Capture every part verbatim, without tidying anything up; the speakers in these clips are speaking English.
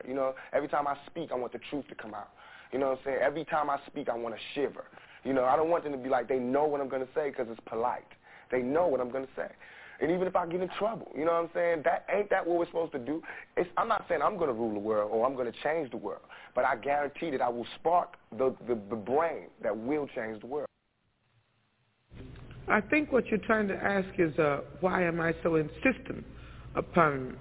You know, every time I speak, I want the truth to come out. You know what I'm saying? Every time I speak, I want to shiver. You know, I don't want them to be like they know what I'm going to say because it's polite. They know what I'm going to say. And even if I get in trouble, you know what I'm saying? That ain't that what we're supposed to do? It's, I'm not saying I'm going to rule the world or I'm going to change the world, but I guarantee that I will spark the, the, the brain that will change the world. I think what you're trying to ask is uh, why am I so insistent upon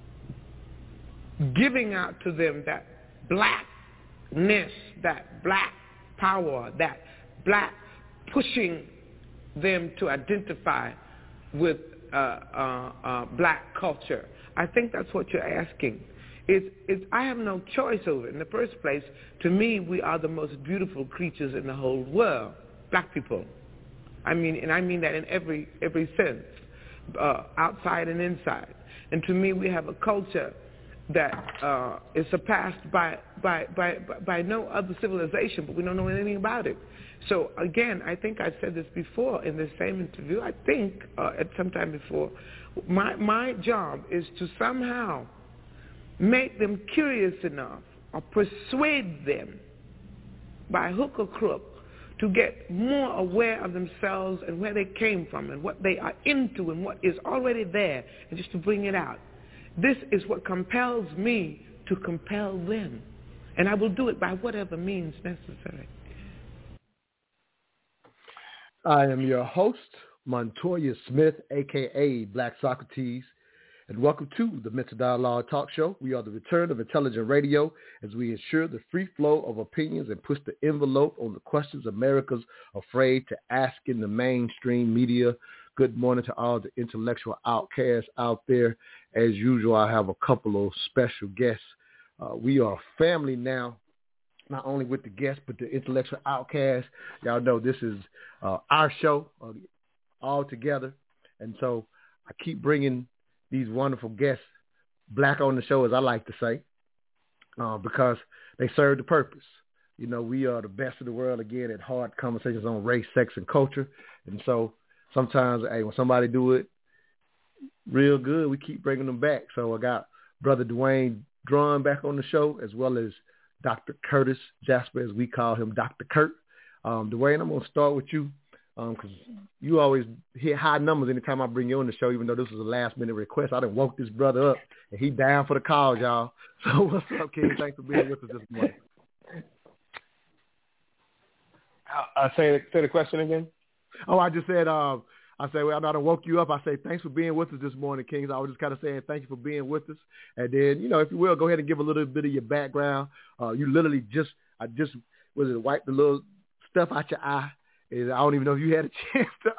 giving out to them that blackness, that black power, that black pushing them to identify with uh, uh, uh, black culture. I think that's what you're asking. It's, it's, I have no choice over it. In the first place, to me, we are the most beautiful creatures in the whole world, black people. I mean, and I mean that in every every sense, uh, outside and inside. And to me, we have a culture that uh, is surpassed by, by by by no other civilization, but we don't know anything about it. So again, I think I said this before in the same interview. I think uh, at some time before, my my job is to somehow make them curious enough or persuade them by hook or crook to get more aware of themselves and where they came from and what they are into and what is already there, and just to bring it out. This is what compels me to compel them, and I will do it by whatever means necessary. I am your host, Montoya Smith, a k a. Black Socrates, and welcome to the Mental Dialogue Talk Show. We are the return of intelligent radio as we ensure the free flow of opinions and push the envelope on the questions America's afraid to ask in the mainstream media. Good morning to all the intellectual outcasts out there. As usual, I have a couple of special guests. Uh, we are family now, not only with the guests, but the intellectual outcasts. Y'all know this is uh, our show uh, all together. And so I keep bringing these wonderful guests black on the show, as I like to say, uh, because they serve the purpose. You know, we are the best of the world, again, at hard conversations on race, sex, and culture. And so sometimes, hey, when somebody do it real good, we keep bringing them back. So I got Brother Dwayne Drawn back on the show, as well as Doctor Curtis Jasper, as we call him, Doctor Kurt. Um, Dwayne, I'm going to start with you because um, you always hit high numbers anytime I bring you on the show, even though this was a last-minute request. I done woke this brother up, and he down for the call, y'all. So what's up, King? Thanks for being with us this morning. I say, say the question again? Oh, I just said, um, I say, well, I done woke you up. I say, thanks for being with us this morning, Kings. I was just kind of saying thank you for being with us. And then, you know, if you will, go ahead and give a little bit of your background. Uh, you literally just, I just, was it wipe the little stuff out your eye? And I don't even know if you had a chance to.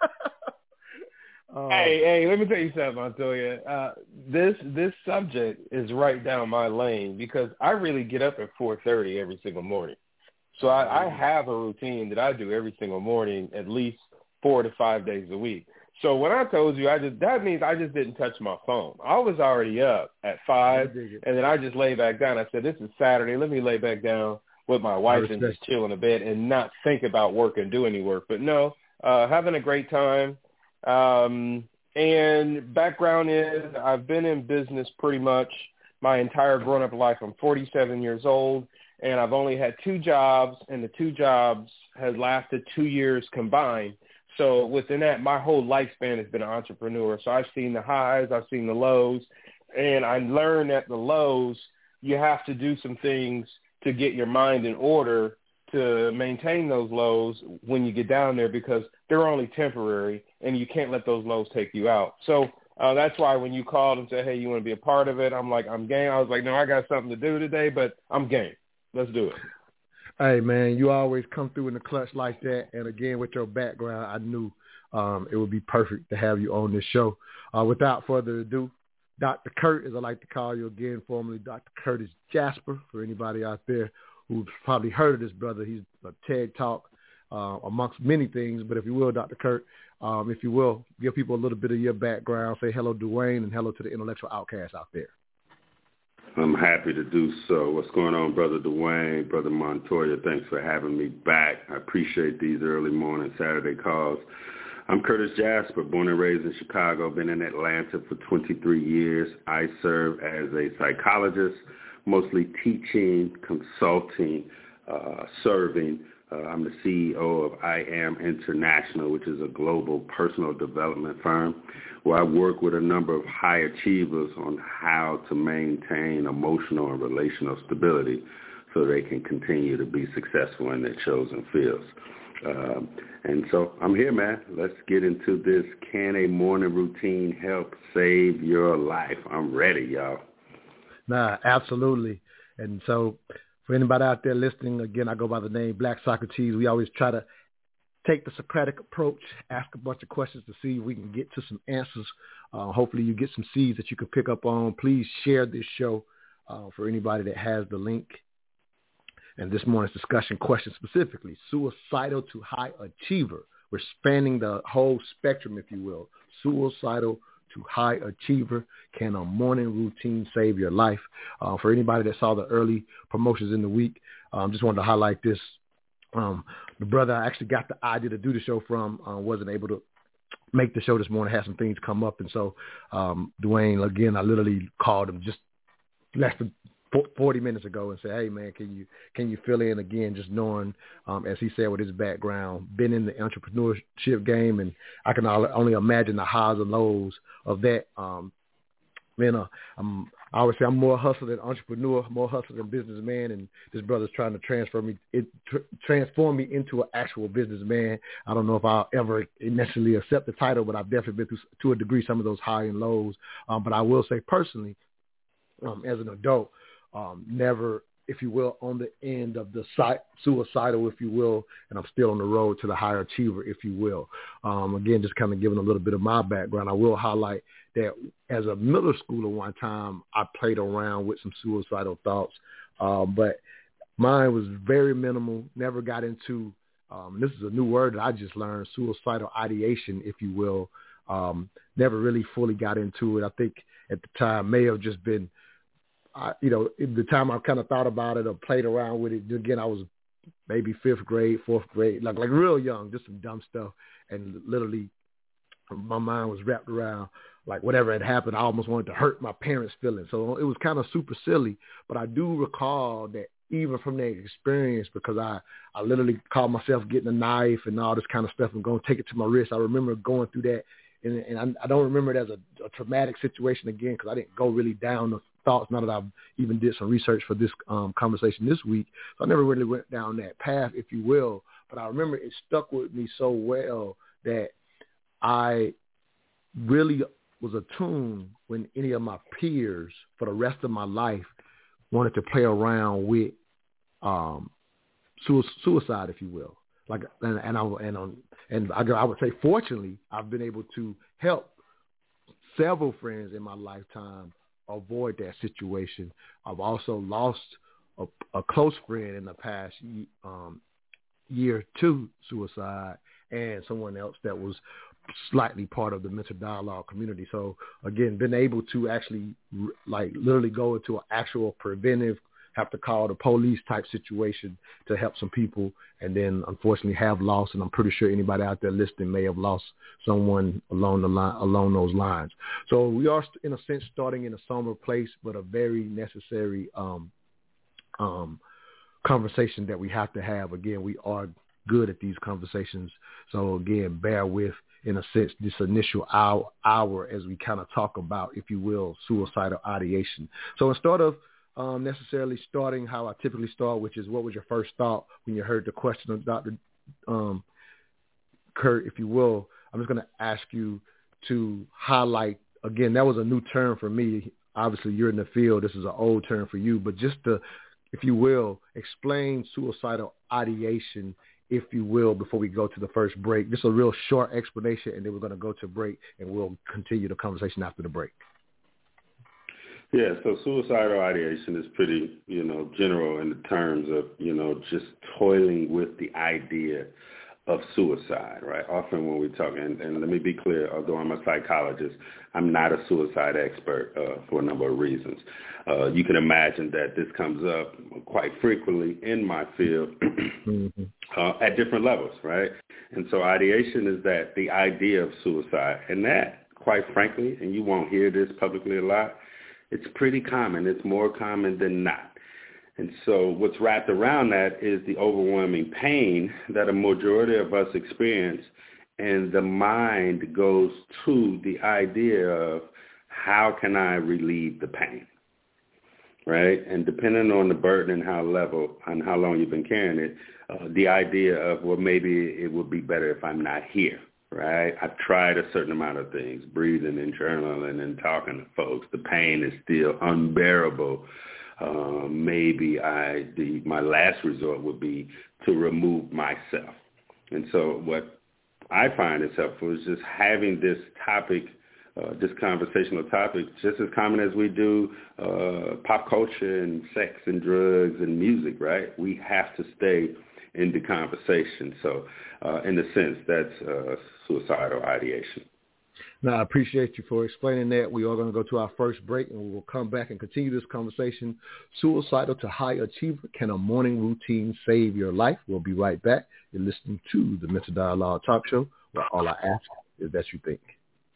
uh, hey, hey, let me tell you something, Montoya. Uh, this this subject is right down my lane because I really get up at four thirty every single morning. So I, I have a routine that I do every single morning, at least four to five days a week. So when I told you, I just that means I just didn't touch my phone. I was already up at five, and then I just lay back down. I said, this is Saturday. Let me lay back down with my wife and just chill in the bed and not think about work and do any work. But no, uh, having a great time. Um, and background is I've been in business pretty much my entire grown-up life. I'm forty-seven years old, and I've only had two jobs, and the two jobs has lasted two years combined. So within that, my whole lifespan has been an entrepreneur. So I've seen the highs, I've seen the lows, and I learned at the lows you have to do some things to get your mind in order to maintain those lows when you get down there because they're only temporary and you can't let those lows take you out. So uh, that's why when you called and said, hey, you want to be a part of it? I'm like, I'm game. I was like, no, I got something to do today, but I'm game. Let's do it. Hey, man, you always come through in the clutch like that. And, again, with your background, I knew um, it would be perfect to have you on this show. Uh, without further ado, Doctor Kurt, as I like to call you again, formerly Doctor Curtis Jasper, for anybody out there who's probably heard of this brother. He's a TED Talk uh, amongst many things. But if you will, Doctor Kurt, um, if you will, give people a little bit of your background. Say hello, Dwayne, and hello to the intellectual outcasts out there. I'm happy to do so. What's going on, Brother Dwayne, Brother Montoya? Thanks for having me back. I appreciate these early morning Saturday calls. I'm Curtis Jasper, born and raised in Chicago, been in Atlanta for twenty-three years. I serve as a psychologist, mostly teaching, consulting, uh, serving. Uh, I'm the C E O of I Am International, which is a global personal development firm, where I work with a number of high achievers on how to maintain emotional and relational stability so they can continue to be successful in their chosen fields. Um, and so I'm here, man. Let's get into this. Can a morning routine help save your life? I'm ready, y'all. Nah, absolutely. And so for anybody out there listening, again, I go by the name Black Socrates. We always try to take the Socratic approach, ask a bunch of questions to see if we can get to some answers. Uh, hopefully you get some seeds that you can pick up on. Please share this show uh, for anybody that has the link. And this morning's discussion question specifically, suicidal to high achiever. We're spanning the whole spectrum, if you will. Suicidal to high achiever. Can a morning routine save your life? Uh, for anybody that saw the early promotions in the week, um, just wanted to highlight this. Um, the brother I actually got the idea to do the show from uh, wasn't able to make the show this morning, had some things come up. And so um, Dwayne, again, I literally called him just less than forty minutes ago and said, hey, man, can you can you fill in again, just knowing, um, as he said, with his background, been in the entrepreneurship game, and I can only imagine the highs and lows of that. Um, man, uh, I'm, I always say I'm more hustler than entrepreneur, more hustler than businessman, and this brother's trying to transfer me, it, tr- transform me into an actual businessman. I don't know if I'll ever necessarily accept the title, but I've definitely been through, to a degree, some of those high and lows. Um, but I will say personally, um, as an adult, Um, never, if you will, on the end of the si- suicidal, if you will, and I'm still on the road to the higher achiever, if you will. Um, again, just kind of giving a little bit of my background. I will highlight that as a middle schooler one time, I played around with some suicidal thoughts, uh, but mine was very minimal, never got into, um, this is a new word that I just learned, suicidal ideation, if you will. Um, never really fully got into it. I think at the time may have just been, I, you know, the time I kind of thought about it or played around with it, again, I was maybe fifth grade, fourth grade, like like real young, just some dumb stuff. And literally my mind was wrapped around like whatever had happened, I almost wanted to hurt my parents' feelings. So it was kind of super silly. But I do recall that even from that experience, because I, I literally called myself getting a knife and all this kind of stuff and going to take it to my wrist. I remember going through that. And, and I, I don't remember it as a, a traumatic situation again, because I didn't go really down the thoughts, now that I've even did some research for this um, conversation this week. So I never really went down that path, if you will. But I remember it stuck with me so well that I really was attuned when any of my peers for the rest of my life wanted to play around with um, suicide, if you will. Like, and, and I and um, and I, I would say, fortunately, I've been able to help several friends in my lifetime avoid that situation. I've also lost a, a close friend in the past um, year to suicide, and someone else that was slightly part of the mental dialogue community. So again, been able to actually like literally go into an actual preventive, have to call the police type situation to help some people, and then unfortunately have lost, and I'm pretty sure anybody out there listening may have lost someone along the line, along those lines. So we are in a sense starting in a somber place, but a very necessary um, um, conversation that we have to have. Again, we are good at these conversations. So again, bear with, in a sense, this initial hour, hour as we kind of talk about, if you will, suicidal ideation. So instead of Um, necessarily starting how I typically start, which is what was your first thought when you heard the question of Doctor Um, Kurt, if you will. I'm just going to ask you to highlight, again, that was a new term for me. Obviously, you're in the field. This is an old term for you, but just to, if you will, explain suicidal ideation, if you will, before we go to the first break. Just a real short explanation, and then we're going to go to break, and we'll continue the conversation after the break. Yeah, so suicidal ideation is pretty, you know, general in the terms of, you know, just toiling with the idea of suicide, right? Often when we talk, and, and let me be clear, although I'm a psychologist, I'm not a suicide expert uh, for a number of reasons. Uh, you can imagine that this comes up quite frequently in my field mm-hmm. uh, at different levels, right? And so ideation is that the idea of suicide, and that, quite frankly, and you won't hear this publicly a lot, it's pretty common. It's more common than not. And so what's wrapped around that is the overwhelming pain that a majority of us experience, and the mind goes to the idea of how can I relieve the pain, right? And depending on the burden and how level and how long you've been carrying it, uh, the idea of, well, maybe it would be better if I'm not here, right? I've tried a certain amount of things, breathing and journaling and talking to folks. The pain is still unbearable. Uh, maybe I, the, my last resort would be to remove myself. And so what I find is helpful is just having this topic, uh, this conversational topic, just as common as we do uh, pop culture and sex and drugs and music, right? We have to stay in the conversation. So uh, in a sense, that's uh, suicidal ideation. Now, I appreciate you for explaining that. We are going to go to our first break, and we will come back and continue this conversation. Suicidal to high achiever, can a morning routine save your life? We'll be right back. You're listening to the Mental Dialogue Talk Show, where all I ask is that you think.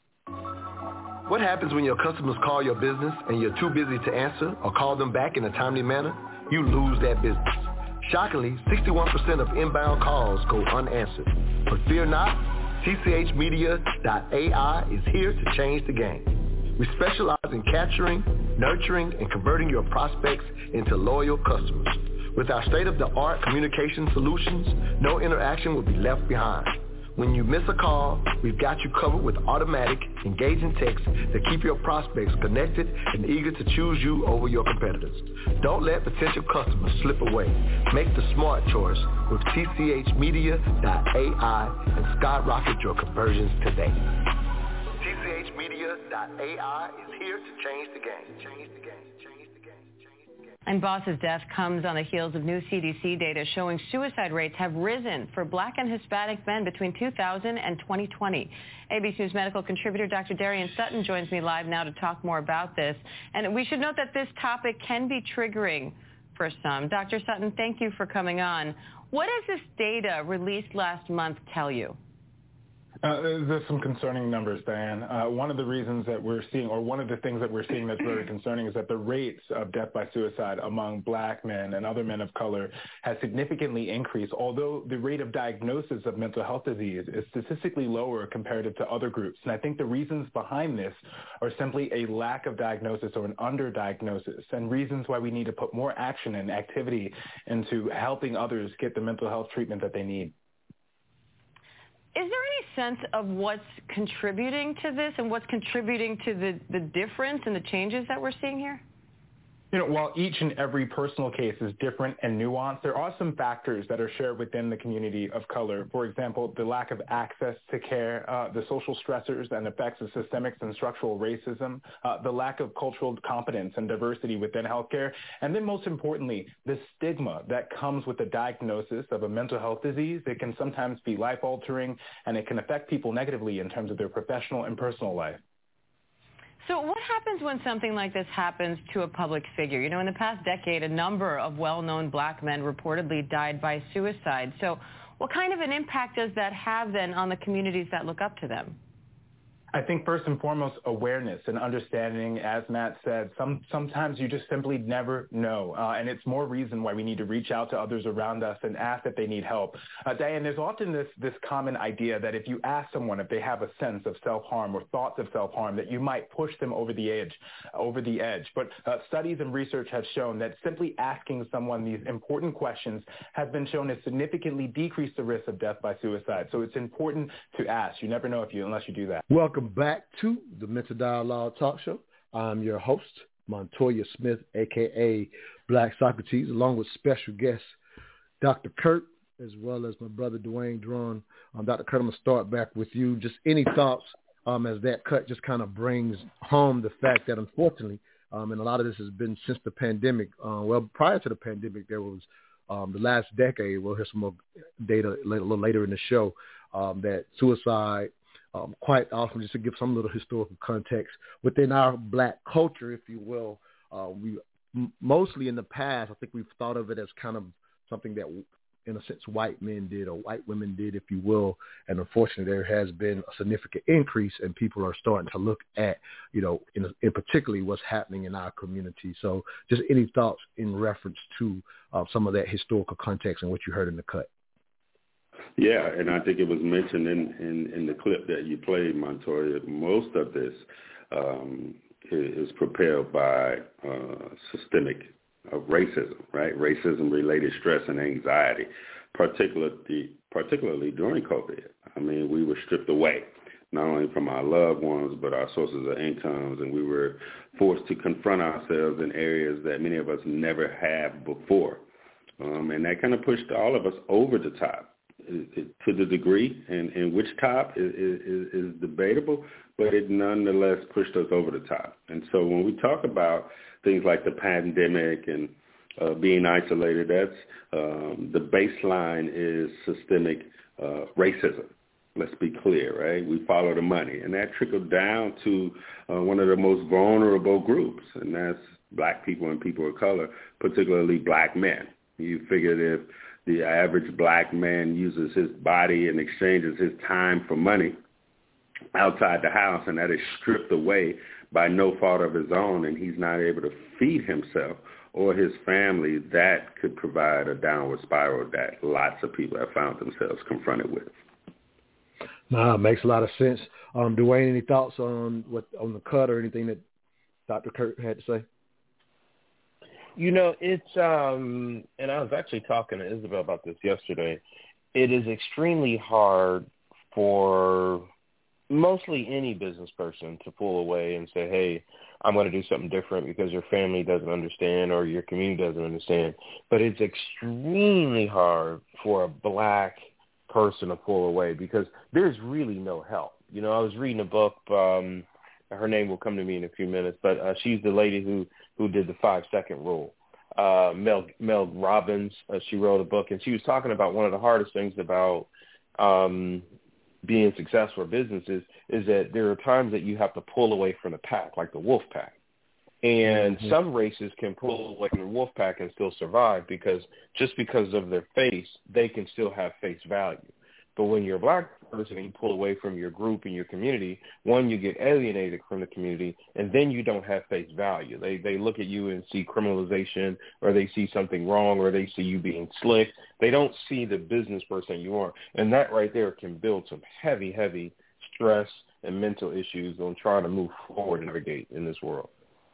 What happens when your customers call your business and you're too busy to answer or call them back in a timely manner? You lose that business. Shockingly, sixty-one percent of inbound calls go unanswered. But fear not, T C H Media dot A I is here to change the game. We specialize in capturing, nurturing, and converting your prospects into loyal customers. With our state-of-the-art communication solutions, no interaction will be left behind. When you miss a call, we've got you covered with automatic, engaging texts that keep your prospects connected and eager to choose you over your competitors. Don't let potential customers slip away. Make the smart choice with T C H Media dot A I and skyrocket your conversions today. T C H Media dot A I is here to change the game. Change the game. Change the game. And Boss's death comes on the heels of new C D C data showing suicide rates have risen for Black and Hispanic men between two thousand and twenty twenty. A B C News medical contributor Doctor Darian Sutton joins me live now to talk more about this. And we should note that this topic can be triggering for some. Doctor Sutton, thank you for coming on. What does this data released last month tell you? Uh, there's some concerning numbers, Diane. Uh, one of the reasons that we're seeing, or one of the things that we're seeing that's very concerning is that the rates of death by suicide among Black men and other men of color has significantly increased, although the rate of diagnosis of mental health disease is statistically lower comparative to other groups. And I think the reasons behind this are simply a lack of diagnosis or an underdiagnosis, and reasons why we need to put more action and activity into helping others get the mental health treatment that they need. Is there any sense of what's contributing to this and what's contributing to the, the difference and the changes that we're seeing here? You know, while each and every personal case is different and nuanced, there are some factors that are shared within the community of color. For example, the lack of access to care, uh, the social stressors and effects of systemic and structural racism, uh, the lack of cultural competence and diversity within healthcare, and then most importantly, the stigma that comes with the diagnosis of a mental health disease. It can sometimes be life-altering, and it can affect people negatively in terms of their professional and personal life. So what happens when something like this happens to a public figure? You know, in the past decade, a number of well-known Black men reportedly died by suicide. So what kind of an impact does that have then on the communities that look up to them? I think first and foremost, awareness and understanding, as Matt said, some, sometimes you just simply never know. Uh, and it's more reason why we need to reach out to others around us and ask if they need help. Uh, Diane, there's often this, this common idea that if you ask someone if they have a sense of self-harm or thoughts of self-harm, that you might push them over the edge, over the edge. But uh, studies and research have shown that simply asking someone these important questions has been shown to significantly decrease the risk of death by suicide. So it's important to ask. You never know if you, unless you do that. Welcome back to the Mental Dialogue Talk Show. I'm your host, Montoya Smith, a k a. Black Socrates, along with special guest Doctor Kurt, as well as my brother Dwayne Drawn. Um, Doctor Kurt, I'm going to start back with you. Just any thoughts um, as that cut just kind of brings home the fact that, unfortunately, um, and a lot of this has been since the pandemic. Uh, well, prior to the pandemic, there was um, the last decade. We'll hear some more data a little later in the show um, that suicide, Um, quite often, just to give some little historical context, within our Black culture, if you will, uh, we m- mostly in the past, I think we've thought of it as kind of something that in a sense, white men did or white women did, if you will. And unfortunately, there has been a significant increase, and people are starting to look at, you know, in, in particularly what's happening in our community. So just any thoughts in reference to uh, some of that historical context and what you heard in the cut? Yeah, and I think it was mentioned in, in, in the clip that you played, Montoya. Most of this um, is propelled by uh, systemic uh, racism, right? Racism-related stress and anxiety, particularly particularly during COVID. I mean, we were stripped away, not only from our loved ones, but our sources of incomes, and we were forced to confront ourselves in areas that many of us never have before. Um, and that kind of pushed all of us over the top. To the degree and, and which top is, is, is debatable, but it nonetheless pushed us over the top. And so when we talk about things like the pandemic and uh, being isolated, that's um, the baseline is systemic uh, racism. Let's be clear, right? We follow the money. And that trickled down to uh, one of the most vulnerable groups, and that's black people and people of color, particularly black men. You figured if the average black man uses his body and exchanges his time for money outside the house, and that is stripped away by no fault of his own, and he's not able to feed himself or his family, that could provide a downward spiral that lots of people have found themselves confronted with. Nah, it makes a lot of sense. Um, Dwayne, any thoughts on what on the cut or anything that Doctor Kurt had to say? You know, it's, um, and I was actually talking to Isabel about this yesterday. It is extremely hard for mostly any business person to pull away and say, hey, I'm going to do something different because your family doesn't understand or your community doesn't understand. But it's extremely hard for a black person to pull away because there's really no help. You know, I was reading a book, um, her name will come to me in a few minutes, but uh, she's the lady who, who did the five-second rule. Uh, Mel, Mel Robbins, uh, she wrote a book, and she was talking about one of the hardest things about um, being successful in businesses is that there are times that you have to pull away from the pack, like the wolf pack. And mm-hmm. some races can pull away from the wolf pack and still survive because just because of their face, they can still have face value. But when you're a black person and you pull away from your group and your community, one, you get alienated from the community, and then you don't have face value. They they look at you and see criminalization, or they see something wrong, or they see you being slick. They don't see the business person you are. And that right there can build some heavy, heavy stress and mental issues on trying to move forward and navigate in this world.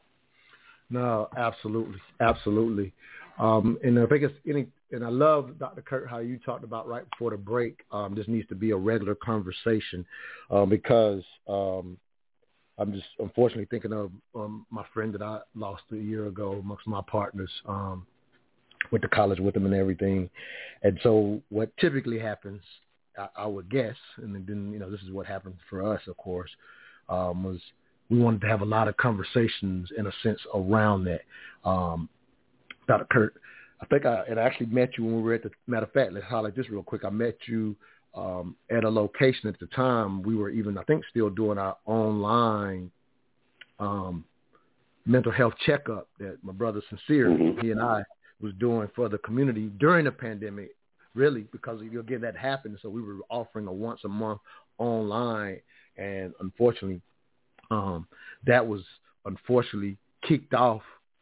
No, absolutely. Absolutely. Um, and I think it's any, and I love, Doctor Kurt, how you talked about right before the break. Um, this needs to be a regular conversation uh, because um, I'm just unfortunately thinking of um, my friend that I lost a year ago amongst my partners. Um, went to college with him and everything. And so what typically happens, I, I would guess, and then, you know, this is what happened for us, of course, um, was we wanted to have a lot of conversations in a sense around that. Um, Doctor Kurt, I think I, and I actually met you when we were at the, matter of fact, let's highlight this real quick. I met you um, at a location at the time. We were even, I think, still doing our online um, mental health checkup that my brother Sincere, mm-hmm. he and I was doing for the community during the pandemic, really, because, again, that happened. So we were offering a once a month online, and unfortunately, um, that was unfortunately kicked off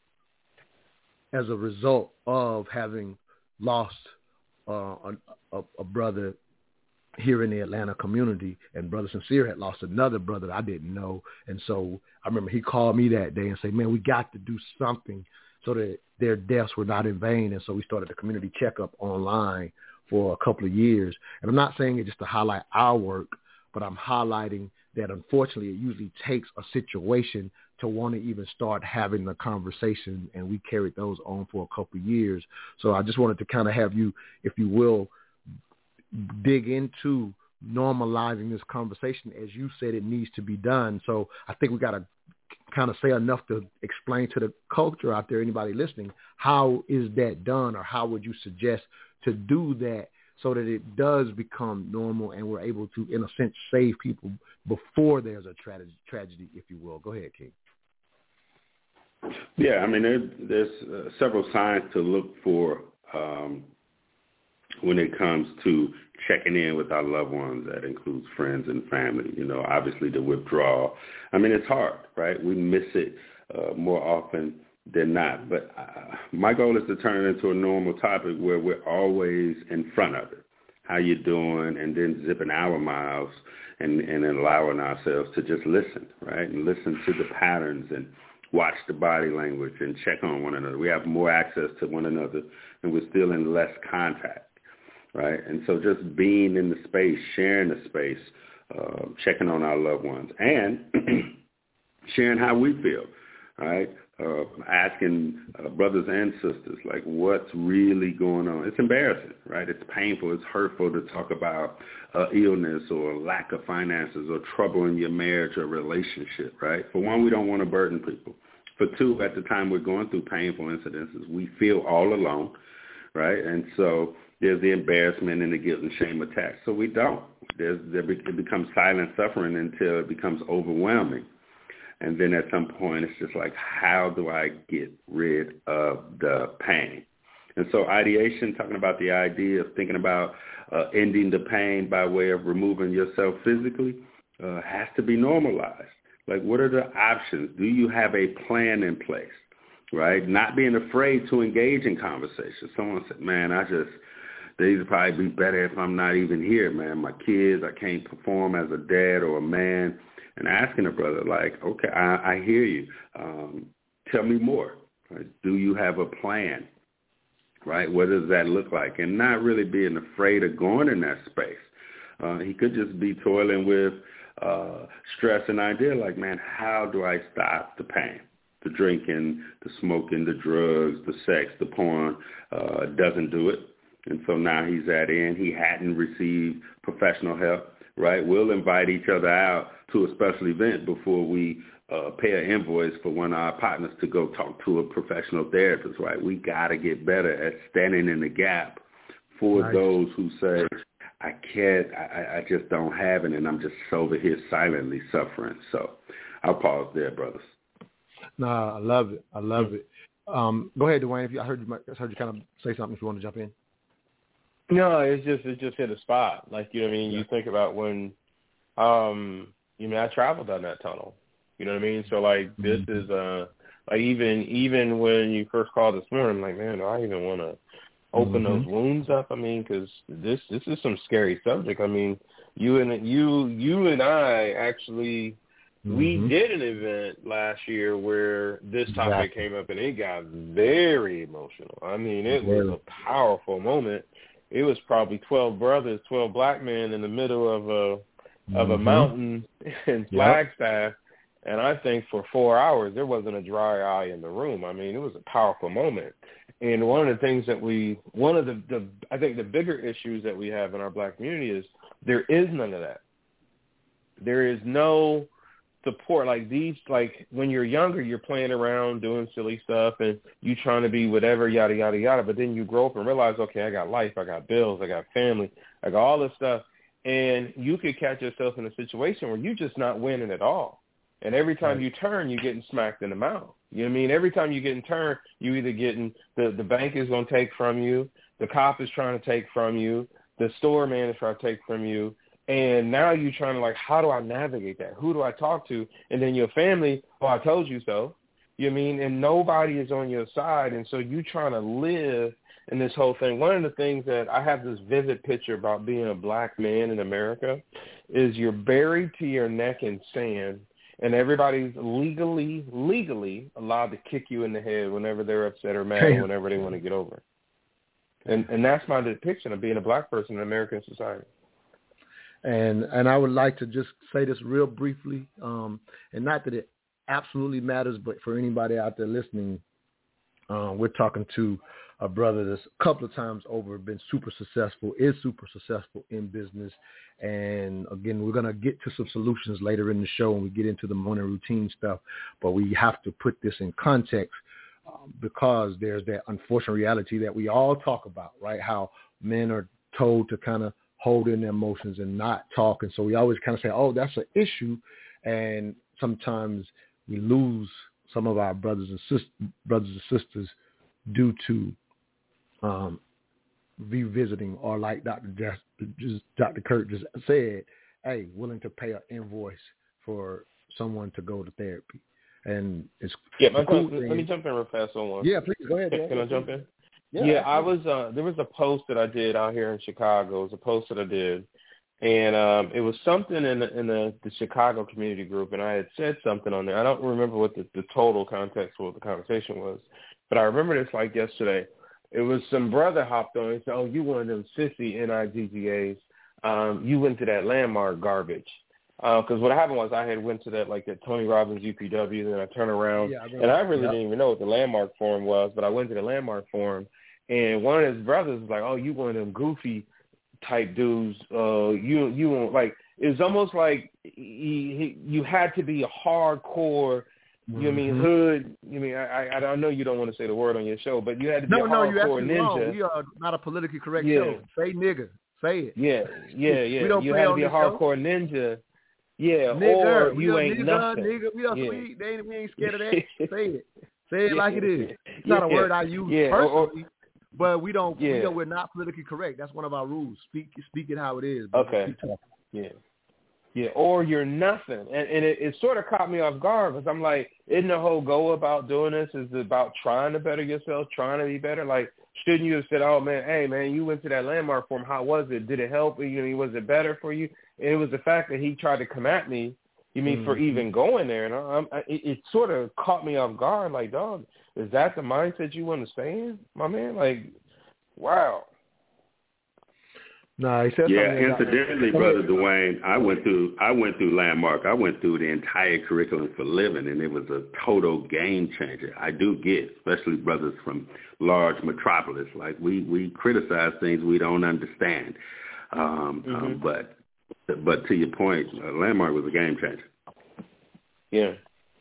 as a result of having lost uh, a, a brother here in the Atlanta community, and Brother Sincere had lost another brother that I didn't know. And so I remember he called me that day and said, man, we got to do something so that their deaths were not in vain. And so we started the community checkup online for a couple of years. And I'm not saying it just to highlight our work, but I'm highlighting that unfortunately it usually takes a situation to want to even start having the conversation, and we carried those on for a couple of years. So I just wanted to kind of have you, if you will, dig into normalizing this conversation. As you said, it needs to be done. So I think we got to kind of say enough to explain to the culture out there, anybody listening, how is that done, or how would you suggest to do that so that it does become normal and we're able to, in a sense, save people before there's a tragedy, tragedy, if you will. Go ahead, King. Yeah, I mean, there, there's uh, several signs to look for um, when it comes to checking in with our loved ones. That includes friends and family. You know, obviously the withdrawal. I mean, it's hard, right? We miss it uh, more often than not. But uh, my goal is to turn it into a normal topic where we're always in front of it. How you doing? And then zipping our miles and, and allowing ourselves to just listen, right? And listen to the patterns and watch the body language and check on one another. We have more access to one another, and we're still in less contact, right? And so just being in the space, sharing the space, uh, checking on our loved ones, and sharing how we feel, right? Uh, asking uh, brothers and sisters, like, what's really going on? It's embarrassing, right? It's painful. It's hurtful to talk about uh, illness or lack of finances or trouble in your marriage or relationship, right? For one, we don't want to burden people. For two, at the time we're going through painful incidences, we feel all alone, right? And so there's the embarrassment and the guilt and shame attached. So we don't. There's, there be, it becomes silent suffering until it becomes overwhelming. And then at some point, it's just like, how do I get rid of the pain? And so ideation, talking about the idea of thinking about uh, ending the pain by way of removing yourself physically, uh, has to be normalized. Like, what are the options? Do you have a plan in place, right? Not being afraid to engage in conversation. Someone said, man, I just, these would probably be better if I'm not even here, man. My kids, I can't perform as a dad or a man. And asking a brother, like, okay, I, I hear you. Um, tell me more. Right? Do you have a plan? Right? What does that look like? And not really being afraid of going in that space. Uh, he could just be toiling with uh, stress and idea, like, man, how do I stop the pain? The drinking, the smoking, the drugs, the sex, the porn uh, doesn't do it. And so now he's at in. He hadn't received professional help. Right? We'll invite each other out to a special event before we uh, pay an invoice for one of our partners to go talk to a professional therapist, right? We got to get better at standing in the gap for nice. Those who say, I can't, I, I just don't have it, and I'm just over here silently suffering. So I'll pause there, brothers. No, I love it. I love it. Um, go ahead, Dwayne. If you, I heard you, I heard you kind of say something if you want to jump in. No, it's just it just hit a spot. Like, you know what I mean? Yeah. You think about when, um, you know, I traveled down that tunnel. You know what I mean? So, like, this mm-hmm. is, uh, like, even even when you first called this morning, I'm like, man, do I even want to open mm-hmm. those wounds up? I mean, because this this is some scary subject. I mean, you and you you and I actually, mm-hmm. we did an event last year where this topic exactly. came up, and it got very emotional. I mean, it very. was a powerful moment. It was probably twelve brothers, twelve black men in the middle of a mm-hmm. of a mountain in Flagstaff, yep. and I think for four hours there wasn't a dry eye in the room. I mean, it was a powerful moment. And one of the things that we, one of the, the I think the bigger issues that we have in our black community is there is none of that. There is no support. Like these, like when you're younger, you're playing around doing silly stuff and you trying to be whatever, yada, yada, yada. But then you grow up and realize, okay, I got life, I got bills, I got family, I got all this stuff. And you could catch yourself in a situation where you're just not winning at all. And every time right. you turn, you're getting smacked in the mouth. You know what I mean? Every time you get in turn, you either getting, the, the bank is going to take from you, the cop is trying to take from you, the store man is trying to take from you. And now you're trying to, like, how do I navigate that? Who do I talk to? And then your family, oh, I told you so. You know what I mean? And nobody is on your side. And so you're trying to live in this whole thing. One of the things that I have this vivid picture about being a black man in America is you're buried to your neck in sand, and everybody's legally, legally allowed to kick you in the head whenever they're upset or mad, or whenever they want to get over it. And, and that's my depiction of being a black person in American society. And and I would like to just say this real briefly, um, and not that it absolutely matters, but for anybody out there listening, uh, we're talking to a brother that's a couple of times over been super successful, is super successful in business. And again, we're going to get to some solutions later in the show when we get into the morning routine stuff, but we have to put this in context um, because there's that unfortunate reality that we all talk about, right? How men are told to kind of hold in their emotions and not talk. And so we always kind of say, oh, that's an issue. And sometimes we lose some of our brothers and sis- brothers and sisters due to um, revisiting, or like Doctor Just, just Doctor Kurt just said, hey, willing to pay an invoice for someone to go to therapy. And it's yeah. My cool let me jump in real fast on one. Yeah, please go ahead. Can, can I ahead. jump in? Yeah, yeah I was. Uh, there was a post that I did out here in Chicago. It was a post that I did, and um, it was something in the, in the, the Chicago community group, and I had said something on there. I don't remember what the, the total context of what the conversation was, but I remember this like yesterday. It was some brother hopped on and said, "Oh, you one of them sissy N I G G As. Um, you went to that Landmark garbage." Because uh, what happened was I had went to that, like, that Tony Robbins U P W, and then I turned around, yeah, I and I really yep. didn't even know what the Landmark Forum was, but I went to the Landmark Forum, and one of his brothers was like, "Oh, you one of them goofy type dudes. Uh, you you won't, like, it's almost like he, he, you had to be a hardcore, you mm-hmm. know what I mean, hood. You mean I, I I know you don't want to say the word on your show, but you had to be no, a no, hardcore you're actually ninja. Wrong. We are not a politically correct yeah. show. Say nigga. Say it. Yeah, yeah, yeah. We don't you play had to on be a hardcore show. ninja. Yeah, nigga, or you ain't nigga, nothing. Nigga, we are yeah. sweet. They ain't, we ain't scared of that. Say it. Say it yeah. like it is. It's yeah. not a word I use yeah. personally, or, but we don't. Yeah. We know we're not politically correct. That's one of our rules. Speak, speak it how it is. Okay. Yeah. Yeah. Or you're nothing, and and it, it sort of caught me off guard because I'm like, isn't the whole goal about doing this is about trying to better yourself, trying to be better? Like, shouldn't you have said, "Oh man, hey man, you went to that Landmark Forum. How was it? Did it help? You know, was it better for you?" And it was the fact that he tried to come at me. You mean mm-hmm. for even going there? And I, I, it, it sort of caught me off guard. Like, dog, is that the mindset you want to stay in, my man? Like, wow. No, he said yeah, incidentally, Brother Dwayne, I went through I went through Landmark. I went through the entire curriculum for living, and it was a total game changer. I do get, especially brothers from large metropolis, like we, we criticize things we don't understand. Um, mm-hmm. um, but but to your point, uh, Landmark was a game changer. Yeah.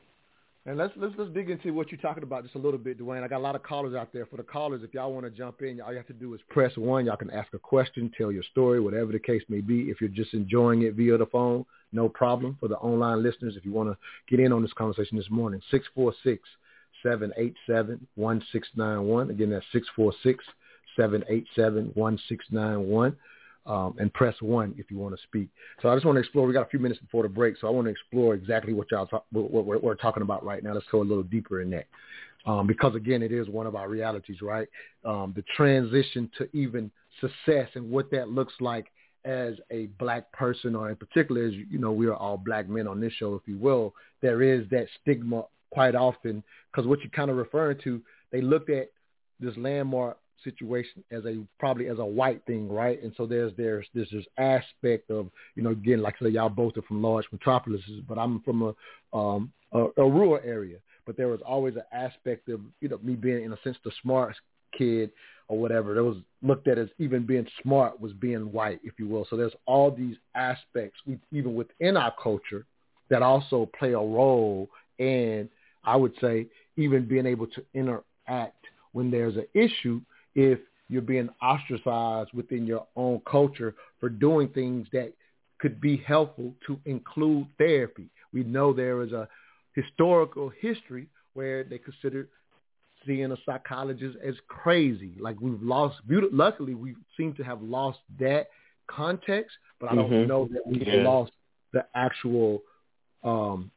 And let's let's let's dig into what you're talking about just a little bit, Dwayne. I got a lot of callers out there. For the callers, if y'all want to jump in, all you have to do is press one. Y'all can ask a question, tell your story, whatever the case may be. If you're just enjoying it via the phone, no problem. For the online listeners, if you want to get in on this conversation this morning, six four six, seven eight seven, one six nine one. Again, that's six four six, seven eight seven, one six nine one. Um, and press one if you want to speak. So I just want to explore. We got a few minutes before the break, so I want to explore exactly what y'all talk, what, what we're, we're talking about right now. Let's go a little deeper in that, um, because again, it is one of our realities, right? Um, the transition to even success and what that looks like as a black person, or in particular, as you know, we are all black men on this show, if you will. There is that stigma quite often because what you're kind of referring to, they looked at this Landmark situation as a probably as a white thing, right? And so there's there's there's this aspect of, you know, again, like I said, y'all both are from large metropolises, but I'm from a um a, a rural area. But there was always an aspect of, you know, me being in a sense the smart kid or whatever. There was looked at as even being smart was being white, if you will. So there's all these aspects we, even within our culture that also play a role in, I would say, even being able to interact when there's an issue if you're being ostracized within your own culture for doing things that could be helpful to include therapy. We know there is a historical history where they considered seeing a psychologist as crazy. Like we've lost, luckily we seem to have lost that context, but I don't mm-hmm. know that we've yeah. lost the actual um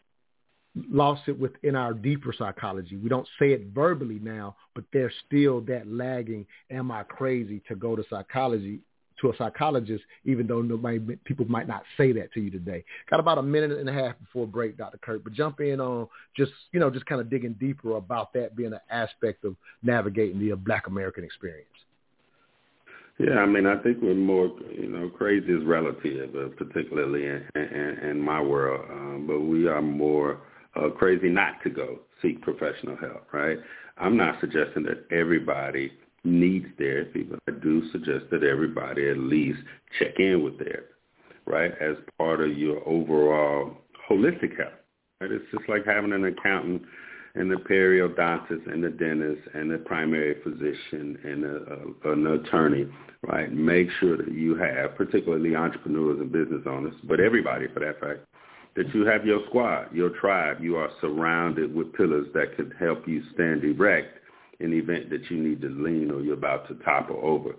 lost it within our deeper psychology. We don't say it verbally now, but there's still that lagging, am I crazy to go to psychology, to a psychologist, even though nobody, people might not say that to you today. Got about a minute and a half before break, Doctor Kurt, but jump in on just, you know, just kind of digging deeper about that being an aspect of navigating the Black American experience. Yeah, I mean, I think we're more, you know, crazy is relative, uh, particularly in, in, in my world, um, but we are more Uh, crazy not to go seek professional help, right? I'm not suggesting that everybody needs therapy, but I do suggest that everybody at least check in with therapy, right, as part of your overall holistic health. Right? It's just like having an accountant and the periodontist and the dentist and the primary physician and a, a, an attorney, right? Make sure that you have, particularly entrepreneurs and business owners, but everybody for that fact, that you have your squad, your tribe. You are surrounded with pillars that could help you stand erect in the event that you need to lean or you're about to topple over.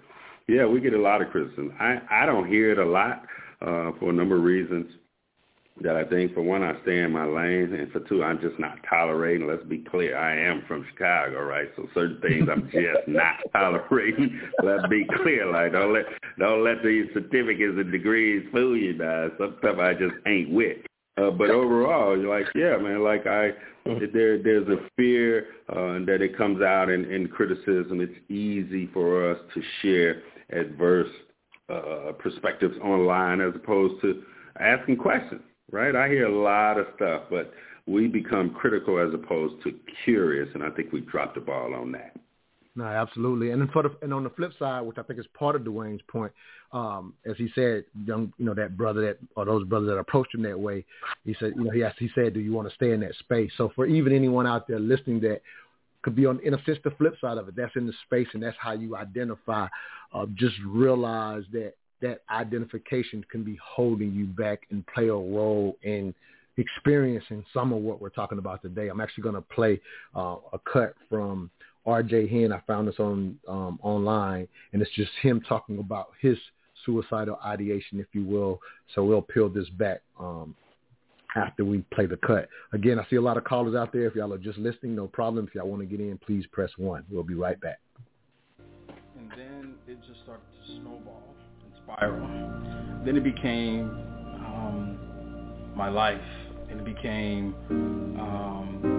Yeah, we get a lot of criticism. I, I don't hear it a lot uh, for a number of reasons that I think, for one, I stay in my lane, and for two, I'm just not tolerating. Let's be clear. I am from Chicago, right? So certain things I'm just not tolerating. Let's be clear. Like, don't let don't let these certificates and degrees fool you, guys. Some stuff I just ain't with. Uh, but overall, you're like, yeah, man, like I, there, there's a fear uh, that it comes out in, in criticism. It's easy for us to share adverse uh, perspectives online as opposed to asking questions, right? I hear a lot of stuff, but we become critical as opposed to curious, and I think we dropped the ball on that. No, absolutely. And then for the, and on the flip side, which I think is part of Dwayne's point, um, as he said, young, you know, that brother that, or those brothers that approached him that way, he said, you know, he asked, he said, do you want to stay in that space? So for even anyone out there listening that could be on, in a sense, the flip side of it, that's in the space, and that's how you identify. Uh, just realize that that identification can be holding you back and play a role in experiencing some of what we're talking about today. I'm actually going to play uh, a cut from R J Henn. I found this on um, online, and it's just him talking about his suicidal ideation, if you will. So we'll peel this back um, after we play the cut. Again, I see a lot of callers out there. If y'all are just listening, no problem. If y'all want to get in, please press one. We'll be right back. And then it just started to snowball and spiral. Then it became um, my life, and it became um,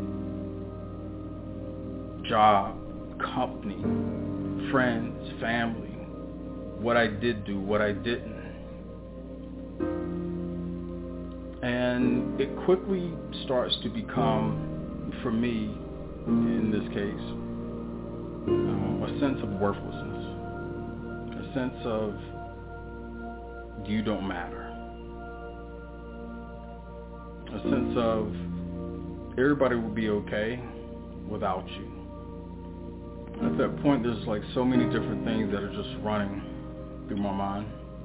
job, company, friends, family, what I did do, what I didn't. And it quickly starts to become, for me, in this case, um, a sense of worthlessness, a sense of you don't matter, a sense of everybody will be okay without you. At that point, there's like so many different things that are just running through my mind.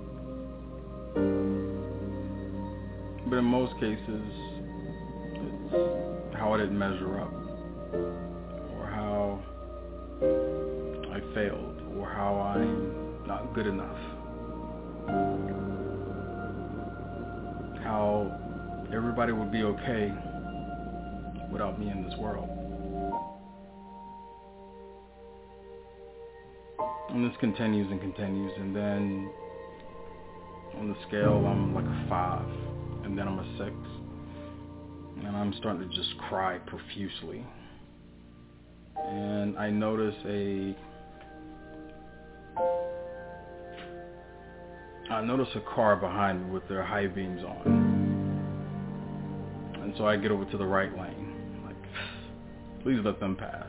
But in most cases, it's how I didn't measure up, or how I failed, or how I'm not good enough, how everybody would be okay without me in this world. And this continues and continues, and then on the scale, I'm like a five, and then I'm a six, and I'm starting to just cry profusely. And I notice a, I notice a car behind me with their high beams on, and so I get over to the right lane, like, please let them pass.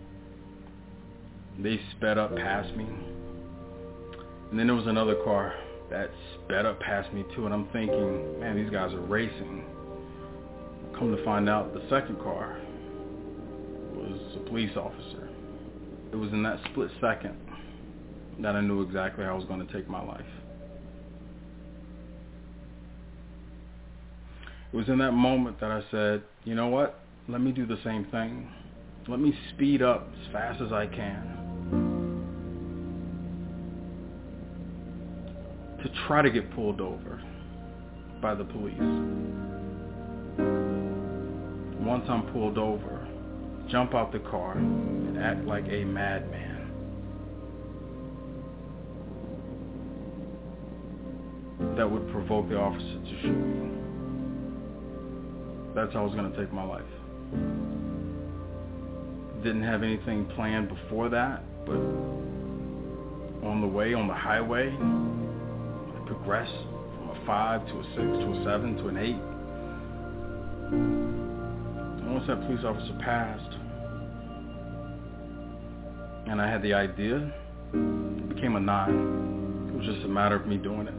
They sped up past me, and then there was another car that sped up past me too, and I'm thinking, man, these guys are racing. Come to find out, the second car was a police officer. It was in that split second that I knew exactly how I was going to take my life. It was in that moment that I said, you know what, let me do the same thing. Let me speed up as fast as I can to try to get pulled over by the police. Once I'm pulled over, jump out the car and act like a madman. That would provoke the officer to shoot me. That's how I was going to take my life. Didn't have anything planned before that, but on the way, on the highway, I progressed from a five to a six to a seven to an eight. And once that police officer passed, and I had the idea, it became a nine. It was just a matter of me doing it.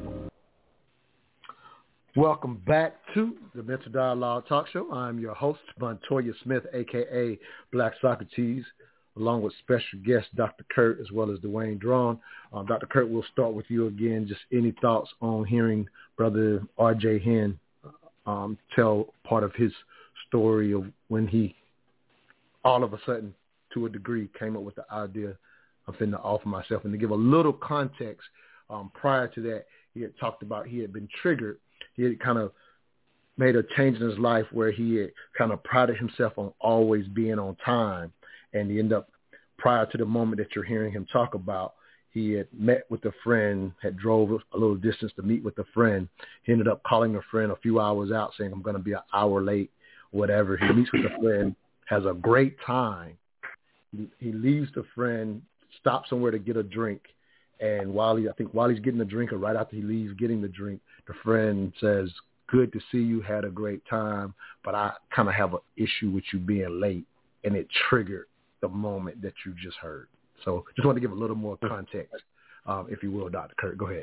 Welcome back to the Mental Dialogue Talk Show. I'm your host, Montoya Smith, a k a. Black Socrates, along with special guest Doctor Kurt, as well as Dwayne Drawn. Um, Doctor Kurt, we'll start with you again. Just any thoughts on hearing Brother R J Henn um, tell part of his story of when he, all of a sudden, to a degree, came up with the idea I'm finna offer myself. And to give a little context, um, prior to that, he had talked about he had been triggered. He had kind of made a change in his life where he had kind of prided himself on always being on time. And he ended up, prior to the moment that you're hearing him talk about, he had met with a friend, had drove a little distance to meet with a friend. He ended up calling a friend a few hours out saying, I'm going to be an hour late, whatever. He meets with a friend, has a great time. He, he leaves the friend, stops somewhere to get a drink. And while he, I think while he's getting the drink, or right after he leaves getting the drink, the friend says, good to see you, had a great time, but I kind of have an issue with you being late. And it triggered the moment that you just heard. So just want to give a little more context, um, if you will, Doctor Kurt. Go ahead.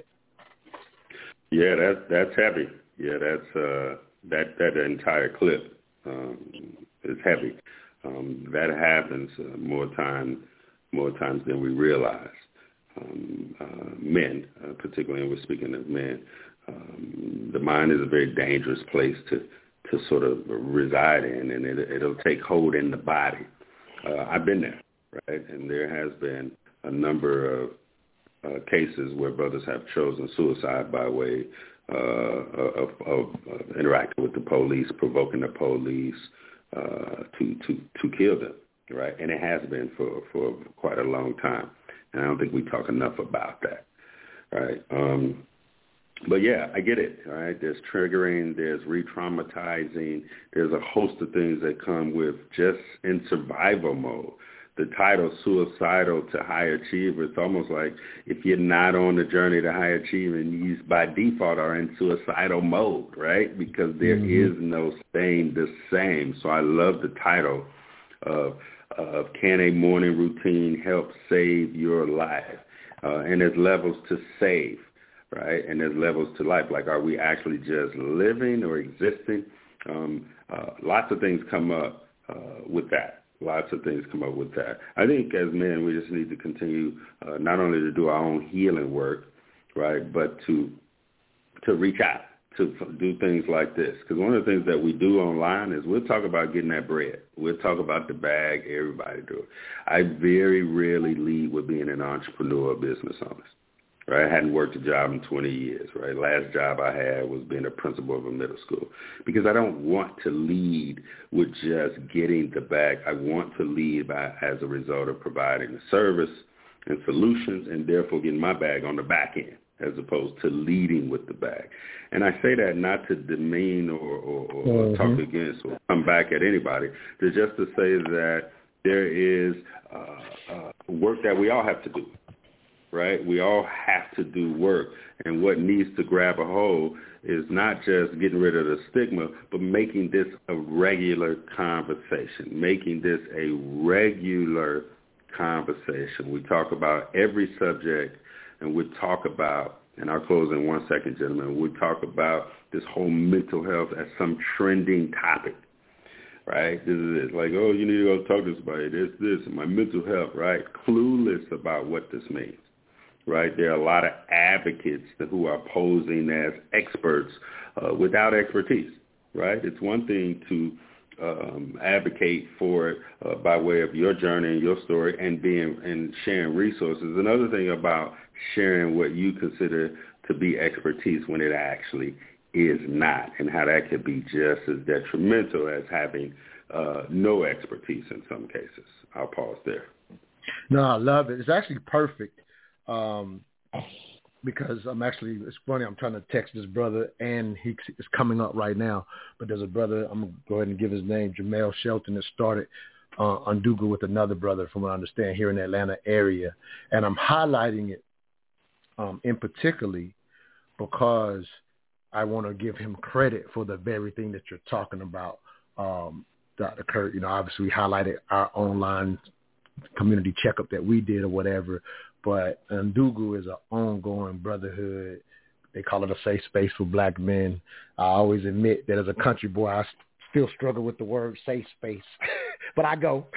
Yeah, that's that's heavy. Yeah, that's uh, that that entire clip um, is heavy. Um, that happens uh, more time more times than we realize. Um, uh, men, uh, particularly, and we're speaking of men. Um, the mind is a very dangerous place to to sort of reside in, and it, it'll take hold in the body. Uh, I've been there. Right, and there has been a number of uh, cases where brothers have chosen suicide by way uh, of, of, of interacting with the police, provoking the police uh, to, to, to kill them, right? And it has been for, for quite a long time. And I don't think we talk enough about that, right? Um, but, yeah, I get it, all right? There's triggering, there's re-traumatizing, there's a host of things that come with just in survival mode. The title, Suicidal to High Achiever, it's almost like if you're not on the journey to high achievement, you by default are in suicidal mode, right? Because there mm-hmm. is no staying the same. So I love the title of, of Can a Morning Routine Help Save Your Life? Uh, and there's levels to save, right? And there's levels to life. Like, are we actually just living or existing? Um, uh, lots of things come up uh, with that. Lots of things come up with that. I think as men, we just need to continue uh, not only to do our own healing work, right, but to to reach out, to do things like this. Because one of the things that we do online is we'll talk about getting that bread. We'll talk about the bag. Everybody do it. I very rarely lead with being an entrepreneur or business owner. Right, I hadn't worked a job in twenty years, right? Last job I had was being a principal of a middle school because I don't want to lead with just getting the bag. I want to lead by as a result of providing the service and solutions and therefore getting my bag on the back end as opposed to leading with the bag. And I say that not to demean or, or, or mm-hmm. talk against or come back at anybody, to just to say that there is uh, uh, work that we all have to do. Right? We all have to do work. And what needs to grab a hold is not just getting rid of the stigma, but making this a regular conversation, making this a regular conversation. We talk about every subject, and we talk about, and I'll close in one second, gentlemen, we talk about this whole mental health as some trending topic. Right? This is it. Like, oh, you need to go talk to somebody. This, this, and my mental health, right? Clueless about what this means. Right, there are a lot of advocates who are posing as experts uh, without expertise. Right, it's one thing to um, advocate for it uh, by way of your journey and your story and being and sharing resources. Another thing about sharing what you consider to be expertise when it actually is not, and how that could be just as detrimental as having uh, no expertise in some cases. I'll pause there. No, I love it. It's actually perfect. Um, because I'm actually, it's funny, I'm trying to text this brother, and he is coming up right now, but there's a brother, I'm going to go ahead and give his name, Jamel Shelton, that started uh, on Dougal with another brother, from what I understand, here in the Atlanta area. And I'm highlighting it um, in particularly because I want to give him credit for the very thing that you're talking about, um, Doctor Kurt. You know, obviously we highlighted our online community checkup that we did or whatever, but Ndugu is an ongoing brotherhood. They call it a safe space for black men. I always admit that as a country boy, I still struggle with the word safe space, but I go.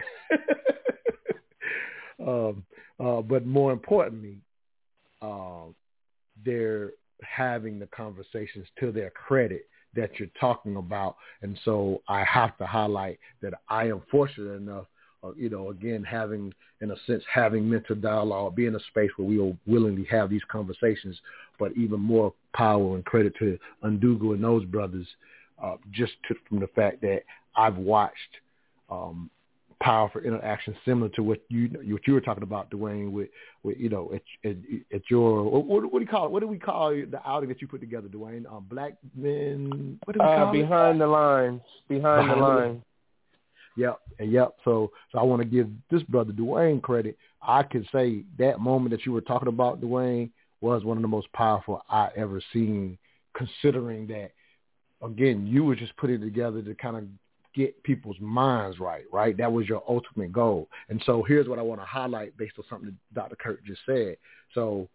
um, uh, but more importantly, uh, they're having the conversations to their credit that you're talking about. And so I have to highlight that I am fortunate enough uh, you know, again, having, in a sense, having mental dialogue, being a space where we will willingly have these conversations, but even more power and credit to Ndugu and those brothers, uh, just to, from the fact that I've watched um, powerful interactions similar to what you what you were talking about, Dwayne, with, with you know, at, at, at your, what, what do you call it? What do we call the outing that you put together, Dwayne? Um, Black Men, what do we call uh, it? Behind the Lines. Behind, behind the Lines. Yep, and yep. So, so I want to give this brother Dwayne credit. I can say that moment that you were talking about, Dwayne, was one of the most powerful I ever seen, considering that, again, you were just putting it together to kind of get people's minds right, right? That was your ultimate goal. And so here's what I want to highlight based on something that Doctor Kurt just said. So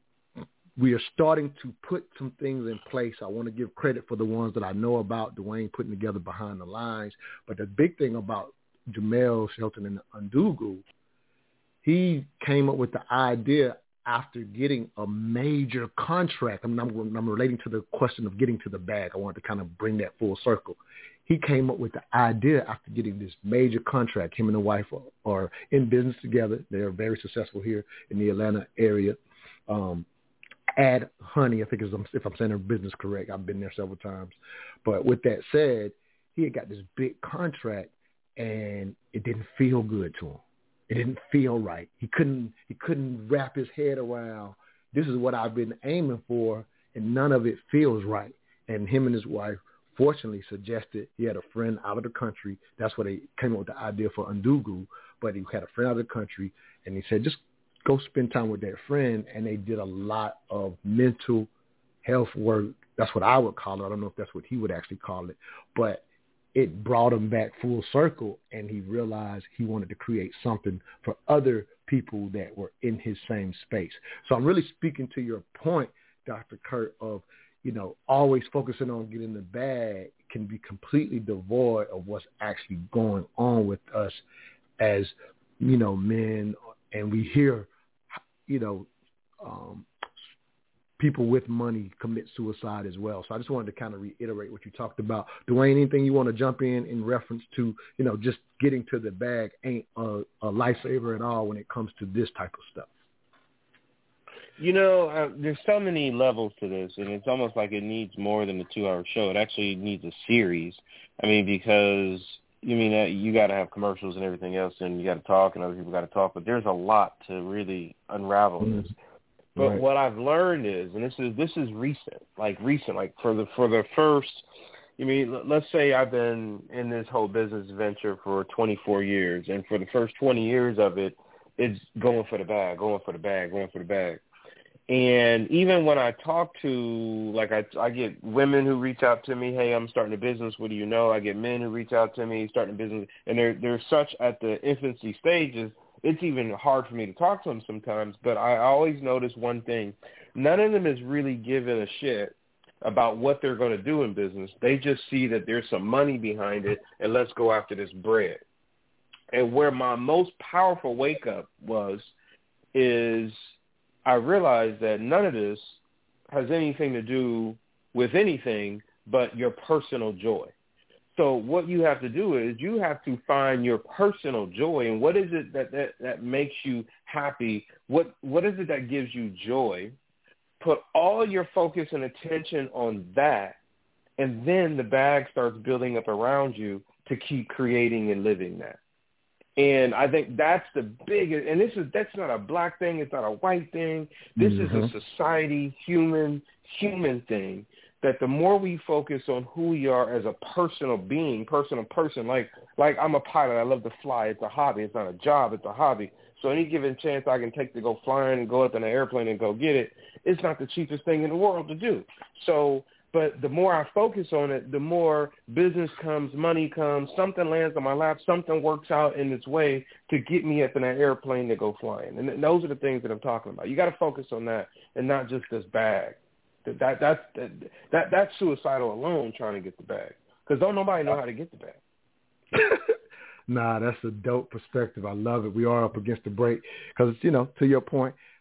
we are starting to put some things in place. I want to give credit for the ones that I know about, Dwayne putting together Behind the Lines. But the big thing about Jamel Shelton and Ndugu, he came up with the idea after getting a major contract. I'm, I'm, I'm relating to the question of getting to the bag. I wanted to kind of bring that full circle. He came up with the idea after getting this major contract. Him and the wife are, are in business together. They are very successful here in the Atlanta area. Um, Ad Honey, I think is, if I'm saying their business correct. I've been there several times. But with that said, he had got this big contract, and it didn't feel good to him. It didn't feel right. He couldn't he couldn't wrap his head around, this is what I've been aiming for, and none of it feels right. And him and his wife fortunately suggested, he had a friend out of the country. That's why they came up with the idea for Ndugu, but he had a friend out of the country, and he said, just go spend time with that friend. And they did a lot of mental health work. That's what I would call it. I don't know if that's what he would actually call it, but it brought him back full circle, and he realized he wanted to create something for other people that were in his same space. So I'm really speaking to your point, Doctor Kurt, of, you know, always focusing on getting the bag can be completely devoid of what's actually going on with us as, you know, men. And we hear, you know, um, people with money commit suicide as well. So I just wanted to kind of reiterate what you talked about. Dwayne, anything you want to jump in in reference to, you know, just getting to the bag ain't a, a lifesaver at all when it comes to this type of stuff? You know, uh, there's so many levels to this, and it's almost like it needs more than a two-hour show. It actually needs a series. I mean, because, you mean, uh, you got to have commercials and everything else, and you got to talk, and other people got to talk, but there's a lot to really unravel mm-hmm. this. But right. what I've learned is, and this is this is recent, like recent, like for the for the first, you mean, let's say I've been in this whole business venture for twenty-four years, and for the first twenty years of it, it's going for the bag, going for the bag, going for the bag. And even when I talk to, like I, I get women who reach out to me, hey, I'm starting a business, what do you know? I get men who reach out to me, starting a business, and they're they're such at the infancy stages. It's even hard for me to talk to them sometimes, but I always notice one thing. None of them is really giving a shit about what they're going to do in business. They just see that there's some money behind it, and let's go after this bread. And where my most powerful wake-up was is I realized that none of this has anything to do with anything but your personal joy. So what you have to do is you have to find your personal joy, and what is it that, that, that makes you happy? What what is it that gives you joy? Put all your focus and attention on that, and then the bag starts building up around you to keep creating and living that. And I think that's the biggest, and this is that's not a black thing, it's not a white thing. This mm-hmm. is a society, human, human thing. That the more we focus on who we are as a personal being, personal person, like like I'm a pilot, I love to fly. It's a hobby. It's not a job. It's a hobby. So any given chance I can take to go flying and go up in an airplane and go get it, it's not the cheapest thing in the world to do. So, but the more I focus on it, the more business comes, money comes, something lands on my lap, something works out in its way to get me up in an airplane to go flying. And those are the things that I'm talking about. You got to focus on that and not just this bag. That, that that's that, that that's suicidal alone, trying to get the bag, because don't nobody know how to get the bag. Nah, that's a dope perspective. I love it. We are up against the break because, you know, to your point,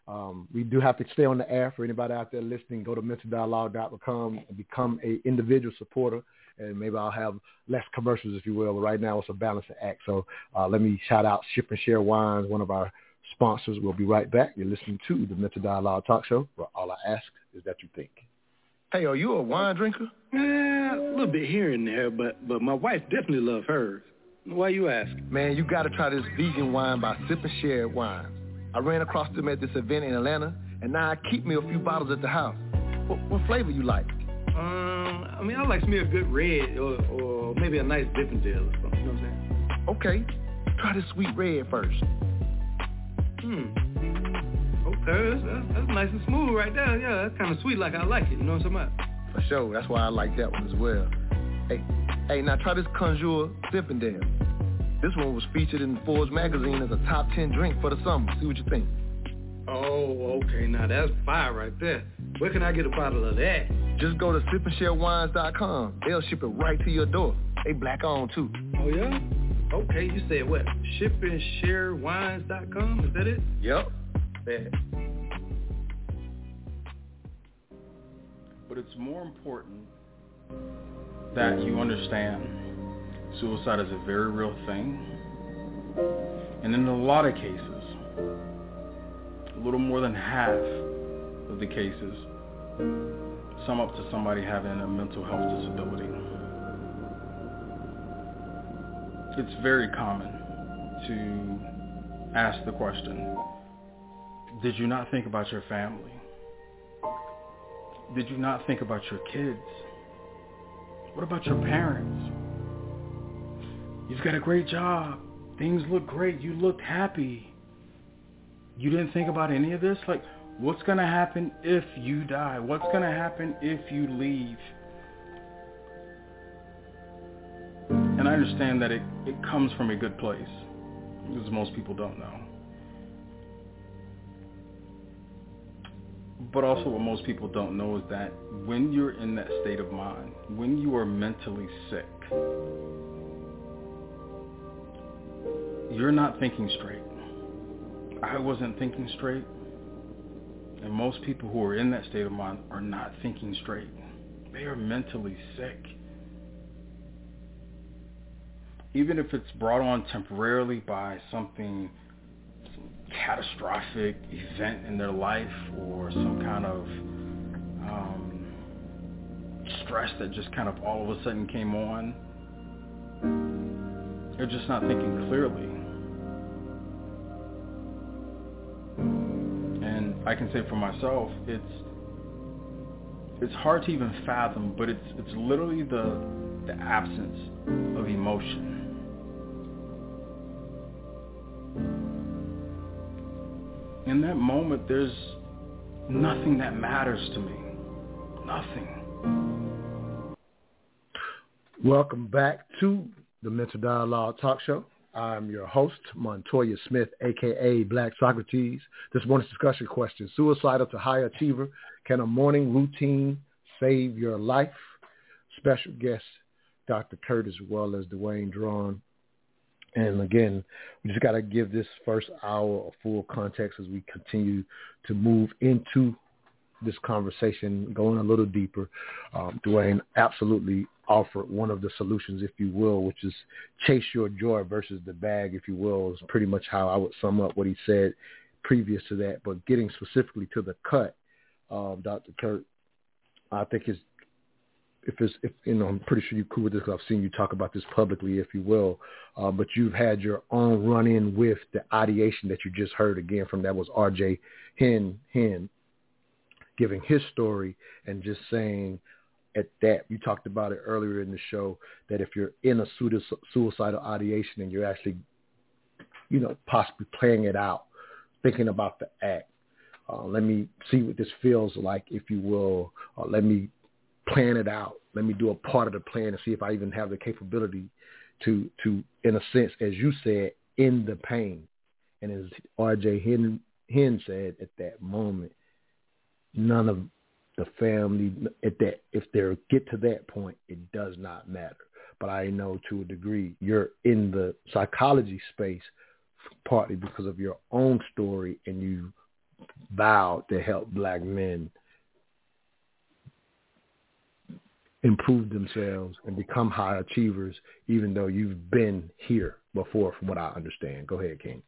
Um, we do have to stay on the air. For anybody out there listening, go to mental dialogue dot com and become an individual supporter. And maybe I'll have less commercials, if you will. But right now it's a balancing act. So uh, let me shout out Ship and Share Wines, one of our sponsors. We'll be right back. You're listening to the Mental Dialogue Talk Show, where all I ask is that you think. Hey, are you a wine drinker? Eh, a little bit here and there, but but my wife definitely loves hers. Why you ask? Man, you got to try this vegan wine by Sip and Share Wines. I ran across them at this event in Atlanta, and now I keep me a few bottles at the house. What, what flavor you like? Um, I mean, I like me a good red or, or maybe a nice Zinfandel or something. You know what I'm saying? Okay, try this sweet red first. Hmm. Okay, that's, that's, that's nice and smooth right there. Yeah, that's kind of sweet like I like it. You know what I'm saying? For sure. That's why I like that one as well. Hey, hey, now try this Conjure Zinfandel. This one was featured in Forbes magazine as a top ten drink for the summer. See what you think. Oh, okay. Now that's fire right there. Where can I get a bottle of that? Just go to sip and share wines dot com. They'll ship it right to your door. They black owned too. Oh, yeah? Okay, you said what? ship and share wines dot com? Is that it? Yep. Bad. But it's more important that you understand suicide is a very real thing. And in a lot of cases, a little more than half of the cases sum up to somebody having a mental health disability. It's very common to ask the question, did you not think about your family? Did you not think about your kids? What about your parents? You've got a great job. Things look great. You looked happy. You didn't think about any of this? Like, what's going to happen if you die? What's going to happen if you leave? And I understand that it, it comes from a good place, because most people don't know. But also what most people don't know is that when you're in that state of mind, when you are mentally sick, you're not thinking straight. I wasn't thinking straight. And most people who are in that state of mind are not thinking straight. They are mentally sick. Even if it's brought on temporarily by something, some catastrophic event in their life, or some kind of um, stress that just kind of all of a sudden came on, they're just not thinking clearly. And I can say for myself, it's it's hard to even fathom, but it's it's literally the the absence of emotion. In that moment, there's nothing that matters to me. Nothing. Welcome back to the Mental Dialogue Talk Show. I'm your host, Montoya Smith, a k a. Black Socrates. This morning's discussion question, suicidal to high achiever, can a morning routine save your life? Special guest, Doctor Curtis, as well as Dwayne Drawn. And again, we just got to give this first hour a full context as we continue to move into this conversation, going a little deeper. Um, Dwayne absolutely offered one of the solutions, if you will, which is chase your joy versus the bag, if you will, is pretty much how I would sum up what he said previous to that. But getting specifically to the cut, um, Doctor Kurt, I think it's, if it's, if, you know, I'm pretty sure you're cool with this because I've seen you talk about this publicly, if you will, uh, but you've had your own run-in with the ideation that you just heard again from, that was R J Hen, Hen giving his story and just saying at that, you talked about it earlier in the show, that if you're in a suicidal ideation and you're actually, you know, possibly playing it out, thinking about the act, uh, let me see what this feels like, if you will, uh, let me plan it out. Let me do a part of the plan and see if I even have the capability to, to, in a sense, as you said, end the pain. And as R J Hen, Hen said at that moment, none of the family at that, if they get to that point, it does not matter. But I know to a degree you're in the psychology space partly because of your own story, and you vowed to help black men improve themselves and become high achievers, even though you've been here before, from what I understand. Go ahead, King.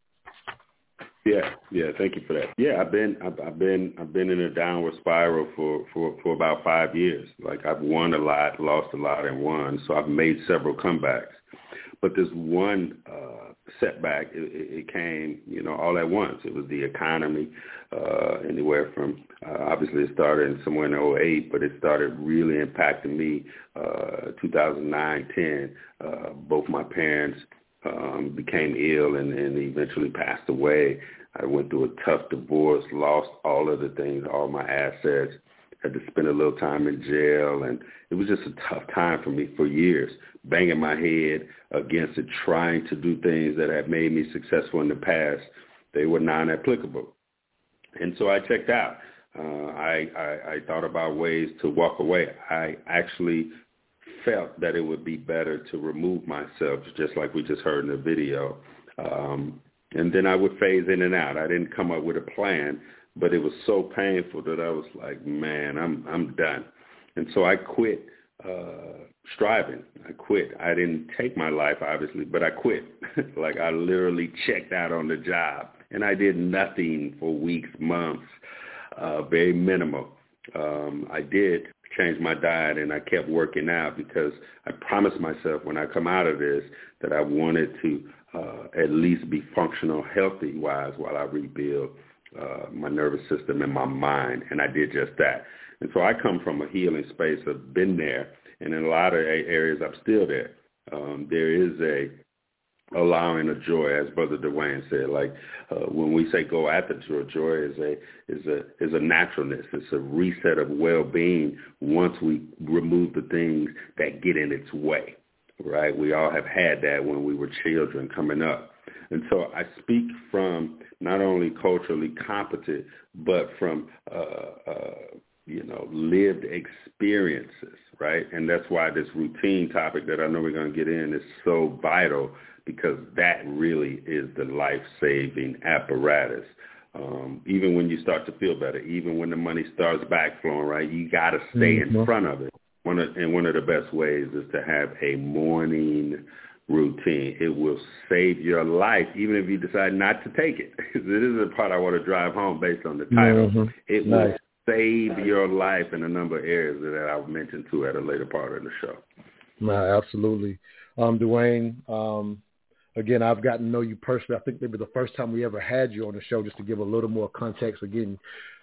Yeah, yeah. Thank you for that. Yeah, I've been, I've, I've been, I've been in a downward spiral for, for, for about five years. Like I've won a lot, lost a lot, and won. So I've made several comebacks. But this one uh, setback, it, it came, you know, all at once. It was the economy, uh, anywhere from, uh, obviously it started in somewhere in oh eight, but it started really impacting me, uh, two thousand nine, ten. Uh, both my parents um, became ill and, and eventually passed away. I went through a tough divorce, lost all of the things, all my assets, had to spend a little time in jail, and it was just a tough time for me for years, banging my head against it, trying to do things that had made me successful in the past. They were non-applicable. And so I checked out. Uh, I, I, I thought about ways to walk away. I actually felt that it would be better to remove myself, just like we just heard in the video. Um, and then I would phase in and out. I didn't come up with a plan, but it was so painful that I was like, man, I'm I'm done. And so I quit uh, striving. I quit. I didn't take my life, obviously, but I quit. Like I literally checked out on the job, and I did nothing for weeks, months, uh, very minimal. Um, I did change my diet, and I kept working out because I promised myself when I come out of this that I wanted to uh, at least be functional, healthy-wise while I rebuild uh, my nervous system and my mind, and I did just that. And so I come from a healing space. I've been there, and in a lot of areas I'm still there. Um, there is a allowing of joy, as Brother Dwayne said. Like uh, when we say go after joy, joy is a is a is a naturalness. It's a reset of well-being once we remove the things that get in its way. Right? We all have had that when we were children coming up. And so I speak from not only culturally competent, but from, uh, uh, you know, lived experiences, right? And that's why this routine topic that I know we're going to get in is so vital, because that really is the life-saving apparatus. Um, even when you start to feel better, even when the money starts back flowing, right, you got to stay mm-hmm. in front of it. One of, and one of the best ways is to have a morning routine. It will save your life, even if you decide not to take it. This is the part I want to drive home based on the title. Mm-hmm. It nice. will save your life in a number of areas that I'll mention too at a later part of the show. No, absolutely. Um, Dwayne, um, again, I've gotten to know you personally. I think maybe the first time we ever had you on the show, just to give a little more context. Again,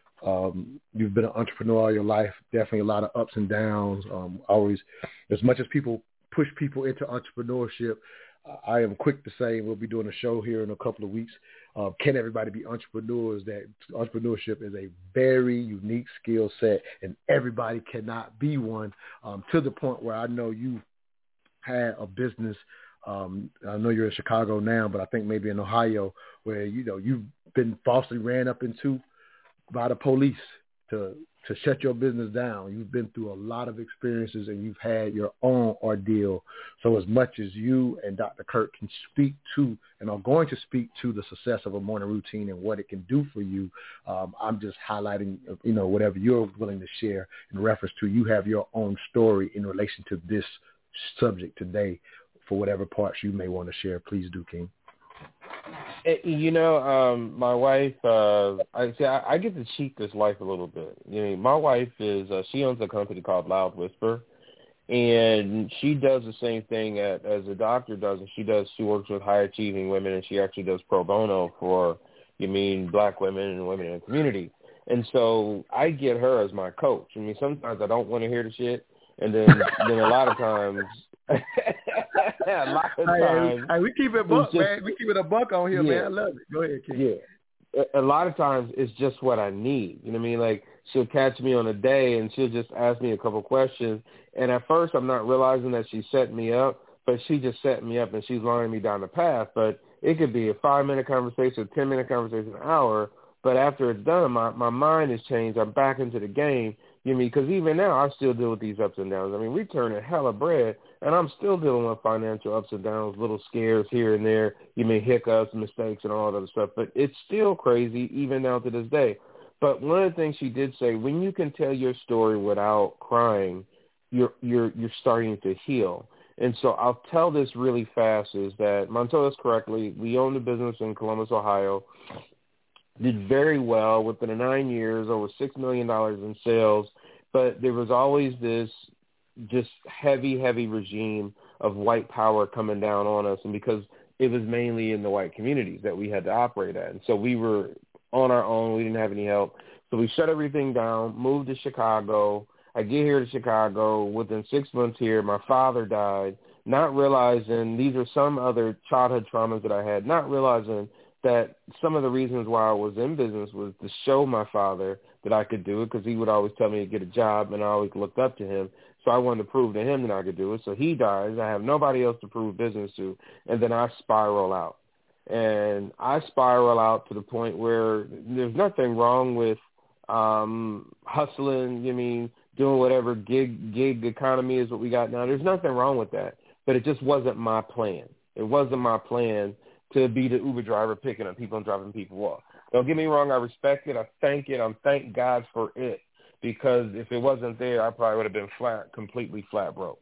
um, you've been an entrepreneur all your life, definitely a lot of ups and downs. Um, always, as much as people push people into entrepreneurship, uh, I am quick to say, we'll be doing a show here in a couple of weeks, uh, can everybody be entrepreneurs? That entrepreneurship is a very unique skill set, and everybody cannot be one, um, to the point where I know you had a business. Um, I know you're in Chicago now, but I think maybe in Ohio, where, you know, you've been falsely ran up into by the police to to shut your business down. You've been through a lot of experiences, and you've had your own ordeal. So as much as you and Doctor Kirk can speak to and are going to speak to the success of a morning routine and what it can do for you, um, I'm just highlighting, you know, whatever you're willing to share in reference to. You have your own story in relation to this subject today. For whatever parts you may want to share, please do, King. You know, um, my wife, uh, I, see, I, I get to cheat this life a little bit. You know, my wife is, uh, she owns a company called Loud Whisper, and she does the same thing at, as a doctor does. And she does, she works with high achieving women, and she actually does pro bono for, you mean, black women and women in the community. And so I get her as my coach. I mean, sometimes I don't want to hear the shit, and then then a lot of times. a lot of times hey, hey, we keep it buck, just, man. We keep it a buck on here, yeah, man. I love it. Go ahead, King. Yeah. A, a lot of times it's just what I need. You know what I mean? Like, she'll catch me on a day and she'll just ask me a couple questions. And at first I'm not realizing that she's setting me up, but she just set me up and she's leading me down the path. But it could be a five-minute conversation, a ten-minute conversation, an hour. But after it's done, my, my mind has changed. I'm back into the game. You know, because even now I still deal with these ups and downs. I mean, we turn a hell of bread, and I'm still dealing with financial ups and downs, little scares here and there. You mean hiccups, mistakes, and all that other stuff. But it's still crazy even now to this day. But one of the things she did say, when you can tell your story without crying, you're you're you're starting to heal. And so I'll tell this really fast, is that Montoya's correctly, we owned a business in Columbus, Ohio, did very well within nine years, over six million dollars in sales, but there was always this just heavy, heavy regime of white power coming down on us, and because it was mainly in the white communities that we had to operate at. And so we were on our own. We didn't have any help. So we shut everything down, moved to Chicago. I get here to Chicago. Within six months here, my father died, not realizing these are some other childhood traumas that I had, not realizing that some of the reasons why I was in business was to show my father that I could do it, because he would always tell me to get a job, and I always looked up to him. So I wanted to prove to him that I could do it. So he dies. I have nobody else to prove business to, and then I spiral out. And I spiral out to the point where there's nothing wrong with um, hustling, you mean, doing whatever gig gig economy is what we got now. There's nothing wrong with that, but it just wasn't my plan. It wasn't my plan to be the Uber driver picking up people and dropping people off. Don't get me wrong, I respect it. I thank it. I'm thank God for it, because if it wasn't there, I probably would have been flat, completely flat broke.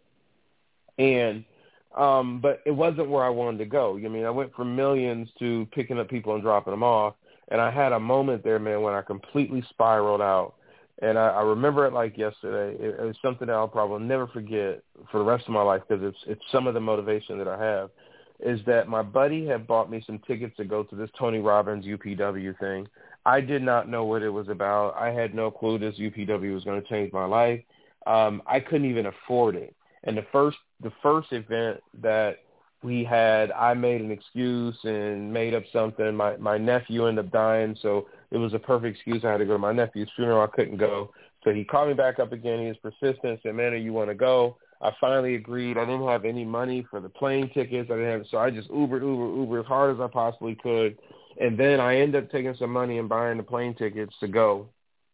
And um, but it wasn't where I wanted to go. You know, I mean, I went from millions to picking up people and dropping them off, and I had a moment there, man, when I completely spiraled out. And I, I remember it like yesterday. It, it was something that I'll probably never forget for the rest of my life, because it's it's some of the motivation that I have. Is that my buddy had bought me some tickets to go to this Tony Robbins U P W thing. I did not know what it was about. I had no clue this U P W was going to change my life. Um, I couldn't even afford it. And the first the first event that we had, I made an excuse and made up something. My my nephew ended up dying, so it was a perfect excuse. I had to go to my nephew's funeral. I couldn't go. So he called me back up again. He was persistent, said, "Man, you want to go?" I finally agreed. I didn't have any money for the plane tickets. I didn't have, so I just Ubered, Uber, Uber as hard as I possibly could. And then I ended up taking some money and buying the plane tickets to go.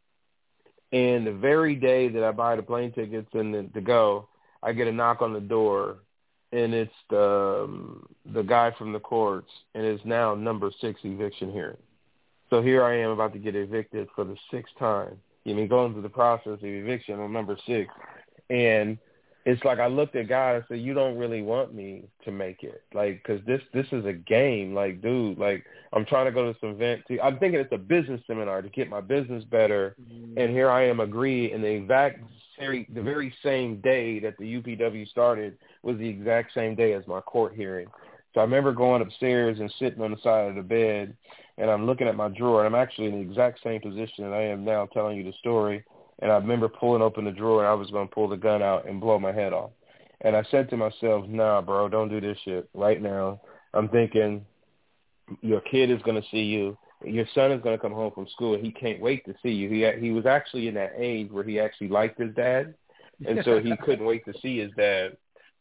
And the very day that I buy the plane tickets and the, to go, I get a knock on the door, and it's the um, the guy from the courts, and it's now number six eviction hearing. So here I am about to get evicted for the sixth time. You mean going through the process of eviction on number six, and it's like I looked at God and said, "You don't really want me to make it, like, because this this is a game, like, dude, like, I'm trying to go to this event. To, I'm thinking it's a business seminar to get my business better, mm-hmm. and here I am agree, and the exact very, the very same day that the U P W started was the exact same day as my court hearing. So I remember going upstairs and sitting on the side of the bed, and I'm looking at my drawer, and I'm actually in the exact same position that I am now telling you the story. And I remember pulling open the drawer, and I was going to pull the gun out and blow my head off. And I said to myself, nah, bro, don't do this shit right now. I'm thinking your kid is going to see you. Your son is going to come home from school, and he can't wait to see you. He he was actually in that age where he actually liked his dad, and so he couldn't wait to see his dad.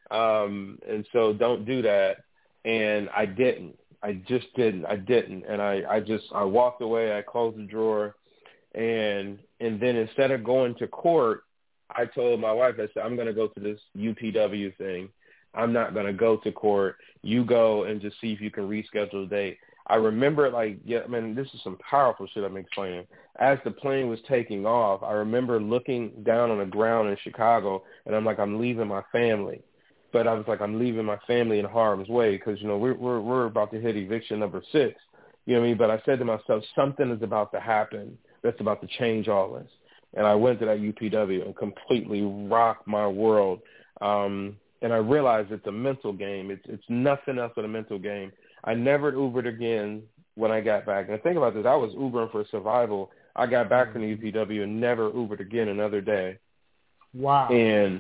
Um, and so don't do that. And I didn't. I just didn't. I didn't. And I, I just I walked away. I closed the drawer. And and then instead of going to court, I told my wife, I said, I'm going to go to this U P W thing. I'm not going to go to court. You go and just see if you can reschedule a date. I remember, like, yeah, I mean, this is some powerful shit I'm explaining. As the plane was taking off, I remember looking down on the ground in Chicago, and I'm like, I'm leaving my family. But I was like, I'm leaving my family in harm's way because, you know, we're, we're, we're about to hit eviction number six. You know what I mean? But I said to myself, something is about to happen that's about to change all this. And I went to that U P W and completely rocked my world. Um, and I realized it's a mental game. It's it's nothing else but a mental game. I never Ubered again when I got back. And think about this. I was Ubering for survival. I got back from the U P W and never Ubered again another day. Wow. And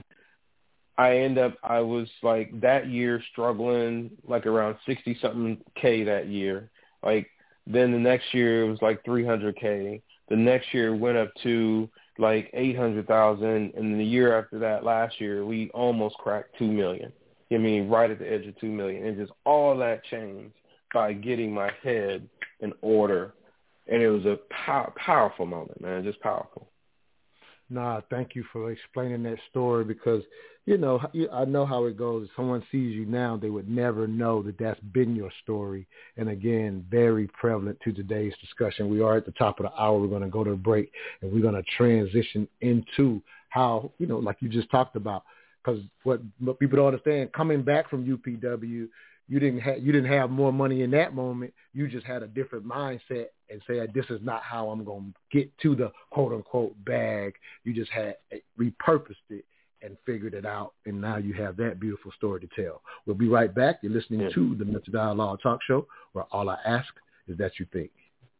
I end up, I was like that year struggling like around sixty-something K that year. Like then the next year it was like three hundred K. The next year went up to like eight hundred thousand, and the year after that, last year, we almost cracked two million. I mean, right at the edge of two million. And just all that changed by getting my head in order. And it was a pow- powerful moment, man, just powerful. Nah, thank you for explaining that story because, you know, I know how it goes. If someone sees you now, they would never know that that's been your story. And again, very prevalent to today's discussion. We are at the top of the hour. We're going to go to a break and we're going to transition into how, you know, like you just talked about, because what, what people don't understand, coming back from U P W, you didn't have you didn't have more money in that moment. You just had a different mindset and said, this is not how I'm going to get to the quote unquote bag. You just had repurposed it and figured it out. And now you have that beautiful story to tell. We'll be right back. You're listening yeah. to the Mental Dialogue Talk Show, where all I ask is that you think.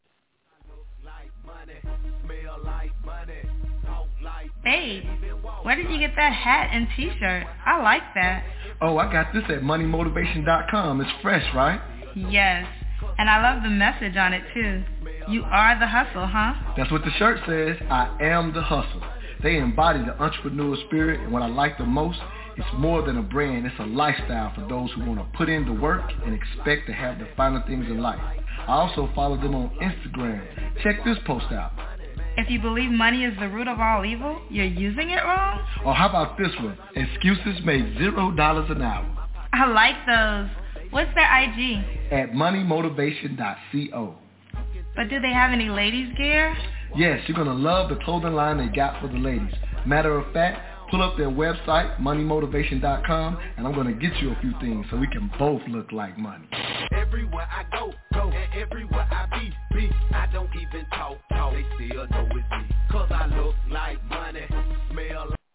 Hey, where did you get that hat and t-shirt? I like that. Oh, I got this at money motivation dot com. It's fresh, right? Yes, and I love the message on it too. You are the hustle, huh? That's what the shirt says. I am the hustle. They embody the entrepreneur spirit, and what I like the most, it's more than a brand. It's a lifestyle for those who want to put in the work and expect to have the finer things in life. I also follow them on Instagram. Check this post out. If you believe money is the root of all evil, you're using it wrong? Or how about this one? Excuses make zero dollars an hour. I like those. What's their I G? At money motivation dot co. But do they have any ladies gear? Yes, you're going to love the clothing line they got for the ladies. Matter of fact, pull up their website, money motivation dot com, and I'm going to get you a few things so we can both look like money. Everywhere I go, go, and everywhere I be, be, I don't even talk, talk, they still know it's me, cause I look like money, smell like...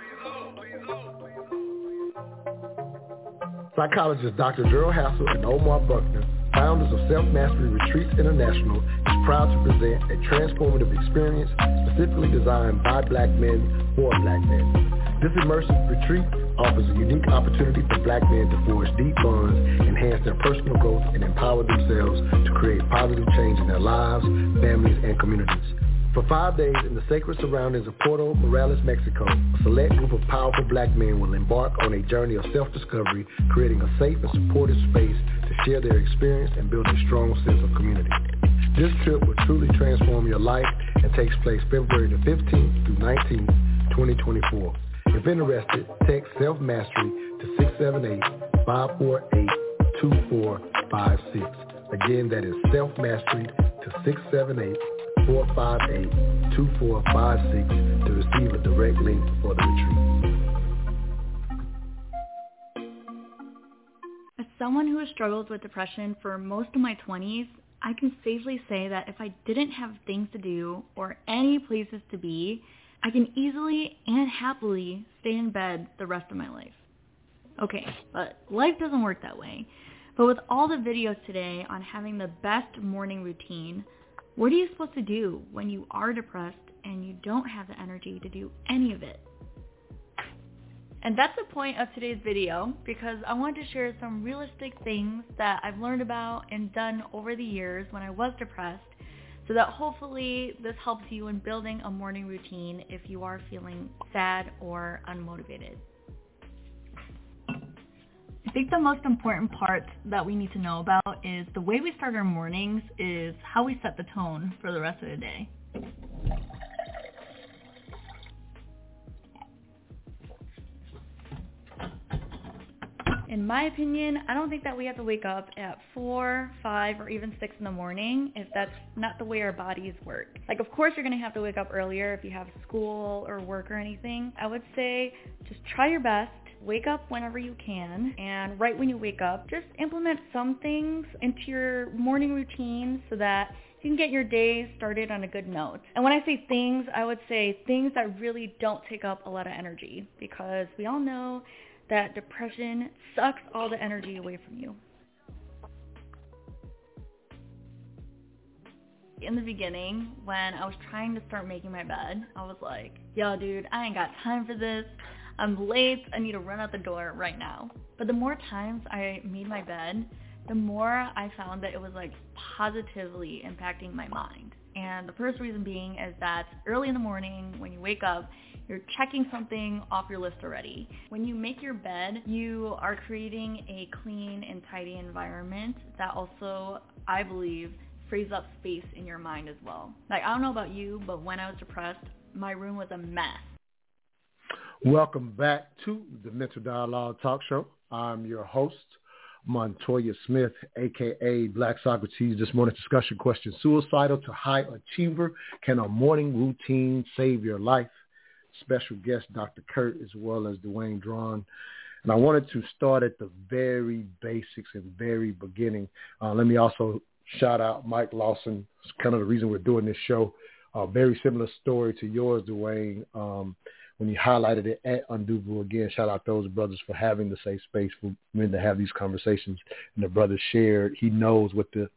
Psychologist Doctor Gerald Hassel and Omar Buckner, founders of Self-Mastery Retreats International, is proud to present a transformative experience specifically designed by black men for black men. This immersive retreat offers a unique opportunity for black men to forge deep bonds, enhance their personal growth, and empower themselves to create positive change in their lives, families, and communities. For five days in the sacred surroundings of Puerto Morales, Mexico, a select group of powerful black men will embark on a journey of self-discovery, creating a safe and supportive space to share their experience and build a strong sense of community. This trip will truly transform your life and takes place February the fifteenth through nineteenth, twenty twenty-four. If interested, text Self-Mastery to six seven eight, five four eight, two four five six. Again, that is Self-Mastery to six seven eight, four five eight, two four five six to receive a direct link for the retreat. As someone who has struggled with depression for most of my twenties, I can safely say that if I didn't have things to do or any places to be, I can easily and happily stay in bed the rest of my life. Okay, but life doesn't work that way. But with all the videos today on having the best morning routine, what are you supposed to do when you are depressed and you don't have the energy to do any of it? And that's the point of today's video, because I want to share some realistic things that I've learned about and done over the years when I was depressed, so that hopefully this helps you in building a morning routine if you are feeling sad or unmotivated. I think the most important part that we need to know about is the way we start our mornings is how we set the tone for the rest of the day. In my opinion, I don't think that we have to wake up at four, five, or even six in the morning if that's not the way our bodies work. Like, of course, you're going to have to wake up earlier if you have school or work or anything. I would say just try your best. Wake up whenever you can, and right when you wake up, just implement some things into your morning routine so that you can get your day started on a good note. And when I say things, I would say things that really don't take up a lot of energy, because we all know that depression sucks all the energy away from you. In the beginning, when I was trying to start making my bed, I was like, yo, dude, I ain't got time for this. I'm late. I need to run out the door right now. But the more times I made my bed, the more I found that it was like positively impacting my mind. And the first reason being is that early in the morning when you wake up, you're checking something off your list already. When you make your bed, you are creating a clean and tidy environment that also, I believe, frees up space in your mind as well. Like, I don't know about you, but when I was depressed, my room was a mess. Welcome back to the Mental Dialogue Talk Show. I'm your host, Montoya Smith, a k a. Black Socrates. This morning's discussion question: suicidal to high achiever, can a morning routine save your life? Special guest Doctor Kurt as well as Dwayne Drawn. And I wanted to start at the very basics and very beginning. Uh, let me also shout out Mike Lawson. It's kind of the reason we're doing this show. A uh, very similar story to yours, Dwayne. Um, when you highlighted it at Undoable, again, shout out those brothers for having the safe space for men to have these conversations. And the brother shared, he knows what the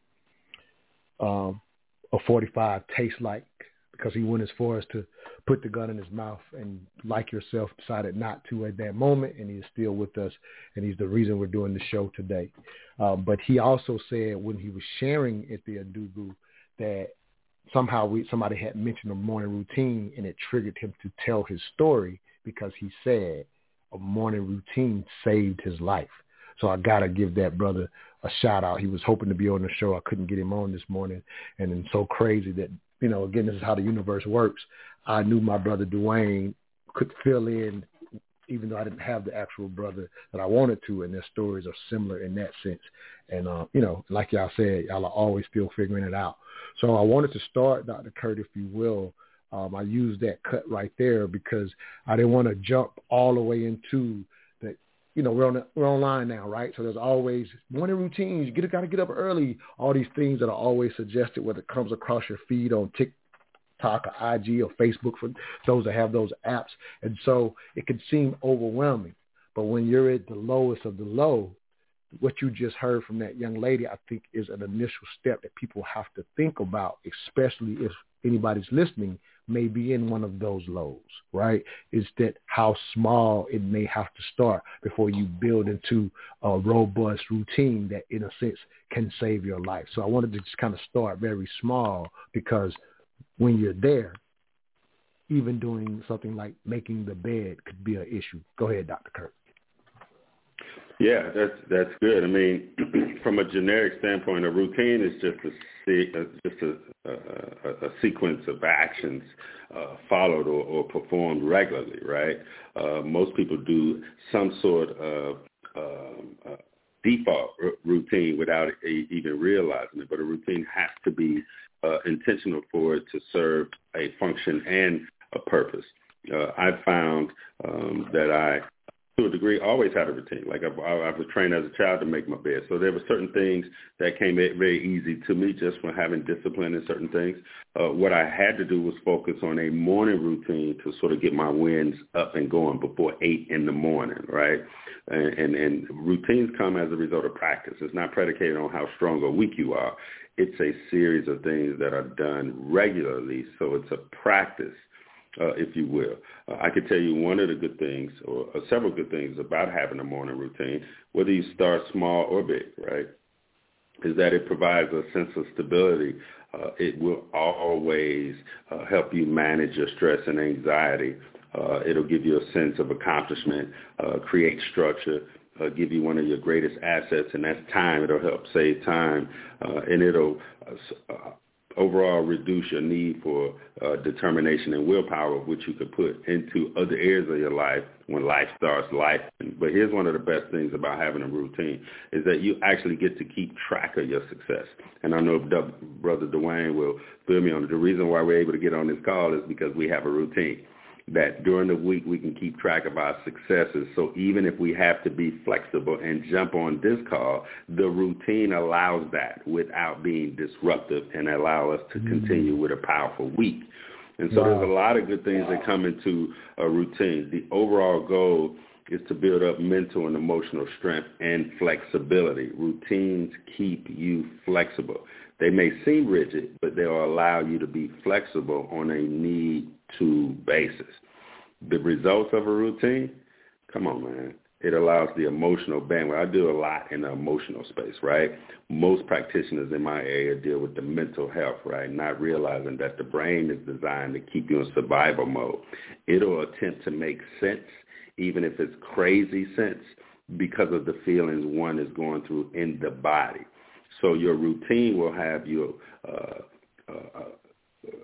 um, a forty-five tastes like, because he went as far as to put the gun in his mouth and, like yourself, decided not to at that moment, and he is still with us, and he's the reason we're doing the show today. Um, but he also said when he was sharing at the Undoable that somehow we, somebody had mentioned a morning routine, and it triggered him to tell his story because he said a morning routine saved his life. So I got to give that brother a shout out. He was hoping to be on the show. I couldn't get him on this morning. And it's so crazy that, you know, again, this is how the universe works. I knew my brother Dwayne could fill in, even though I didn't have the actual brother that I wanted to, and their stories are similar in that sense. And, uh, you know, like y'all said, y'all are always still figuring it out. So I wanted to start, Doctor Kurt, if you will. Um, I used that cut right there because I didn't want to jump all the way into the, you know, we're on the, we're online now, right? So there's always morning routines. You get got to get up early. All these things that are always suggested, whether it comes across your feed on TikTok or I G or Facebook for those that have those apps. And so it can seem overwhelming. But when you're at the lowest of the low, what you just heard from that young lady, I think, is an initial step that people have to think about, especially if anybody's listening may be in one of those lows, right? Is that how small it may have to start before you build into a robust routine that, in a sense, can save your life. So I wanted to just kind of start very small, because when you're there, even doing something like making the bed could be an issue. Go ahead, Doctor Kurt. Yeah, that's that's good. I mean, from a generic standpoint, a routine is just a just a, a, a sequence of actions uh, followed or, or performed regularly, right? Uh, most people do some sort of um, uh, default r- routine without a, even realizing it, but a routine has to be uh, intentional for it to serve a function and a purpose. Uh, I found um, that I to a degree, always had a routine. Like I, I was trained as a child to make my bed. So there were certain things that came very easy to me just from having discipline in certain things. Uh, what I had to do was focus on a morning routine to sort of get my winds up and going before eight in the morning, right? And, and, and routines come as a result of practice. It's not predicated on how strong or weak you are. It's a series of things that are done regularly. So it's a practice. Uh, if you will. Uh, I could tell you one of the good things, or uh, several good things about having a morning routine, whether you start small or big, right, is that it provides a sense of stability. Uh, it will always uh, help you manage your stress and anxiety. Uh, it'll give you a sense of accomplishment, uh, create structure, uh, give you one of your greatest assets, and that's time. It'll help save time, uh, and it'll uh, overall reduce your need for uh, determination and willpower, which you could put into other areas of your life when life starts life. But here's one of the best things about having a routine is that you actually get to keep track of your success. And I know Brother Dwayne will fill me on it. The reason why we're able to get on this call is because we have a routine that during the week we can keep track of our successes. So even if we have to be flexible and jump on this call, the routine allows that without being disruptive and allow us to mm. continue with a powerful week. And so wow. there's a lot of good things that come into a routine. The overall goal is to build up mental and emotional strength and flexibility. Routines keep you flexible. They may seem rigid, but they'll allow you to be flexible on a need-to basis. The results of a routine, come on, man. It allows the emotional bandwidth. I do a lot in the emotional space, right? Most practitioners in my area deal with the mental health, right? Not realizing that the brain is designed to keep you in survival mode. It'll attempt to make sense, even if it's crazy sense, because of the feelings one is going through in the body. So your routine will have you uh, uh, uh,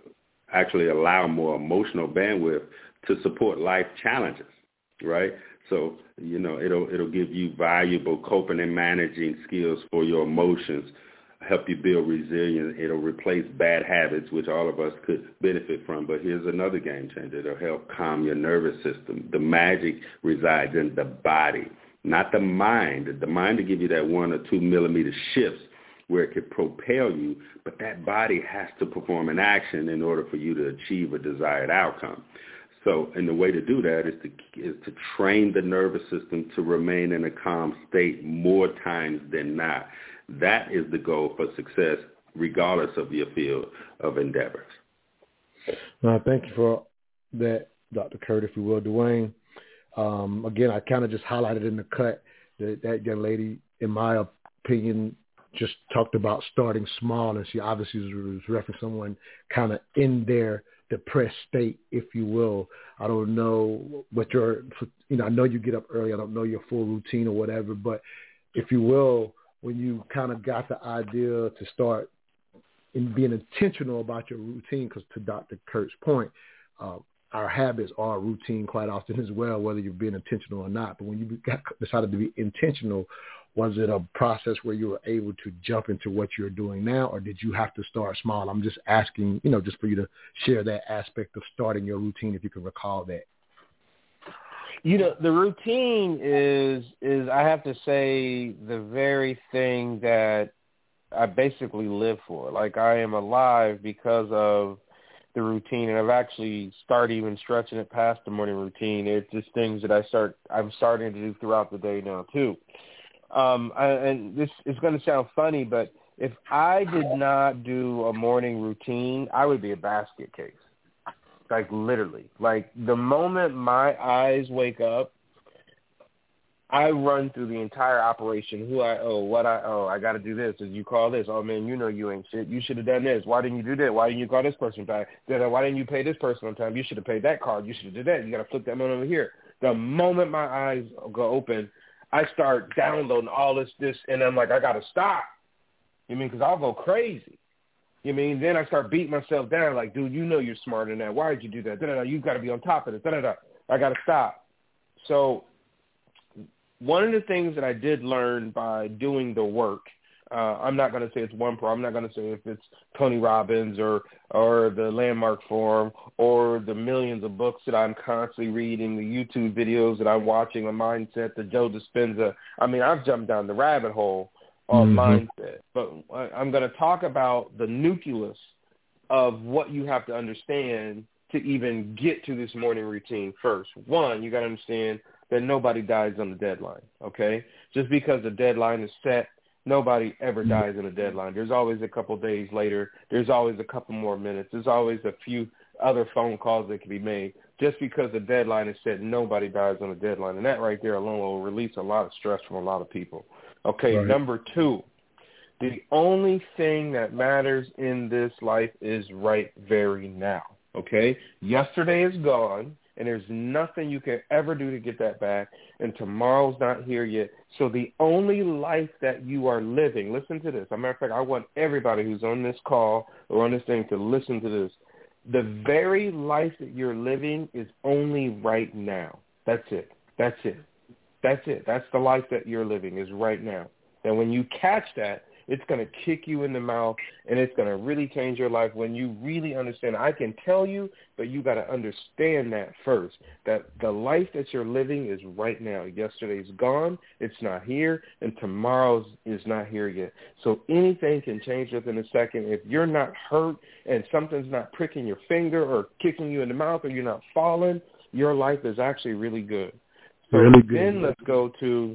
actually allow more emotional bandwidth to support life challenges, right? So, you know, it'll it'll give you valuable coping and managing skills for your emotions, help you build resilience. It'll replace bad habits, which all of us could benefit from. But here's another game changer. It'll help calm your nervous system. The magic resides in the body, not the mind. The mind will give you that one or two millimeter shifts where it could propel you, but that body has to perform an action in order for you to achieve a desired outcome. So, and the way to do that is to is to train the nervous system to remain in a calm state more times than not. That is the goal for success, regardless of your field of endeavors. Uh, thank you for that, Doctor Kurt, if you will, Dwayne. Um, again, I kind of just highlighted in the cut that that young lady, in my opinion, just talked about starting small, and she obviously was referencing someone kind of in their depressed state, if you will. I don't know what your, you know, I know you get up early. I don't know your full routine or whatever, but if you will, when you kind of got the idea to start in being intentional about your routine, because to Doctor Kurt's point, uh, our habits are routine quite often as well, whether you're being intentional or not. But when you got, decided to be intentional, was it a process where you were able to jump into what you're doing now, or did you have to start small? I'm just asking, you know, just for you to share that aspect of starting your routine, if you can recall that. You know, the routine is, is I have to say, the very thing that I basically live for. Like, I am alive because of the routine, and I've actually started even stretching it past the morning routine. It's just things that I start, I'm starting to do throughout the day now, too. Um, I, and this is going to sound funny, but if I did not do a morning routine, I would be a basket case. Like, literally. Like, the moment my eyes wake up, I run through the entire operation, who I owe, what I owe. I got to do this. Did you call this? Oh, man, you know you ain't shit. You should have done this. Why didn't you do that? Why didn't you call this person back? Why didn't you pay this person on time? You should have paid that card. You should have did that. You got to flip that one over here. The moment my eyes go open, I start downloading all this, this, and I'm like, I got to stop. You mean, because I'll go crazy. You mean, then I start beating myself down like, dude, you know you're smarter than that. Why did you do that? Da-da-da. You've got to be on top of it. Da-da-da. I got to stop. So one of the things that I did learn by doing the work, uh, I'm not going to say it's one pro. I'm not going to say if it's Tony Robbins or or the Landmark Forum or the millions of books that I'm constantly reading, the YouTube videos that I'm watching on mindset, the Joe Dispenza. I mean, I've jumped down the rabbit hole on mm-hmm. mindset. But I'm going to talk about the nucleus of what you have to understand to even get to this morning routine first. One, you got to understand that nobody dies on the deadline, okay? Just because the deadline is set, nobody ever dies on a deadline. There's always a couple days later. There's always a couple more minutes. There's always a few other phone calls that can be made. Just because the deadline is set, nobody dies on a deadline. And that right there alone will release a lot of stress from a lot of people. Okay, right. Number two, the only thing that matters in this life is right very now, okay? Yesterday is gone, and there's nothing you can ever do to get that back, and tomorrow's not here yet. So the only life that you are living, listen to this. As a matter of fact, I want everybody who's on this call or on this thing to listen to this. The very life that you're living is only right now. That's it. That's it. That's it. That's the life that you're living is right now. And when you catch that, it's going to kick you in the mouth, and it's going to really change your life when you really understand. I can tell you, but you got to understand that first, that the life that you're living is right now. Yesterday's gone. It's not here, and tomorrow's is not here yet. So anything can change within a second. If you're not hurt and something's not pricking your finger or kicking you in the mouth or you're not falling, your life is actually really good. So really good. Then let's go to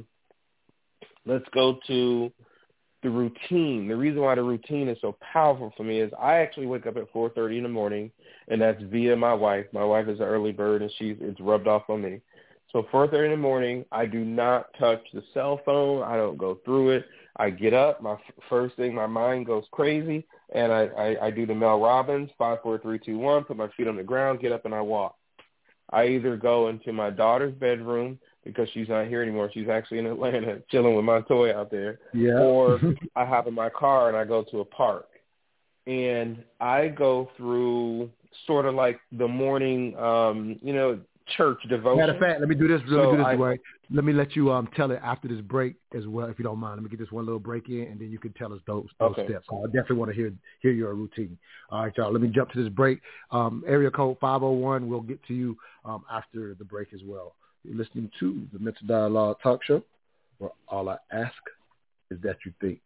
let's go to the routine. The reason why the routine is so powerful for me is I actually wake up at four thirty in the morning, and that's via my wife. My wife is an early bird, and she's it's rubbed off on me. So four thirty in the morning, I do not touch the cell phone. I don't go through it. I get up. My first thing, my mind goes crazy, and I, I, I do the Mel Robbins, five, four, three, two, one, put my feet on the ground, get up, and I walk. I either go into my daughter's bedroom because she's not here anymore. She's actually in Atlanta chilling with Montoya out there. Yeah. Or I hop in my car and I go to a park. And I go through sort of like the morning, um, you know, church devotion. Matter of fact, let me do this. Let so me do this, I, Dwayne. Let me let you um tell it after this break as well, if you don't mind. Let me get this one little break in, and then you can tell us those those okay. steps. So I definitely want to hear hear your routine. All right, y'all. Let me jump to this break. Um, area code five oh one. We'll get to you um after the break as well. You're listening to the Mental Dialogue Talk Show, where all I ask is that you think.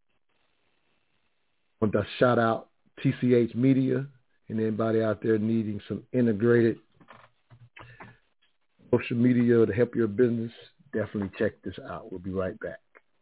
I want to shout out T C H Media and anybody out there needing some integrated social media to help your business. Definitely check this out. We'll be right back.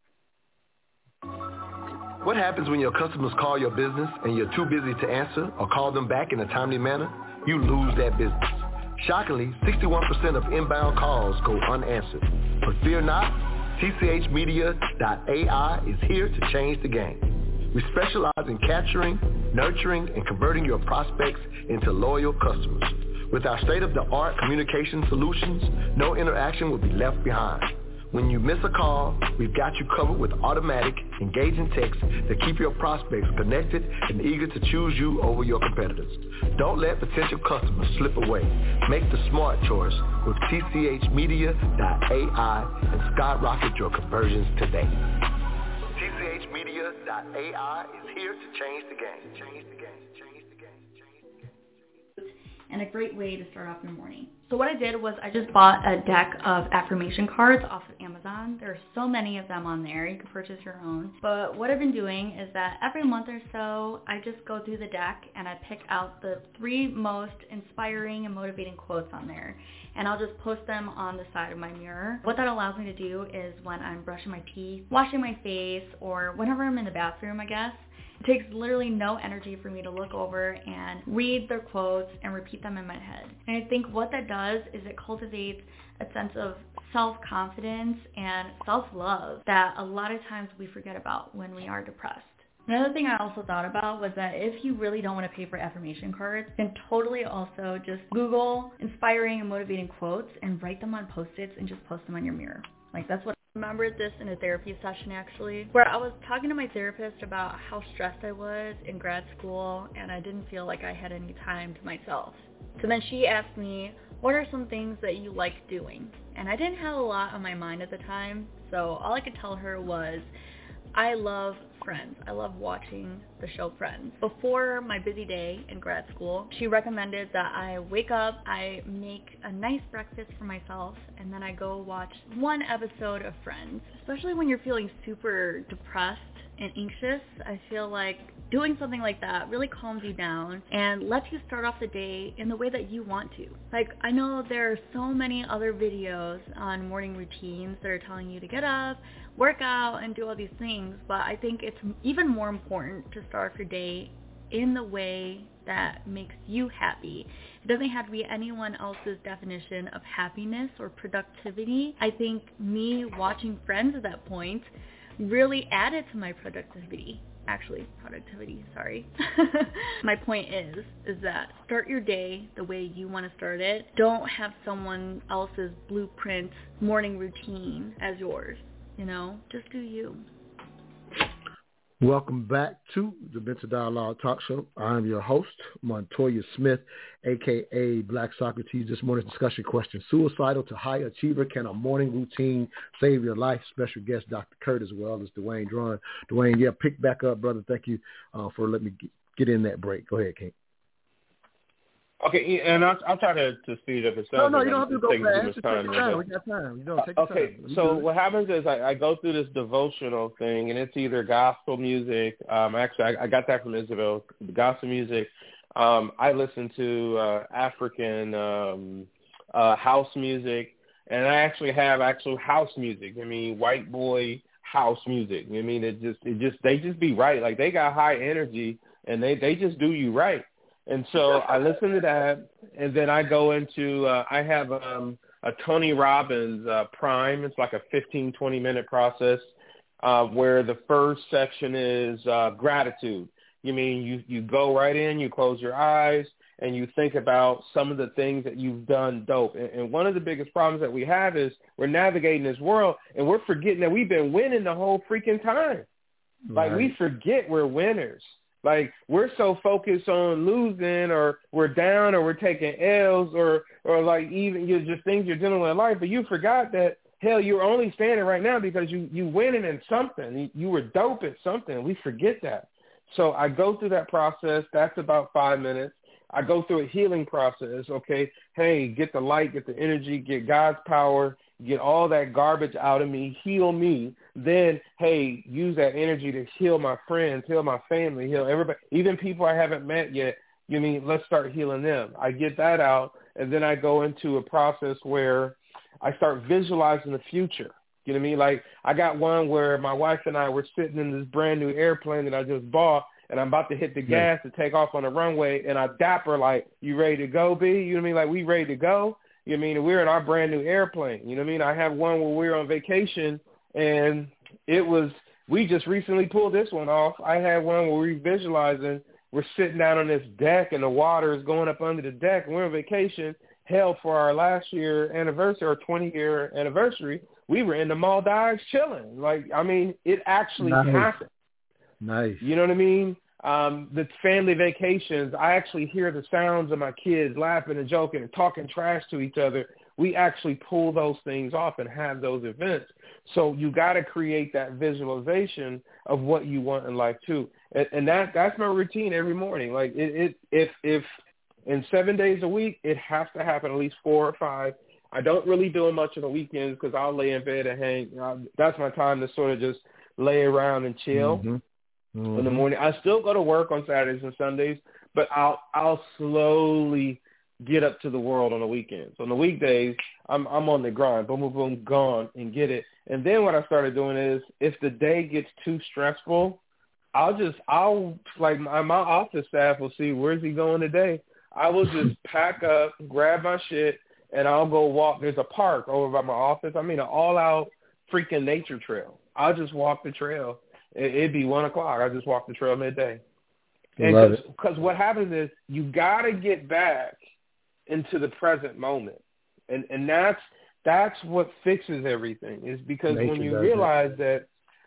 What happens when your customers call your business and you're too busy to answer or call them back in a timely manner? You lose that business. Shockingly, sixty-one percent of inbound calls go unanswered. But fear not, T C H Media dot A I is here to change the game. We specialize in capturing, nurturing, and converting your prospects into loyal customers. With our state-of-the-art communication solutions, no interaction will be left behind. When you miss a call, we've got you covered with automatic, engaging texts that keep your prospects connected and eager to choose you over your competitors. Don't let potential customers slip away. Make the smart choice with T C H Media dot A I and skyrocket your conversions today. T C H Media dot A I is here to change the game. Change the game. Change the game. Change the game. And a great way to start off in the morning. So what I did was I just bought a deck of affirmation cards off of Amazon. There are so many of them on there. You can purchase your own. But what I've been doing is that every month or so, I just go through the deck and I pick out the three most inspiring and motivating quotes on there. And I'll just post them on the side of my mirror. What that allows me to do is when I'm brushing my teeth, washing my face, or whenever I'm in the bathroom, I guess, it takes literally no energy for me to look over and read their quotes and repeat them in my head. And I think what that does is it cultivates a sense of self-confidence and self-love that a lot of times we forget about when we are depressed. Another thing I also thought about was that if you really don't want to pay for affirmation cards, then totally also just Google inspiring and motivating quotes and write them on Post-its and just post them on your mirror. Like, that's what I remembered this in a therapy session, actually, where I was talking to my therapist about how stressed I was in grad school and I didn't feel like I had any time to myself. So then she asked me, what are some things that you like doing? And I didn't have a lot on my mind at the time, so all I could tell her was, I love Friends. I love watching the show Friends. Before my busy day in grad school, she recommended that I wake up, I make a nice breakfast for myself, and then I go watch one episode of Friends. Especially when you're feeling super depressed and anxious, I feel like doing something like that really calms you down and lets you start off the day in the way that you want to. Like, I know there are so many other videos on morning routines that are telling you to get up, work out, and do all these things, but I think it's even more important to start your day in the way that makes you happy. It doesn't have to be anyone else's definition of happiness or productivity. I think me watching Friends at that point really added to my productivity. Actually, productivity, sorry. My point is, is that start your day the way you want to start it. Don't have someone else's blueprint morning routine as yours. You know, just do you. Welcome back to the Mental Dialogue Talk Show. I'm your host, Montoya Smith, a k a. Black Socrates. This morning's discussion question, suicidal to high achiever, can a morning routine save your life? Special guest, Doctor Kurt, as well as Dwayne Drawn. Dwayne, yeah, pick back up, brother. Thank you uh, for letting me get in that break. Go ahead, King. Okay, and I'll, I'll try to, to speed up. It no, no, like you don't I'm have to go fast. Just take time, your time. but... We got time. You don't take uh, your okay, time. so what happens is I, I go through this devotional thing, and it's either gospel music. Um, actually, I, I got that from Isabel. The gospel music. Um, I listen to uh, African um, uh, house music, and I actually have actual house music. I mean, white boy house music. I mean, it just, it just, they just be right. Like, they got high energy, and they, they just do you right. And so I listen to that, and then I go into, uh, I have um, a Tony Robbins uh, Prime. It's like a fifteen, twenty-minute process uh, where the first section is uh, gratitude. You mean you, you go right in, you close your eyes, and you think about some of the things that you've done dope. And, and one of the biggest problems that we have is we're navigating this world, and we're forgetting that we've been winning the whole freaking time. Right. Like, we forget we're winners. Like, we're so focused on losing, or we're down, or we're taking L's, or or like even you just things you're dealing with in life, but you forgot that, hell, you're only standing right now because you you winning in something. You, you were dope at something. We forget that. So I go through that process. That's about five minutes. I go through a healing process. Okay, hey, get the light, get the energy, get God's power, get all that garbage out of me, heal me. Then, hey, use that energy to heal my friends, heal my family, heal everybody, even people I haven't met yet. You mean, let's start healing them. I get that out, and then I go into a process where I start visualizing the future. You know what I mean? Like, I got one where my wife and I were sitting in this brand new airplane that I just bought, and I'm about to hit the gas to take off on the runway, and I dap her like, you ready to go, B? You know what I mean? Like, we ready to go? You know what I mean? We're in our brand new airplane. You know what I mean? I have one where we were on vacation, and it was, we just recently pulled this one off. I had one where we visualizing, we're sitting down on this deck, and the water is going up under the deck, and we're on vacation. Hell, for our last year anniversary, or twenty-year anniversary, we were in the Maldives chilling. Like, I mean, it actually nice. happened. Nice. You know what I mean? Um, the family vacations, I actually hear the sounds of my kids laughing and joking and talking trash to each other. We actually pull those things off and have those events. So you got to create that visualization of what you want in life too. And, and that that's my routine every morning. Like, it, it if if in seven days a week, it has to happen at least four or five. I don't really do it much on the weekends because I'll lay in bed and hang. You know, that's my time to sort of just lay around and chill. Mm-hmm. Mm-hmm. In the morning. I still go to work on Saturdays and Sundays, but I'll I'll slowly get up to the world on the weekends. On the weekdays, I'm I'm on the grind, boom, boom, boom, gone, and get it. And then what I started doing is, if the day gets too stressful, I'll just I'll like my, my office staff will see, where's he going today. I will just pack up, grab my shit, and I'll go walk. There's a park over by my office. I mean, an all-out freaking nature trail. I'll just walk the trail. It'd be one o'clock. I just walk the trail midday. And because what happens is you got to get back into the present moment. And and that's that's what fixes everything, is because Nature when you realize it. that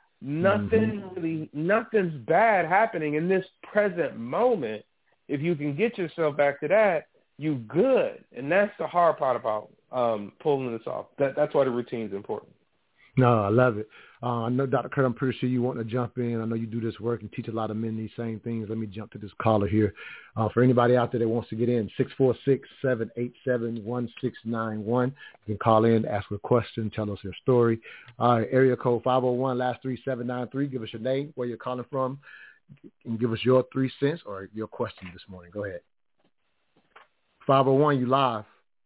nothing mm-hmm. really, nothing's bad happening in this present moment, if you can get yourself back to that, you good. And that's the hard part about um, pulling this off. That, that's why the routine is important. No, I love it. Uh, I know, Doctor Kurt, I'm pretty sure you want to jump in. I know you do this work and teach a lot of men these same things. Let me jump to this caller here. Uh, for anybody out there that wants to get in, six four six, seven eight seven, one six nine one. You can call in, ask a question, tell us your story. All right, area code five oh one, last three seven nine three. Give us your name, where you're calling from, and give us your three cents or your question this morning. Go ahead. five oh one, you live.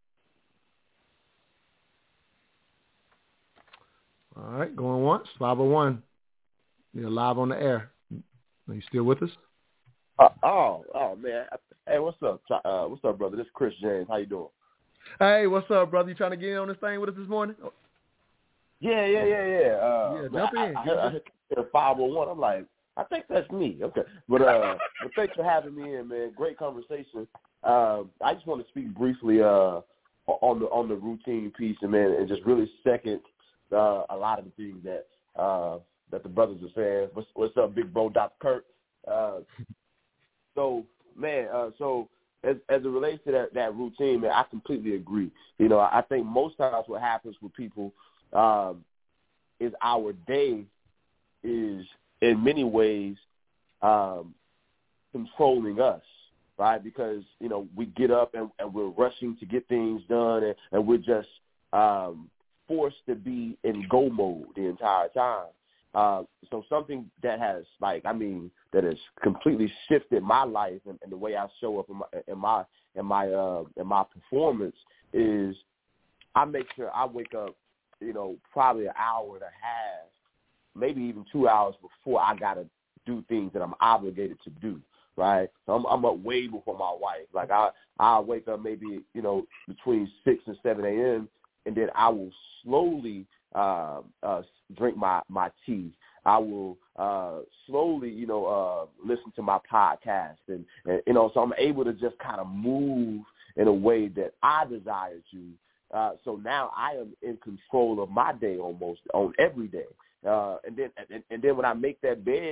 All right, going once. five oh one. You're live on the air. Are you still with us? Uh, oh, oh man. Hey, what's up? Uh, what's up, brother? This is Chris James. How you doing? Hey, what's up, brother? You trying to get in on this thing with us this morning? Yeah, yeah, yeah, yeah. Uh, yeah, jump I, in. I, I, I hit the five oh one. I'm like, I think that's me. Okay, but uh, but thanks for having me in, man. Great conversation. Uh, I just want to speak briefly uh on the on the routine piece, and man, and just really second. Uh, a lot of the things that uh, that the brothers are saying. What's, what's up, big bro, Doctor Kurt? Uh, so, man, uh, so as as it relates to that, that routine, man, I completely agree. You know, I think most times what happens with people um, is our day is in many ways um, controlling us, right? Because, you know, we get up and, and we're rushing to get things done, and, and we're just um, – forced to be in go mode the entire time. Uh, so something that has, like, I mean, that has completely shifted my life and, and the way I show up in my in my in my uh, in my performance is I make sure I wake up, you know, probably an hour and a half, maybe even two hours before I gotta do things that I'm obligated to do. Right, so I'm, I'm up way before my wife. Like I I wake up maybe, you know, between six and seven a.m. and then I will slowly uh, uh, drink my, my tea. I will uh, slowly, you know, uh, listen to my podcast. And, and, you know, so I'm able to just kind of move in a way that I desire to. Uh, so now I am in control of my day almost on every day. Uh, and then and, and then when I make that bed,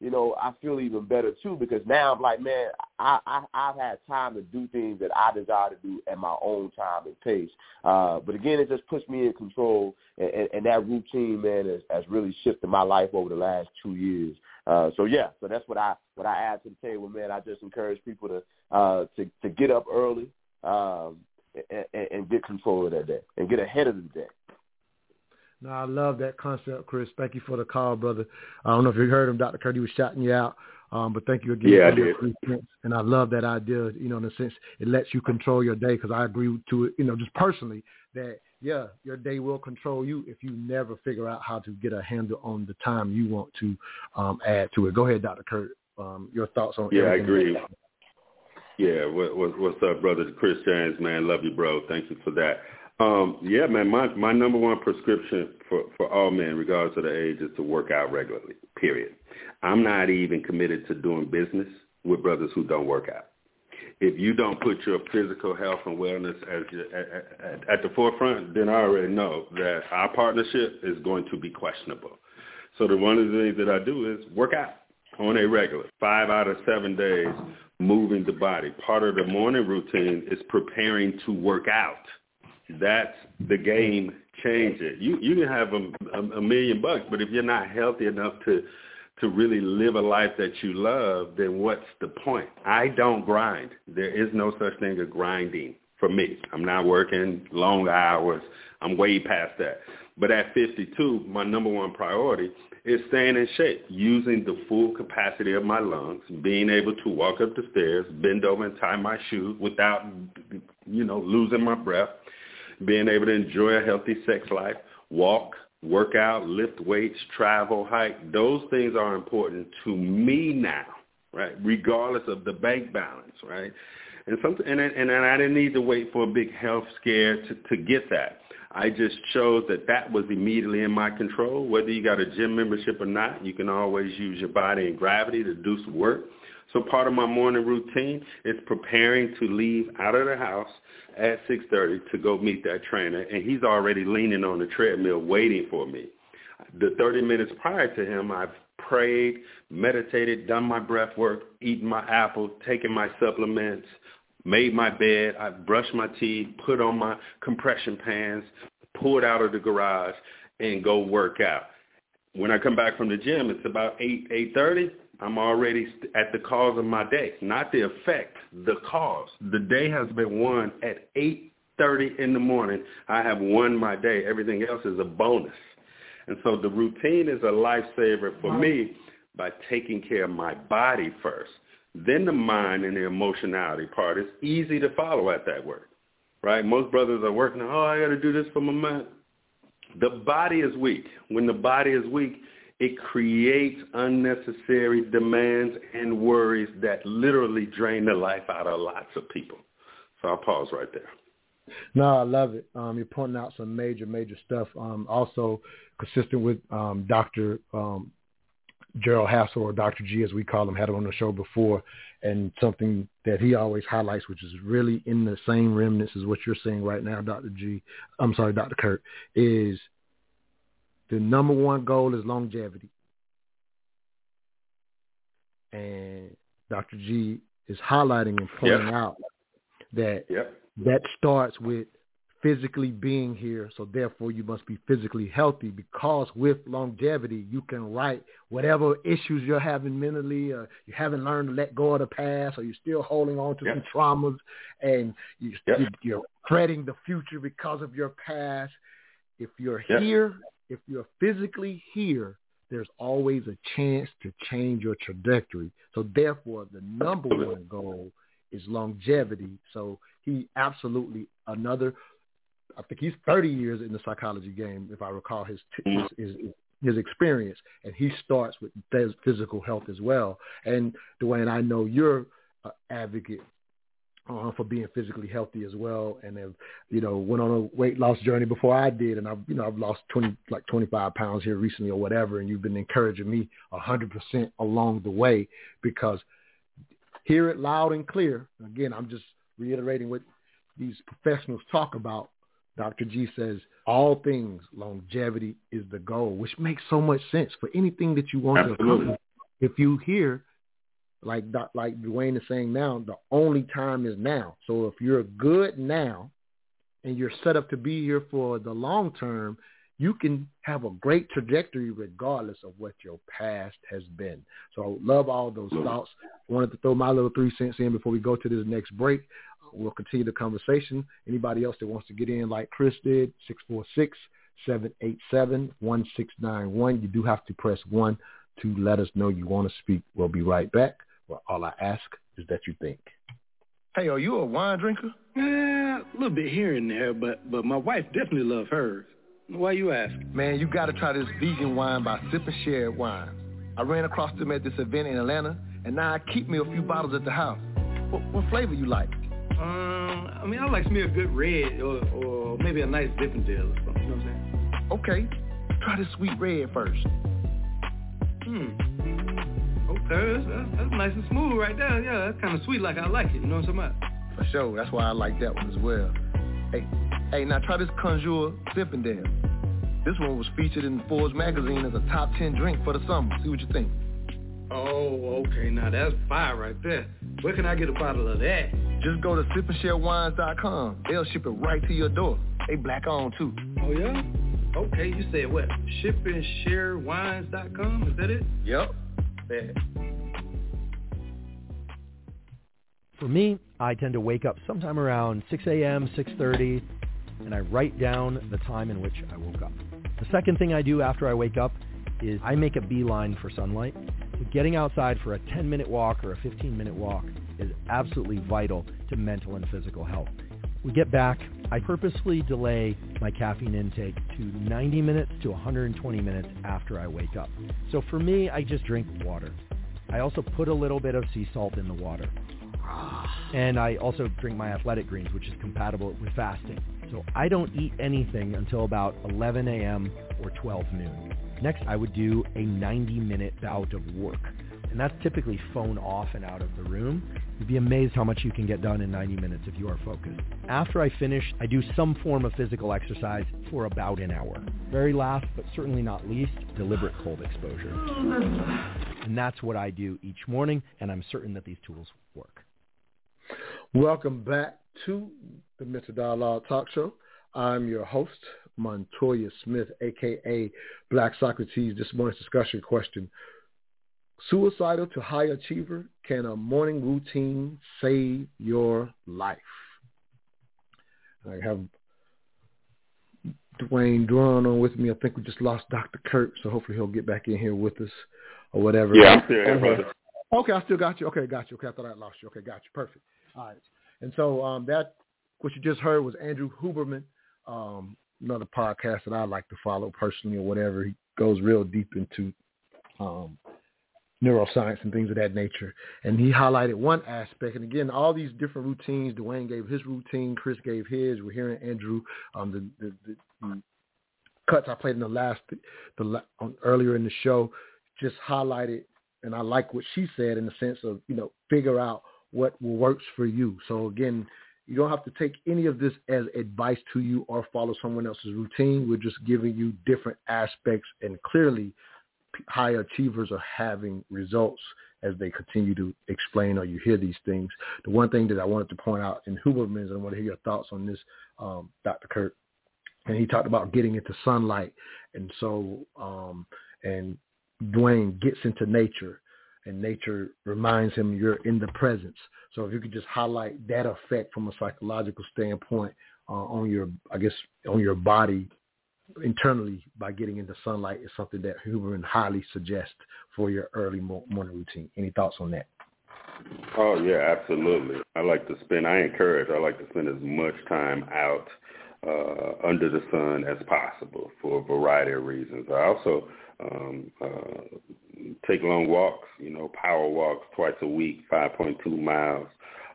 you know, I feel even better too because now I'm like, man, I, I, I've had time to do things that I desire to do at my own time and pace. Uh, but again, it just puts me in control, and, and, and that routine, man, has, has really shifted my life over the last two years. Uh, so yeah, so that's what I what I add to the table, man. I just encourage people to uh, to, to get up early um, and, and, and get control of their day and get ahead of the day. No, I love that concept, Chris. Thank you for the call, brother. I don't know if you heard him, Doctor Curdy was shouting you out, um, but thank you again. Yeah, for I your did. presence. And I love that idea, you know, in a sense, it lets you control your day because I agree to it, you know, just personally that, yeah, your day will control you if you never figure out how to get a handle on the time you want to um, add to it. Go ahead, Doctor Kurt. Um, your thoughts on Yeah, I everything. agree. Yeah, what, what, what's up, brother? Chris James, man. Love you, bro. Thank you for that. Um, yeah, man, my, my number one prescription for, for all men, regardless of the age, is to work out regularly, period. I'm not even committed to doing business with brothers who don't work out. If you don't put your physical health and wellness as your, at, at, at the forefront, then I already know that our partnership is going to be questionable. So the one of the things that I do is work out on a regular, five out of seven days, moving the body. Part of the morning routine is preparing to work out. That's the game changer. You you can have a, a, a million bucks, but if you're not healthy enough to to really live a life that you love, then what's the point? I don't grind. There is no such thing as grinding for me. I'm not working long hours. I'm way past that. But at fifty-two, my number one priority is staying in shape, using the full capacity of my lungs, being able to walk up the stairs, bend over and tie my shoe without, you know, losing my breath, being able to enjoy a healthy sex life, walk, work out, lift weights, travel, hike. Those things are important to me now, right, regardless of the bank balance, right? And something, and, and I didn't need to wait for a big health scare to, to get that. I just chose that that was immediately in my control. Whether you got a gym membership or not, you can always use your body and gravity to do some work. So part of my morning routine is preparing to leave out of the house at six thirty to go meet that trainer, and he's already leaning on the treadmill waiting for me. The thirty minutes prior to him, I've prayed, meditated, done my breath work, eaten my apple, taken my supplements, made my bed, I brushed my teeth, put on my compression pants, pulled out of the garage, and go work out. When I come back from the gym, it's about eight, eight thirty. I'm already at the cause of my day, not the effect, the cause. The day has been won at eight thirty in the morning. I have won my day. Everything else is a bonus. And so the routine is a lifesaver for me by taking care of my body first. Then the mind and the emotionality part is easy to follow at that work, right? Most brothers are working, oh, I got to do this for my mind. The body is weak. When the body is weak, it creates unnecessary demands and worries that literally drain the life out of lots of people. So I'll pause right there. No, I love it. Um, you're pointing out some major, major stuff. Um, also consistent with um, Doctor Um, Gerald Hassel, or Doctor G, as we call him, had him on the show before, and something that he always highlights, which is really in the same remnants as what you're saying right now, Doctor G. I'm sorry, Doctor Kurt, is the number one goal is longevity. And Doctor G is highlighting and pointing yep. out that yep. that starts with physically being here, so therefore you must be physically healthy, because with longevity you can right whatever issues you're having mentally, or you haven't learned to let go of the past, or you're still holding on to yep. some traumas, and you, yep. you, you're dreading the future because of your past. If you're yep. here, if you're physically here, there's always a chance to change your trajectory. So therefore the number one goal is longevity. So he absolutely, another I think he's thirty years in the psychology game, if I recall his his, his, his experience, and he starts with physical health as well. And Dwayne, I know you're an advocate uh, for being physically healthy as well, and have, you know, went on a weight loss journey before I did, and I've you know I've lost twenty like twenty-five pounds here recently or whatever, and you've been encouraging me a hundred percent along the way, because hear it loud and clear. Again, I'm just reiterating what these professionals talk about. Doctor G says, all things, longevity is the goal, which makes so much sense for anything that you want Absolutely. to accomplish if you hear, like like Dwayne is saying now, the only time is now. So if you're good now and you're set up to be here for the long term, you can have a great trajectory regardless of what your past has been. So I love all those thoughts. I wanted to throw my little three cents in before we go to this next break. We'll continue the conversation. Anybody else that wants to get in like Chris did, six four six, seven eight seven, one six nine one. You do have to press one to let us know you want to speak. We'll be right back. Well, all I ask is that you think. Hey, are you a wine drinker? Yeah, a little bit here and there, but but my wife definitely loves hers. Why you ask? Man, you got to try this vegan wine by Sip and Share Wine. I ran across them at this event in Atlanta, and now I keep me a few bottles at the house. What, what flavor you like? Um, I mean, I like me a good red or, or maybe a nice Zinfandel or something, you know what I'm saying? Okay, try this sweet red first. Hmm. Okay, that's, that's, that's nice and smooth right there. Yeah, that's kind of sweet like I like it, you know what I'm talking about? For sure, that's why I like that one as well. Hey, hey, now try this Conjure Zinfandel. This one was featured in Forbes magazine as a top ten drink for the summer. See what you think. Oh, okay, now that's fire right there. Where can I get a bottle of that? Just go to sip and share wines dot com. They'll ship it right to your door. They black owned too. Oh, yeah? Okay, you said what? ship and share wines dot com, is that it? Yep. Bad. For me, I tend to wake up sometime around six a.m., six thirty, and I write down the time in which I woke up. The second thing I do after I wake up is I make a beeline for sunlight. So getting outside for a ten-minute walk or a fifteen-minute walk is absolutely vital to mental and physical health. We get back, I purposely delay my caffeine intake to ninety minutes to one hundred twenty minutes after I wake up. So for me, I just drink water. I also put a little bit of sea salt in the water. And I also drink my athletic greens, which is compatible with fasting. So I don't eat anything until about eleven a.m. or twelve noon. Next, I would do a ninety-minute bout of work. And that's typically phone off and out of the room. You'd be amazed how much you can get done in ninety minutes if you are focused. After I finish, I do some form of physical exercise for about an hour. Very last, but certainly not least, deliberate cold exposure. And that's what I do each morning, and I'm certain that these tools work. Welcome back to the Mental Dialogue Talk Show. I'm your host, Montoya Smith, a k a. Black Socrates. This morning's discussion question: suicidal to high achiever, can a morning routine save your life? I have Dwayne Duran on with me. I think we just lost Doctor Kurt, so hopefully he'll get back in here with us or whatever. Yeah, I'm still here, brother. Okay, I still got you. Okay, got you. Okay, I thought I lost you. Okay, got you. Perfect. All right. And so um, that, what you just heard was Andrew Huberman, um, another podcast that I like to follow personally or whatever. He goes real deep into um, neuroscience and things of that nature. And he highlighted one aspect. And again, all these different routines, Dwayne gave his routine, Chris gave his. We're hearing Andrew, um, the, the, the, the cuts I played in the last, the on, earlier in the show, just highlighted. And I like what she said in the sense of, you know, figure out what works for you. So again, you don't have to take any of this as advice to you or follow someone else's routine. We're just giving you different aspects, and clearly high achievers are having results as they continue to explain or you hear these things. The one thing that I wanted to point out in Huberman's, and I want to hear your thoughts on this, um, Doctor Kurt, and he talked about getting into sunlight. And so, um, and Dwayne gets into nature, and nature reminds him you're in the presence. So if you could just highlight that effect from a psychological standpoint uh, on your, I guess, on your body internally by getting into sunlight is something that Huberman highly suggests for your early morning routine. Any thoughts on that? Oh, yeah, absolutely. I like to spend, I encourage, I like to spend as much time out uh, under the sun as possible for a variety of reasons. I also um, uh, take long walks, you know, power walks twice a week, five point two miles.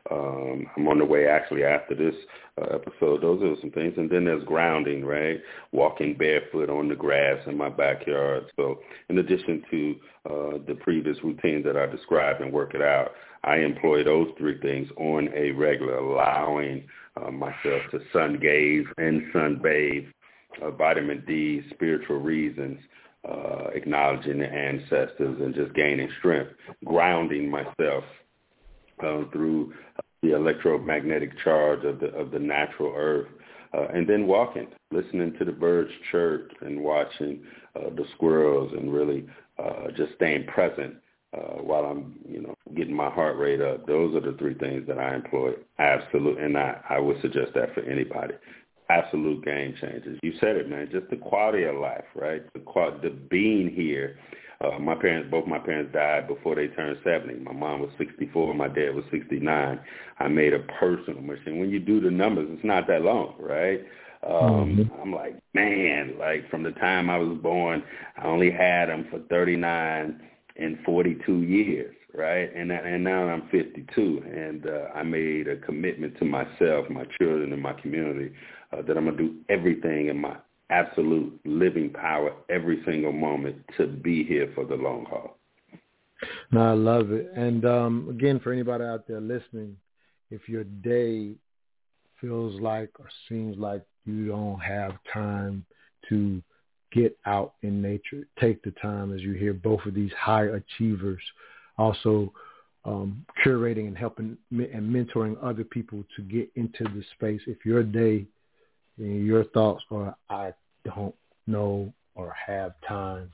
Um, I'm on the way actually after this uh, episode. Those are some things. And then there's grounding, right? Walking barefoot on the grass in my backyard. So in addition to uh, the previous routines that I described and work it out, I employ those three things on a regular, allowing uh, myself to sun gaze and sunbathe, uh, vitamin D, spiritual reasons. uh, acknowledging the ancestors and just gaining strength, grounding myself uh, through the electromagnetic charge of the of the natural earth, uh, and then walking, listening to the birds chirp and watching uh, the squirrels and really uh, just staying present uh, while I'm, you know, getting my heart rate up. Those are the three things that I employ. Absolute, and I, I would suggest that for anybody. Absolute game changers. You said it, man. Just the quality of life, right? The qual- the being here. Uh, my parents, both my parents died before they turned seventy. My mom was sixty-four. My dad was sixty-nine. I made a personal mission. When you do the numbers, it's not that long, right? Um, mm-hmm. I'm like, man, like from the time I was born, I only had them for thirty-nine and forty-two years, right? And and now I'm fifty-two, and uh, I made a commitment to myself, my children, and my community uh, that I'm going to do everything in my absolute living power every single moment to be here for the long haul. No, I love it. And um, again, for anybody out there listening, if your day feels like or seems like you don't have time to get out in nature, take the time, as you hear both of these high achievers also um, curating and helping and mentoring other people to get into the space. If your day and your thoughts are, I don't know or have time,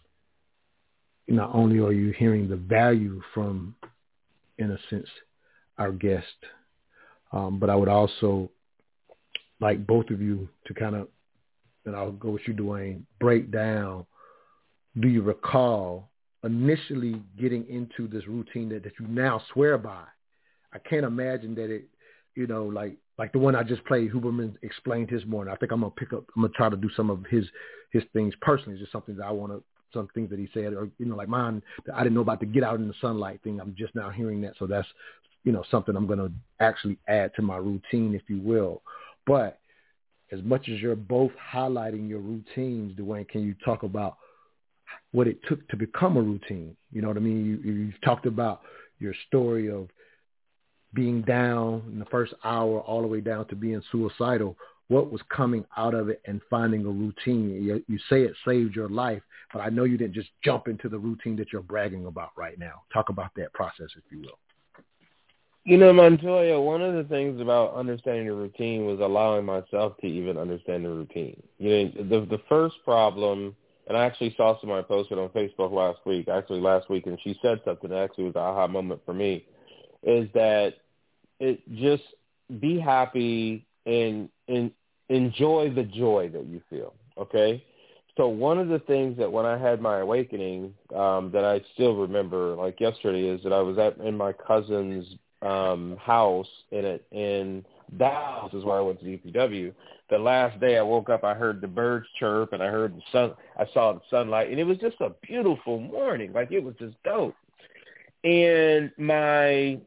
not only are you hearing the value from, in a sense, our guest, um, but I would also like both of you to kind of, and I'll go with you, Dwayne, break down, do you recall initially getting into this routine that, that you now swear by? I can't imagine that it, you know, like like the one I just played, Huberman explained his morning. I think I'm going to pick up, I'm going to try to do some of his his things personally. It's just something that I want to, some things that he said, or, you know, like mine, that I didn't know about the get out in the sunlight thing. I'm just now hearing that. So that's, you know, something I'm going to actually add to my routine, if you will. But as much as you're both highlighting your routines, Dwayne, can you talk about what it took to become a routine? You know what I mean? You, you've talked about your story of being down in the first hour all the way down to being suicidal. What was coming out of it and finding a routine? You, you say it saved your life, but I know you didn't just jump into the routine that you're bragging about right now. Talk about that process, if you will. You know, Montoya, one of the things about understanding the routine was allowing myself to even understand the routine. You know, the the first problem, and I actually saw somebody posted on Facebook last week, actually last week, and she said something that actually was an aha moment for me, is that it just be happy and, and enjoy the joy that you feel, okay? So one of the things that when I had my awakening um, that I still remember like yesterday is that I was at in my cousin's um, house in it in Dallas is where I went to D P W. The last day I woke up, I heard the birds chirp and I heard the sun. I saw the sunlight, and it was just a beautiful morning. Like it was just dope. And my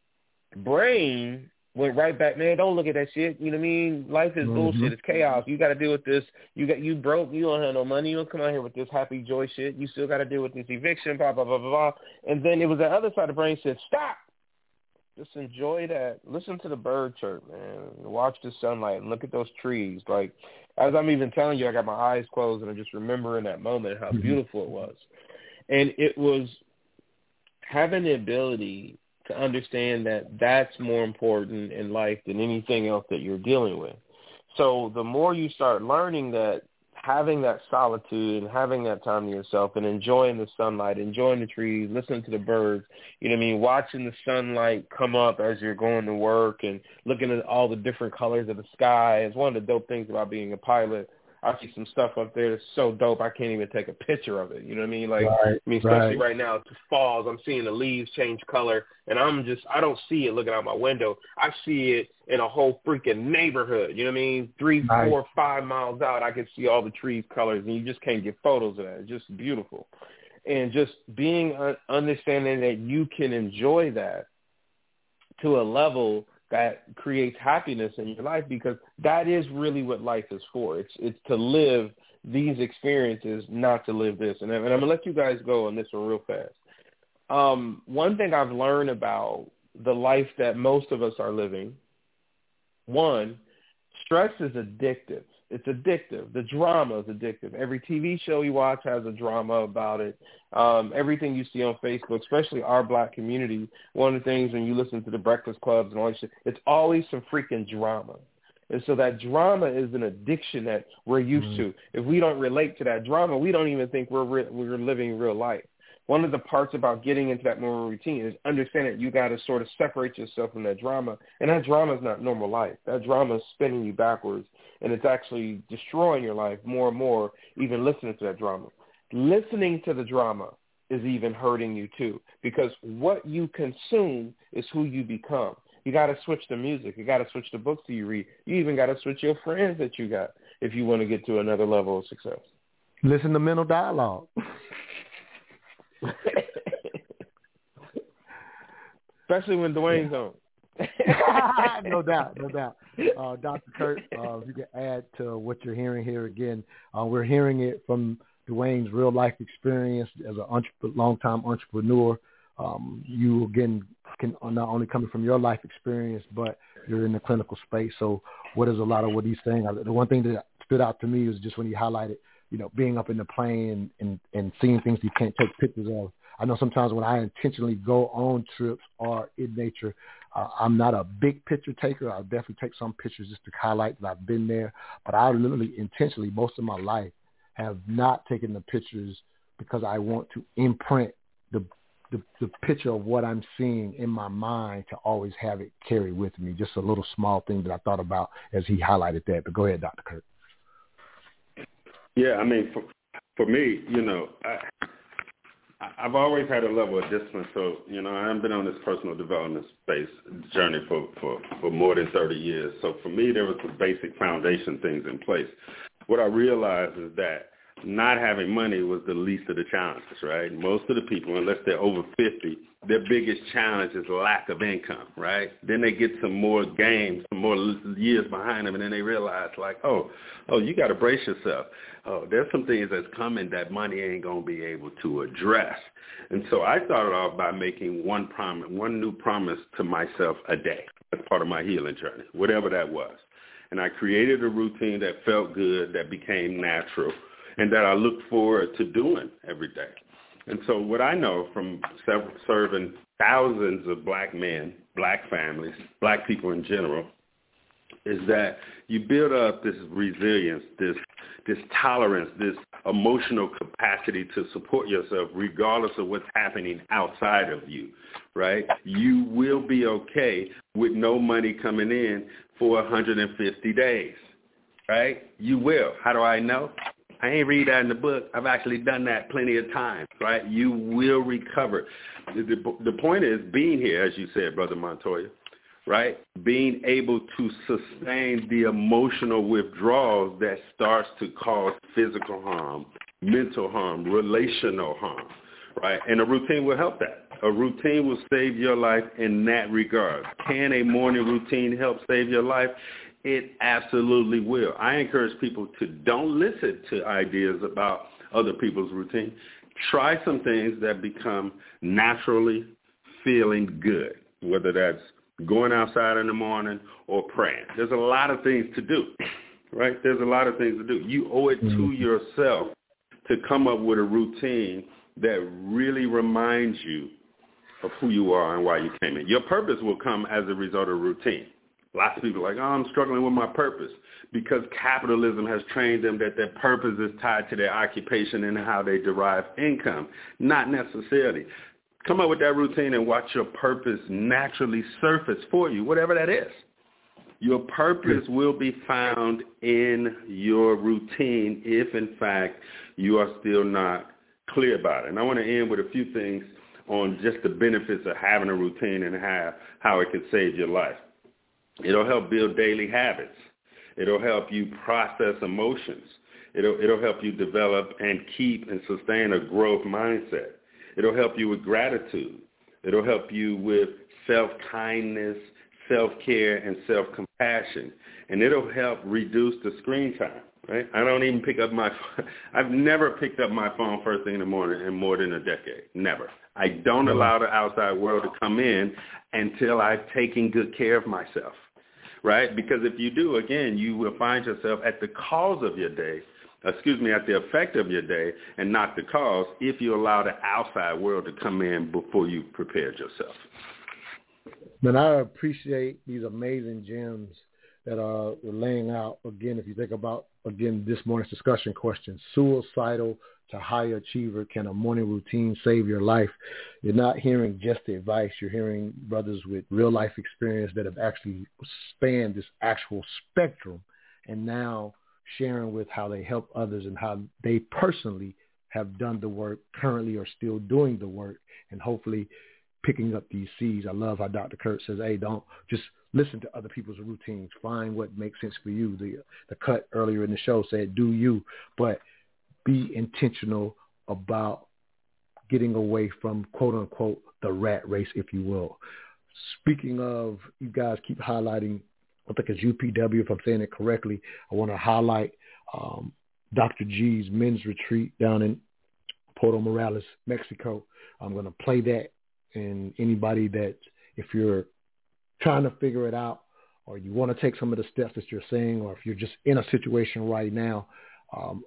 brain went right back, man, don't look at that shit. You know what I mean? Life is mm-hmm. bullshit. It's chaos. You got to deal with this. You got you broke. You don't have no money. You don't come out here with this happy joy shit. You still got to deal with this eviction, blah, blah, blah, blah, blah. And then it was the other side of the brain said, stop. Just enjoy that. Listen to the bird chirp, man. Watch the sunlight and look at those trees. Like, as I'm even telling you, I got my eyes closed and I just remember in that moment how beautiful it was. And it was having the ability to understand that that's more important in life than anything else that you're dealing with. So the more you start learning that, having that solitude and having that time to yourself and enjoying the sunlight, enjoying the trees, listening to the birds, you know what I mean, watching the sunlight come up as you're going to work and looking at all the different colors of the sky is one of the dope things about being a pilot. I see some stuff up there that's so dope I can't even take a picture of it. You know what I mean? Like, right, I mean, especially right. right now, it's falls. I'm seeing the leaves change color, and I'm just, I don't see it looking out my window. I see it in a whole freaking neighborhood. You know what I mean? Three, right. four, five miles out, I can see all the trees, colors, and you just can't get photos of that. It's just beautiful. And just being, uh, understanding that you can enjoy that to a level that creates happiness in your life, because that is really what life is for. It's it's to live these experiences, not to live this. And, and I'm going to let you guys go on this one real fast. Um, one thing I've learned about the life that most of us are living, one, stress is addictive. It's addictive. The drama is addictive. Every T V show you watch has a drama about it. Um, everything you see on Facebook, especially our black community, one of the things when you listen to the Breakfast Clubs and all that shit, it's always some freaking drama. And so that drama is an addiction that we're used mm-hmm. to. If we don't relate to that drama, we don't even think we're re- we're living real life. One of the parts about getting into that normal routine is understanding that you got to sort of separate yourself from that drama. And that drama is not normal life. That drama is spinning you backwards, and it's actually destroying your life more and more, even listening to that drama. Listening to the drama is even hurting you too, because what you consume is who you become. You got to switch the music. You got to switch the books that you read. You even got to switch your friends that you got if you want to get to another level of success. Listen to Mental Dialogue. Especially when Dwayne's on. No doubt, no doubt. Uh, Doctor Kurt, uh, if you can add to what you're hearing here again, uh, we're hearing it from Dwayne's real life experience as a entre- long-time entrepreneur. Um, you, again, can not only coming from your life experience, but you're in the clinical space. So what is a lot of what he's saying? The one thing that stood out to me was just when he highlighted, you know, being up in the plane and, and seeing things you can't take pictures of. I know sometimes when I intentionally go on trips or in nature, uh, I'm not a big picture taker. I'll definitely take some pictures just to highlight that I've been there. But I literally intentionally, most of my life, have not taken the pictures because I want to imprint the, the the picture of what I'm seeing in my mind to always have it carry with me. Just a little small thing that I thought about as he highlighted that. But go ahead, Doctor Kurt. Yeah, I mean, for, for me, you know, I, I've always had a level of discipline. So, you know, I haven't been on this personal development space journey for, for, for more than thirty years. So for me, there was some basic foundation things in place. What I realized is that not having money was the least of the challenges, right? Most of the people, unless they're over fifty, their biggest challenge is lack of income, right? Then they get some more games, some more years behind them, and then they realize, like, oh, oh, you got to brace yourself. Oh, there's some things that's coming that money ain't going to be able to address. And so I started off by making one promise, one new promise to myself a day as part of my healing journey, whatever that was. And I created a routine that felt good, that became natural, and that I look forward to doing every day. And so what I know from serving thousands of black men, black families, black people in general, is that you build up this resilience, this this tolerance, this emotional capacity to support yourself regardless of what's happening outside of you, right? You will be okay with no money coming in for one hundred fifty days, right? You will. How do I know? I ain't read that in the book. I've actually done that plenty of times, right? You will recover. The, the, the point is being here, as you said, Brother Montoya, right? Being able to sustain the emotional withdrawals that starts to cause physical harm, mental harm, relational harm, right? And a routine will help that. A routine will save your life in that regard. Can a morning routine help save your life? It absolutely will. I encourage people to don't listen to ideas about other people's routine. Try some things that become naturally feeling good, whether that's going outside in the morning or praying. There's a lot of things to do, right? There's a lot of things to do. You owe it to yourself to come up with a routine that really reminds you of who you are and why you came in. Your purpose will come as a result of routine. Lots of people are like, oh, I'm struggling with my purpose, because capitalism has trained them that their purpose is tied to their occupation and how they derive income. Not necessarily. Come up with that routine and watch your purpose naturally surface for you, whatever that is. Your purpose will be found in your routine if, in fact, you are still not clear about it. And I want to end with a few things on just the benefits of having a routine and how, how it can save your life. It'll help build daily habits. It'll help you process emotions. It'll, it'll help you develop and keep and sustain a growth mindset. It'll help you with gratitude. It'll help you with self-kindness, self-care, and self-compassion. And it'll help reduce the screen time, right? I don't even pick up my phone. I've never picked up my phone first thing in the morning in more than a decade. Never. I don't allow the outside world to come in until I've taken good care of myself, right? Because if you do, again, you will find yourself at the cause of your day, excuse me, at the effect of your day and not the cause if you allow the outside world to come in before you prepared yourself. Man, I appreciate these amazing gems that are laying out. Again, if you think about, again, this morning's discussion question, suicidal to high achiever, can a morning routine save your life? You're not hearing just the advice. You're hearing brothers with real life experience that have actually spanned this actual spectrum and now sharing with how they help others and how they personally have done the work, currently are still doing the work, and hopefully picking up these seeds. I love how Doctor Kurt says, hey, don't just listen to other people's routines. Find what makes sense for you. The, the cut earlier in the show said, do you, but be intentional about getting away from, quote unquote, the rat race, if you will. Speaking of, you guys keep highlighting, I think it's U P W, if I'm saying it correctly. I want to highlight um, Doctor G's men's retreat down in Puerto Morales, Mexico. I'm going to play that, and anybody that, if you're trying to figure it out or you want to take some of the steps that you're saying, or if you're just in a situation right now, um,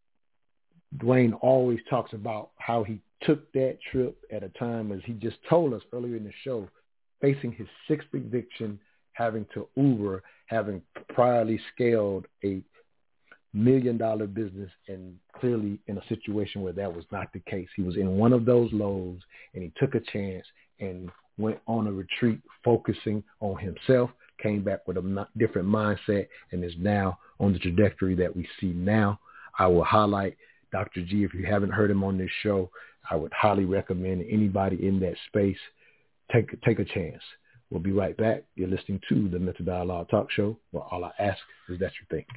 Dwayne always talks about how he took that trip at a time, as he just told us earlier in the show, facing his sixth eviction, having to Uber, having priorly scaled a million dollar business, and clearly in a situation where that was not the case. He was in one of those lows and he took a chance and went on a retreat focusing on himself, came back with a different mindset, and is now on the trajectory that we see now. I will highlight Doctor G. If you haven't heard him on this show, I would highly recommend anybody in that space, take, take a chance. We'll be right back. You're listening to the Mental Dialogue Talk Show, where all I ask is that you think.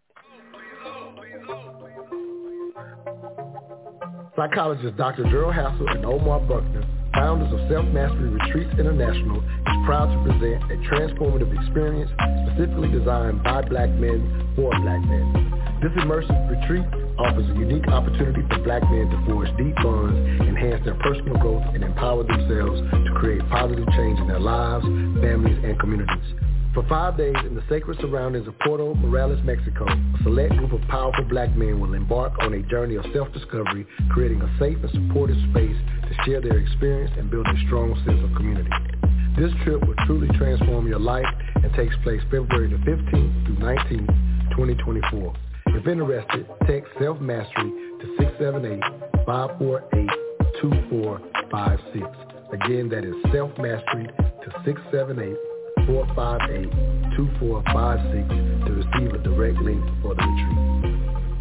Psychologist Doctor Gerald Hassel and Omar Buckner, founders of Self-Mastery Retreats International, is proud to present a transformative experience specifically designed by black men for black men. This immersive retreat offers a unique opportunity for black men to forge deep bonds, enhance their personal growth, and empower themselves to create positive change in their lives, families, and communities. For five days in the sacred surroundings of Puerto Morales, Mexico, a select group of powerful black men will embark on a journey of self-discovery, creating a safe and supportive space to share their experience and build a strong sense of community. This trip will truly transform your life and takes place February the fifteenth through nineteenth, twenty twenty-four. If interested, text Self-Mastery to six seven eight, five four eight, two four five six. Again, that is Self-Mastery to six seven eight, four five eight, two four five six to receive a direct link for the retreat.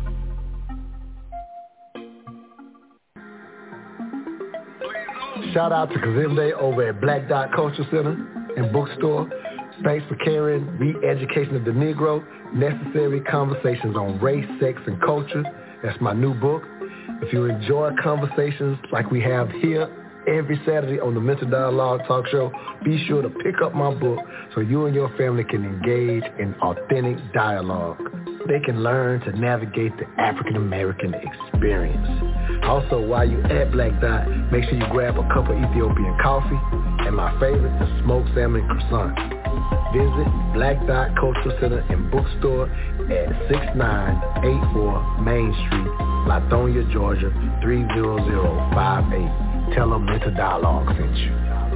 Shout out to Kazimde over at Black Dot Culture Center and Bookstore. Thanks for carrying Re-Education of the Negro, Necessary Conversations on Race, Sex, and Culture. That's my new book. If you enjoy conversations like we have here every Saturday on the Mental Dialogue Talk Show, be sure to pick up my book so you and your family can engage in authentic dialogue. They can learn to navigate the African American experience. Also, while you're at Black Dot, make sure you grab a cup of Ethiopian coffee and my favorite, the smoked salmon croissant. Visit Black Dot Cultural Center and Bookstore at six nine eight four Main Street, Lithonia, Georgia three zero zero five eight. Tell them Mental Dialogue sent you.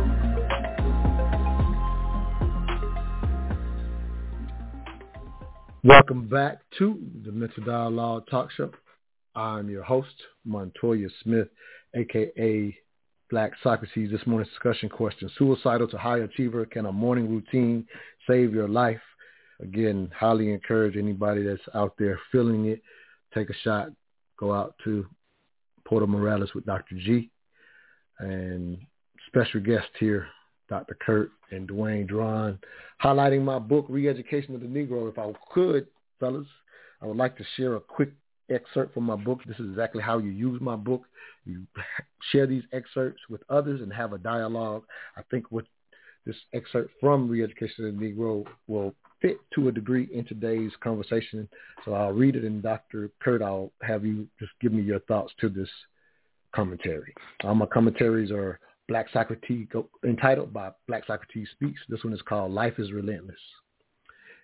Welcome back to the Mental Dialogue Talk Show. I'm your host, Montoya Smith, a k a. Black Socrates. This morning's discussion question, suicidal to high achiever, can a morning routine save your life? Again, highly encourage anybody that's out there feeling it, take a shot, go out to Puerto Morales with Doctor G. And special guest here, Doctor Kurt and Dwayne Dron, highlighting my book, Re-Education of the Negro. If I could, fellas, I would like to share a quick excerpt from my book. This is exactly how you use my book. You share these excerpts with others and have a dialogue. I think what this excerpt from Re-Education of the Negro will fit to a degree in today's conversation. So I'll read it, and Doctor Kurt, I'll have you just give me your thoughts to this commentary. All my commentaries are Black Socrates, entitled by Black Socrates Speaks. This one is called Life is Relentless.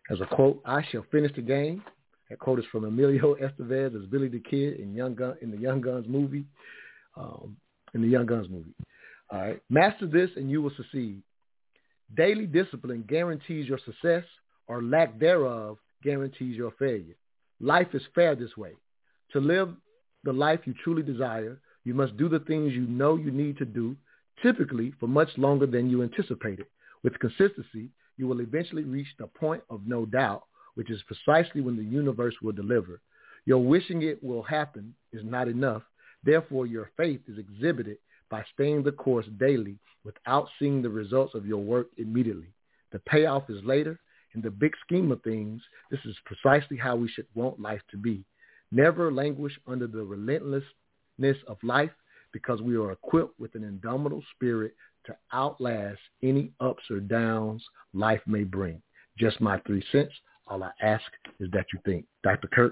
has a quote, "I shall finish the game." That quote is from Emilio Estevez as Billy the Kid in Young Gun in the Young Guns movie. Um, in the Young Guns movie. All right. Master this and you will succeed. Daily discipline guarantees your success, or lack thereof guarantees your failure. Life is fair this way. To live the life you truly desire, you must do the things you know you need to do, typically for much longer than you anticipated. With consistency, you will eventually reach the point of no doubt, which is precisely when the universe will deliver. Your wishing it will happen is not enough. Therefore, your faith is exhibited by staying the course daily without seeing the results of your work immediately. The payoff is later. In the big scheme of things, this is precisely how we should want life to be. Never languish under the relentlessness of life, because we are equipped with an indomitable spirit to outlast any ups or downs life may bring. Just my three cents. All I ask is that you think. Doctor Kurt?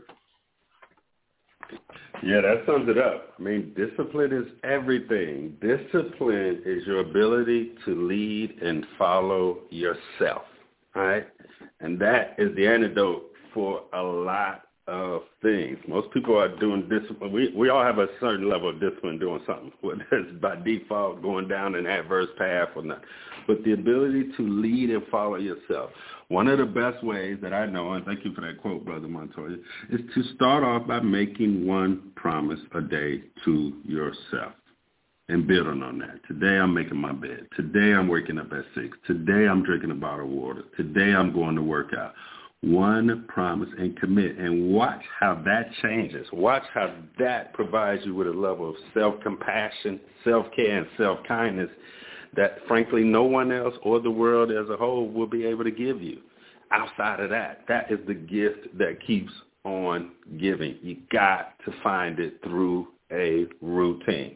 Yeah, that sums it up. I mean, discipline is everything. Discipline is your ability to lead and follow yourself, all right? And that is the antidote for a lot of things. Most people are doing discipline. We, we all have a certain level of discipline doing something, whether it's by default going down an adverse path or not. But the ability to lead and follow yourself. One of the best ways that I know, and thank you for that quote, Brother Montoya, is to start off by making one promise a day to yourself and building on that. Today I'm making my bed. Today I'm waking up at six. Today I'm drinking a bottle of water. Today I'm going to work out. One promise and commit, and watch how that changes. Watch how that provides you with a level of self-compassion, self-care, and self-kindness that, frankly, no one else or the world as a whole will be able to give you. Outside of that, that is the gift that keeps on giving. You got to find it through a routine.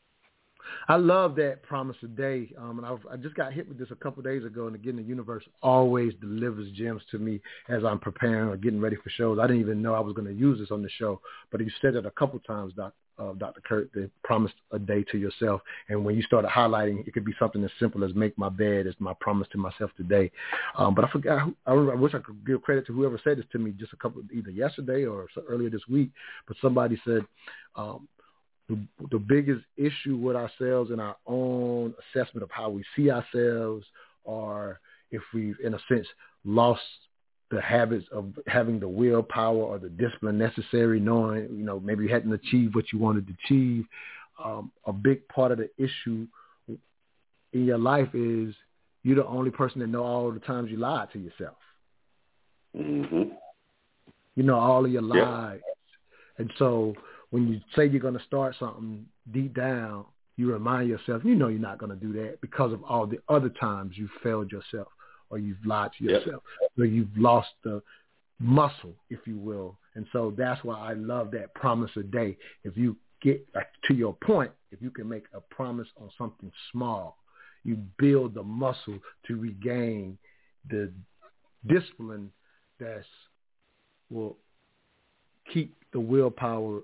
I love that promise a day. Um, and I, I just got hit with this a couple of days ago, and again, the universe always delivers gems to me as I'm preparing or getting ready for shows. I didn't even know I was going to use this on the show, but you said it a couple of times, Doc, uh, Doctor Kurt, that promise a day to yourself. And when you started highlighting, it could be something as simple as make my bed as my promise to myself today. Um, but I forgot, who, I, I wish I could give credit to whoever said this to me just a couple, either yesterday or earlier this week, but somebody said, um, The, the biggest issue with ourselves and our own assessment of how we see ourselves, or if we've, in a sense, lost the habits of having the willpower or the discipline necessary, knowing, you know, maybe you hadn't achieved what you wanted to achieve. Um, a big part of the issue in your life is you're the only person that know all the times you lied to yourself. Mm-hmm. You know all of your lies. Yep. And so when you say you're going to start something, deep down, you remind yourself, you know you're not going to do that because of all the other times you failed yourself or you've lied to yourself, yep. or you've lost the muscle, if you will. And so that's why I love that promise a day. If you get, like, to your point, if you can make a promise on something small, you build the muscle to regain the discipline that will keep the willpower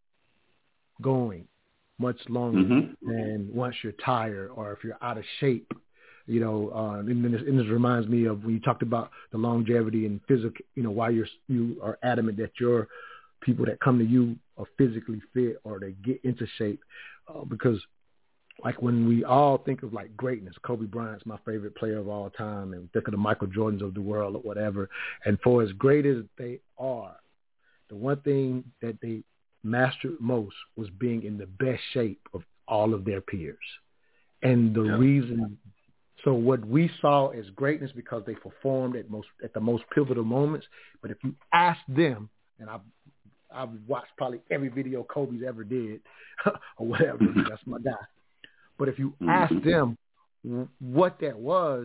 going much longer mm-hmm. than once you're tired or if you're out of shape. You know, uh, and, this, and this reminds me of when you talked about the longevity and physical, you know, why you're, you are adamant that your people that come to you are physically fit or they get into shape. Uh, because like when we all think of like greatness, Kobe Bryant's my favorite player of all time, and think of the Michael Jordans of the world or whatever. And for as great as they are, the one thing that they mastered most was being in the best shape of all of their peers. And the yeah. reason, so what we saw as greatness because they performed at most at the most pivotal moments. But if you ask them, and I've, I've watched probably every video Kobe's ever did or whatever, that's my guy. But if you ask them what that was,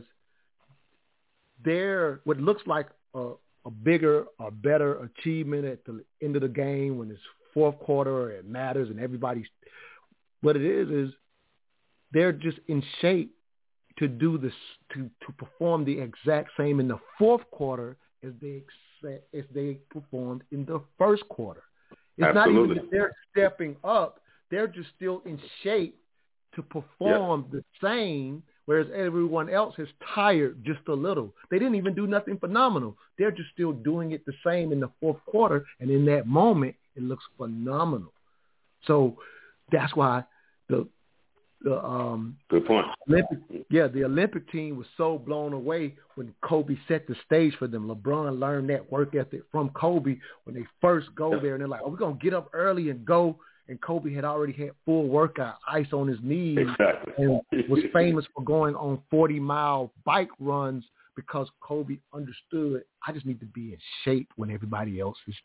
their, what looks like a, a bigger or better achievement at the end of the game when it's fourth quarter, it matters and everybody's, what it is, is they're just in shape to do this, to, to perform the exact same in the fourth quarter as they as they performed in the first quarter. It's Absolutely. Not even that they're stepping up, they're just still in shape to perform yep. the same whereas everyone else is tired just a little. They didn't even do nothing phenomenal. They're just still doing it the same in the fourth quarter, and in that moment, it looks phenomenal. So that's why the the um good point. Olympic, yeah, the Olympic team was so blown away when Kobe set the stage for them. LeBron learned that work ethic from Kobe when they first go there, and they're like, "Oh, we're gonna get up early and go." And Kobe had already had full workout, ice on his knees, exactly. and was famous for going on forty-mile bike runs because Kobe understood, I just need to be in shape when everybody else is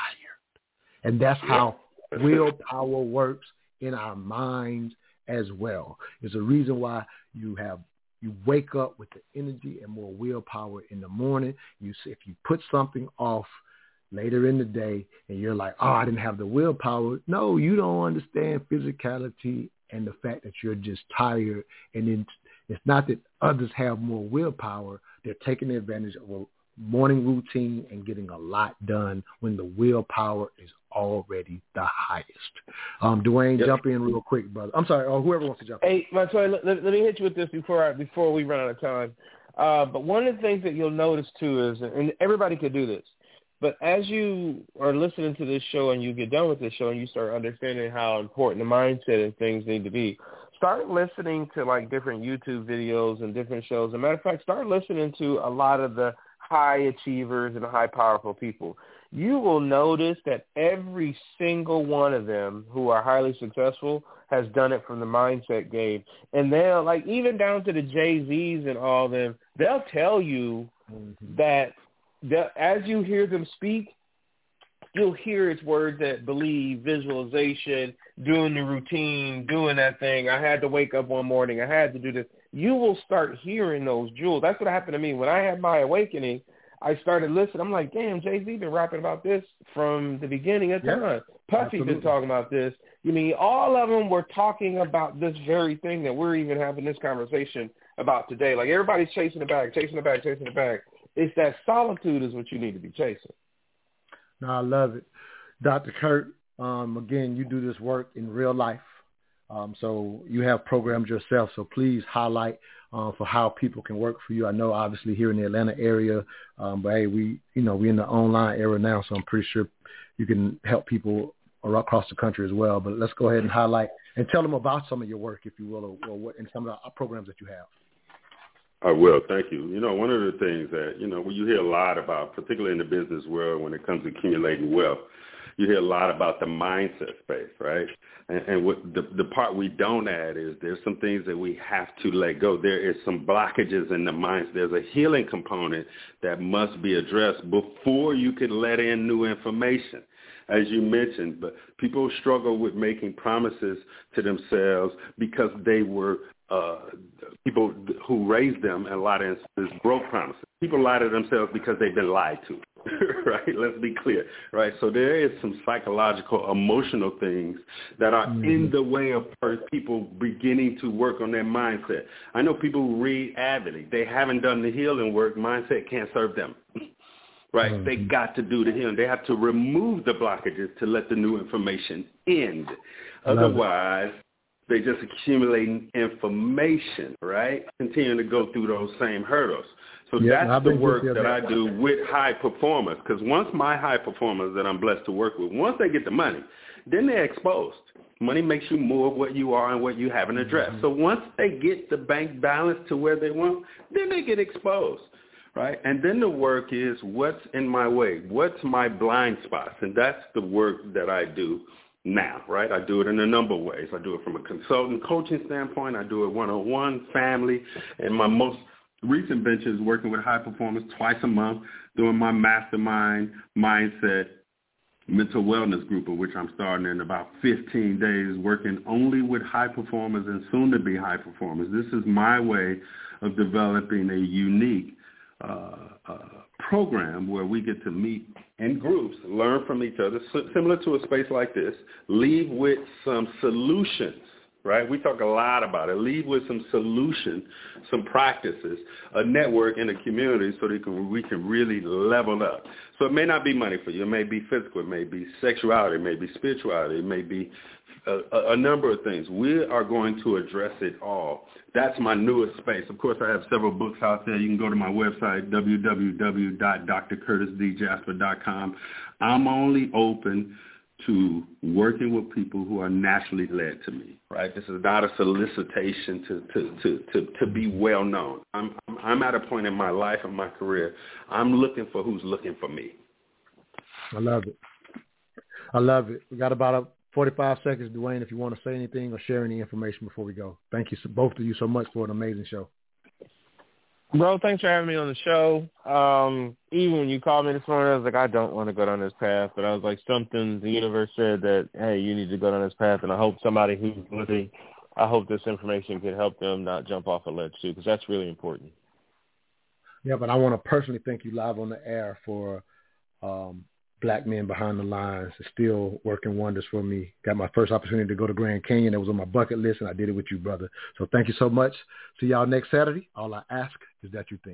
tired. And that's how willpower works in our minds as well. There's a reason why you have you wake up with the energy and more willpower in the morning. You see, if you put something off later in the day and you're like, oh, I didn't have the willpower. No, you don't understand physicality and the fact that you're just tired. And then it's not that others have more willpower. They're taking advantage of a morning routine and getting a lot done when the willpower is already the highest. Um, Dwayne, yep. Jump in real quick, brother. I'm sorry, or whoever wants to jump in. Hey, Montoya, let, let, let me hit you with this before I, before we run out of time. Uh, but one of the things that you'll notice, too, is, and everybody could do this, but as you are listening to this show and you get done with this show and you start understanding how important the mindset and things need to be, start listening to, like, different YouTube videos and different shows. As a matter of fact, start listening to a lot of the high achievers and high powerful people. You will notice that every single one of them who are highly successful has done it from the mindset game. And they'll, like, even down to the Jay-Z's and all of them, they'll tell you mm-hmm. that that as you hear them speak, you'll hear it's words that believe, visualization, doing the routine, doing that thing. I had to wake up one morning. I had to do this. You will start hearing those jewels. That's what happened to me. When I had my awakening, I started listening. I'm like, damn, Jay-Z been rapping about this from the beginning of time. Yeah, Puffy absolutely. Been talking about this. You mean, all of them were talking about this very thing that we're even having this conversation about today. Like, everybody's chasing the bag, chasing the bag, chasing the bag. It's that solitude is what you need to be chasing. No, I love it. Doctor Kurt, um, again, you do this work in real life. Um, so you have programs yourself, so please highlight uh, for how people can work for you. I know, obviously, here in the Atlanta area, um, but, hey, we, you know, we're in the online era now, so I'm pretty sure you can help people across the country as well. But let's go ahead and highlight and tell them about some of your work, if you will, or, or what, and some of the programs that you have. I will. Thank you. You know, one of the things that, you know, when you hear a lot about, particularly in the business world, when it comes to accumulating wealth, you hear a lot about the mindset space, right? And, and what the, the part we don't add is there's some things that we have to let go. There is some blockages in the mind. There's a healing component that must be addressed before you can let in new information. As you mentioned, but people struggle with making promises to themselves because they were uh, people who raised them, in a lot of instances, broke promises. People lie to themselves because they've been lied to, right? Let's be clear, right? So there is some psychological, emotional things that are mm-hmm. in the way of people beginning to work on their mindset. I know people who read avidly. They haven't done the healing work. Mindset can't serve them. Right, mm-hmm. They got to do the healing. They have to remove the blockages to let the new information in. Otherwise, they just accumulating information, right? Continuing to go through those same hurdles. So yeah, that's the work that I do with high performers. Because once my high performers that I'm blessed to work with, once they get the money, then they're exposed. Money makes you more of what you are and what you haven't addressed. Mm-hmm. So once they get the bank balance to where they want, then they get exposed. Right? And then the work is what's in my way? What's my blind spots? And that's the work that I do now, right? I do it in a number of ways. I do it from a consultant coaching standpoint. I do it one-on-one, family. And my most recent venture is working with high performers twice a month, doing my mastermind mindset mental wellness group, of which I'm starting in about fifteen days, working only with high performers and soon to be high performers. This is my way of developing a unique Uh, uh, program where we get to meet in groups, learn from each other, S- similar to a space like this, leave with some solutions right? We talk a lot about it. Lead with some solution, some practices, a network in a community so that can, we can really level up. So it may not be money for you. It may be physical. It may be sexuality. It may be spirituality. It may be a, a, a number of things. We are going to address it all. That's my newest space. Of course, I have several books out there. You can go to my website, w w w dot d r curtis d jasper dot com. I'm only open to working with people who are naturally led to me, right? This is not a solicitation to to to to, to be well known. I'm I'm at a point in my life and my career. I'm looking for who's looking for me. I love it. I love it. We got about a forty-five seconds, Dwayne, if you want to say anything or share any information before we go. Thank you, so, both of you, so much for an amazing show. Bro, thanks for having me on the show. Um, even when you called me this morning, I was like, I don't want to go down this path. But I was like, something, the universe said that, hey, you need to go down this path. And I hope somebody who's listening, I hope this information can help them not jump off a ledge, too, because that's really important. Yeah, but I want to personally thank you live on the air for um, Black Men Behind the Lines. It's still working wonders for me. Got my first opportunity to go to Grand Canyon. That was on my bucket list, and I did it with you, brother. So thank you so much. See y'all next Saturday. All I ask is that you think.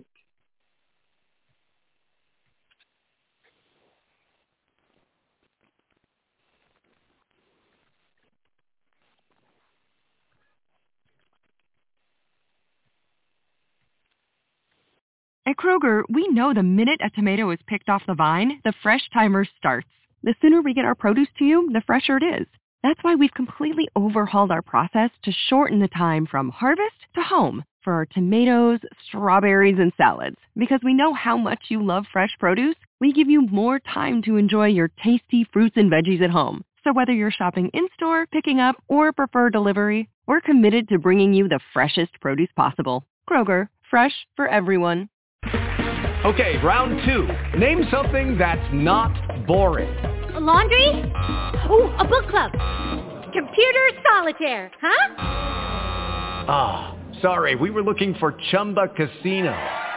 At Kroger, we know the minute a tomato is picked off the vine, the fresh timer starts. The sooner we get our produce to you, the fresher it is. That's why we've completely overhauled our process to shorten the time from harvest to home for our tomatoes, strawberries, and salads. Because we know how much you love fresh produce, we give you more time to enjoy your tasty fruits and veggies at home. So whether you're shopping in-store, picking up, or prefer delivery, we're committed to bringing you the freshest produce possible. Kroger, fresh for everyone. Okay, round two. Name something that's not boring. A laundry? Ooh, a book club. Computer solitaire, huh? Ah, oh, sorry, we were looking for Chumba Casino.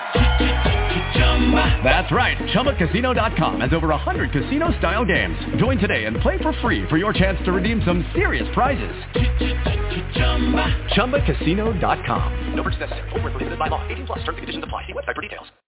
That's right, Chumba Casino dot com has over one hundred casino-style games. Join today and play for free for your chance to redeem some serious prizes. Chumba Casino dot com. No purchase necessary. Void where prohibited by law. eighteen plus terms and conditions apply. See website for details.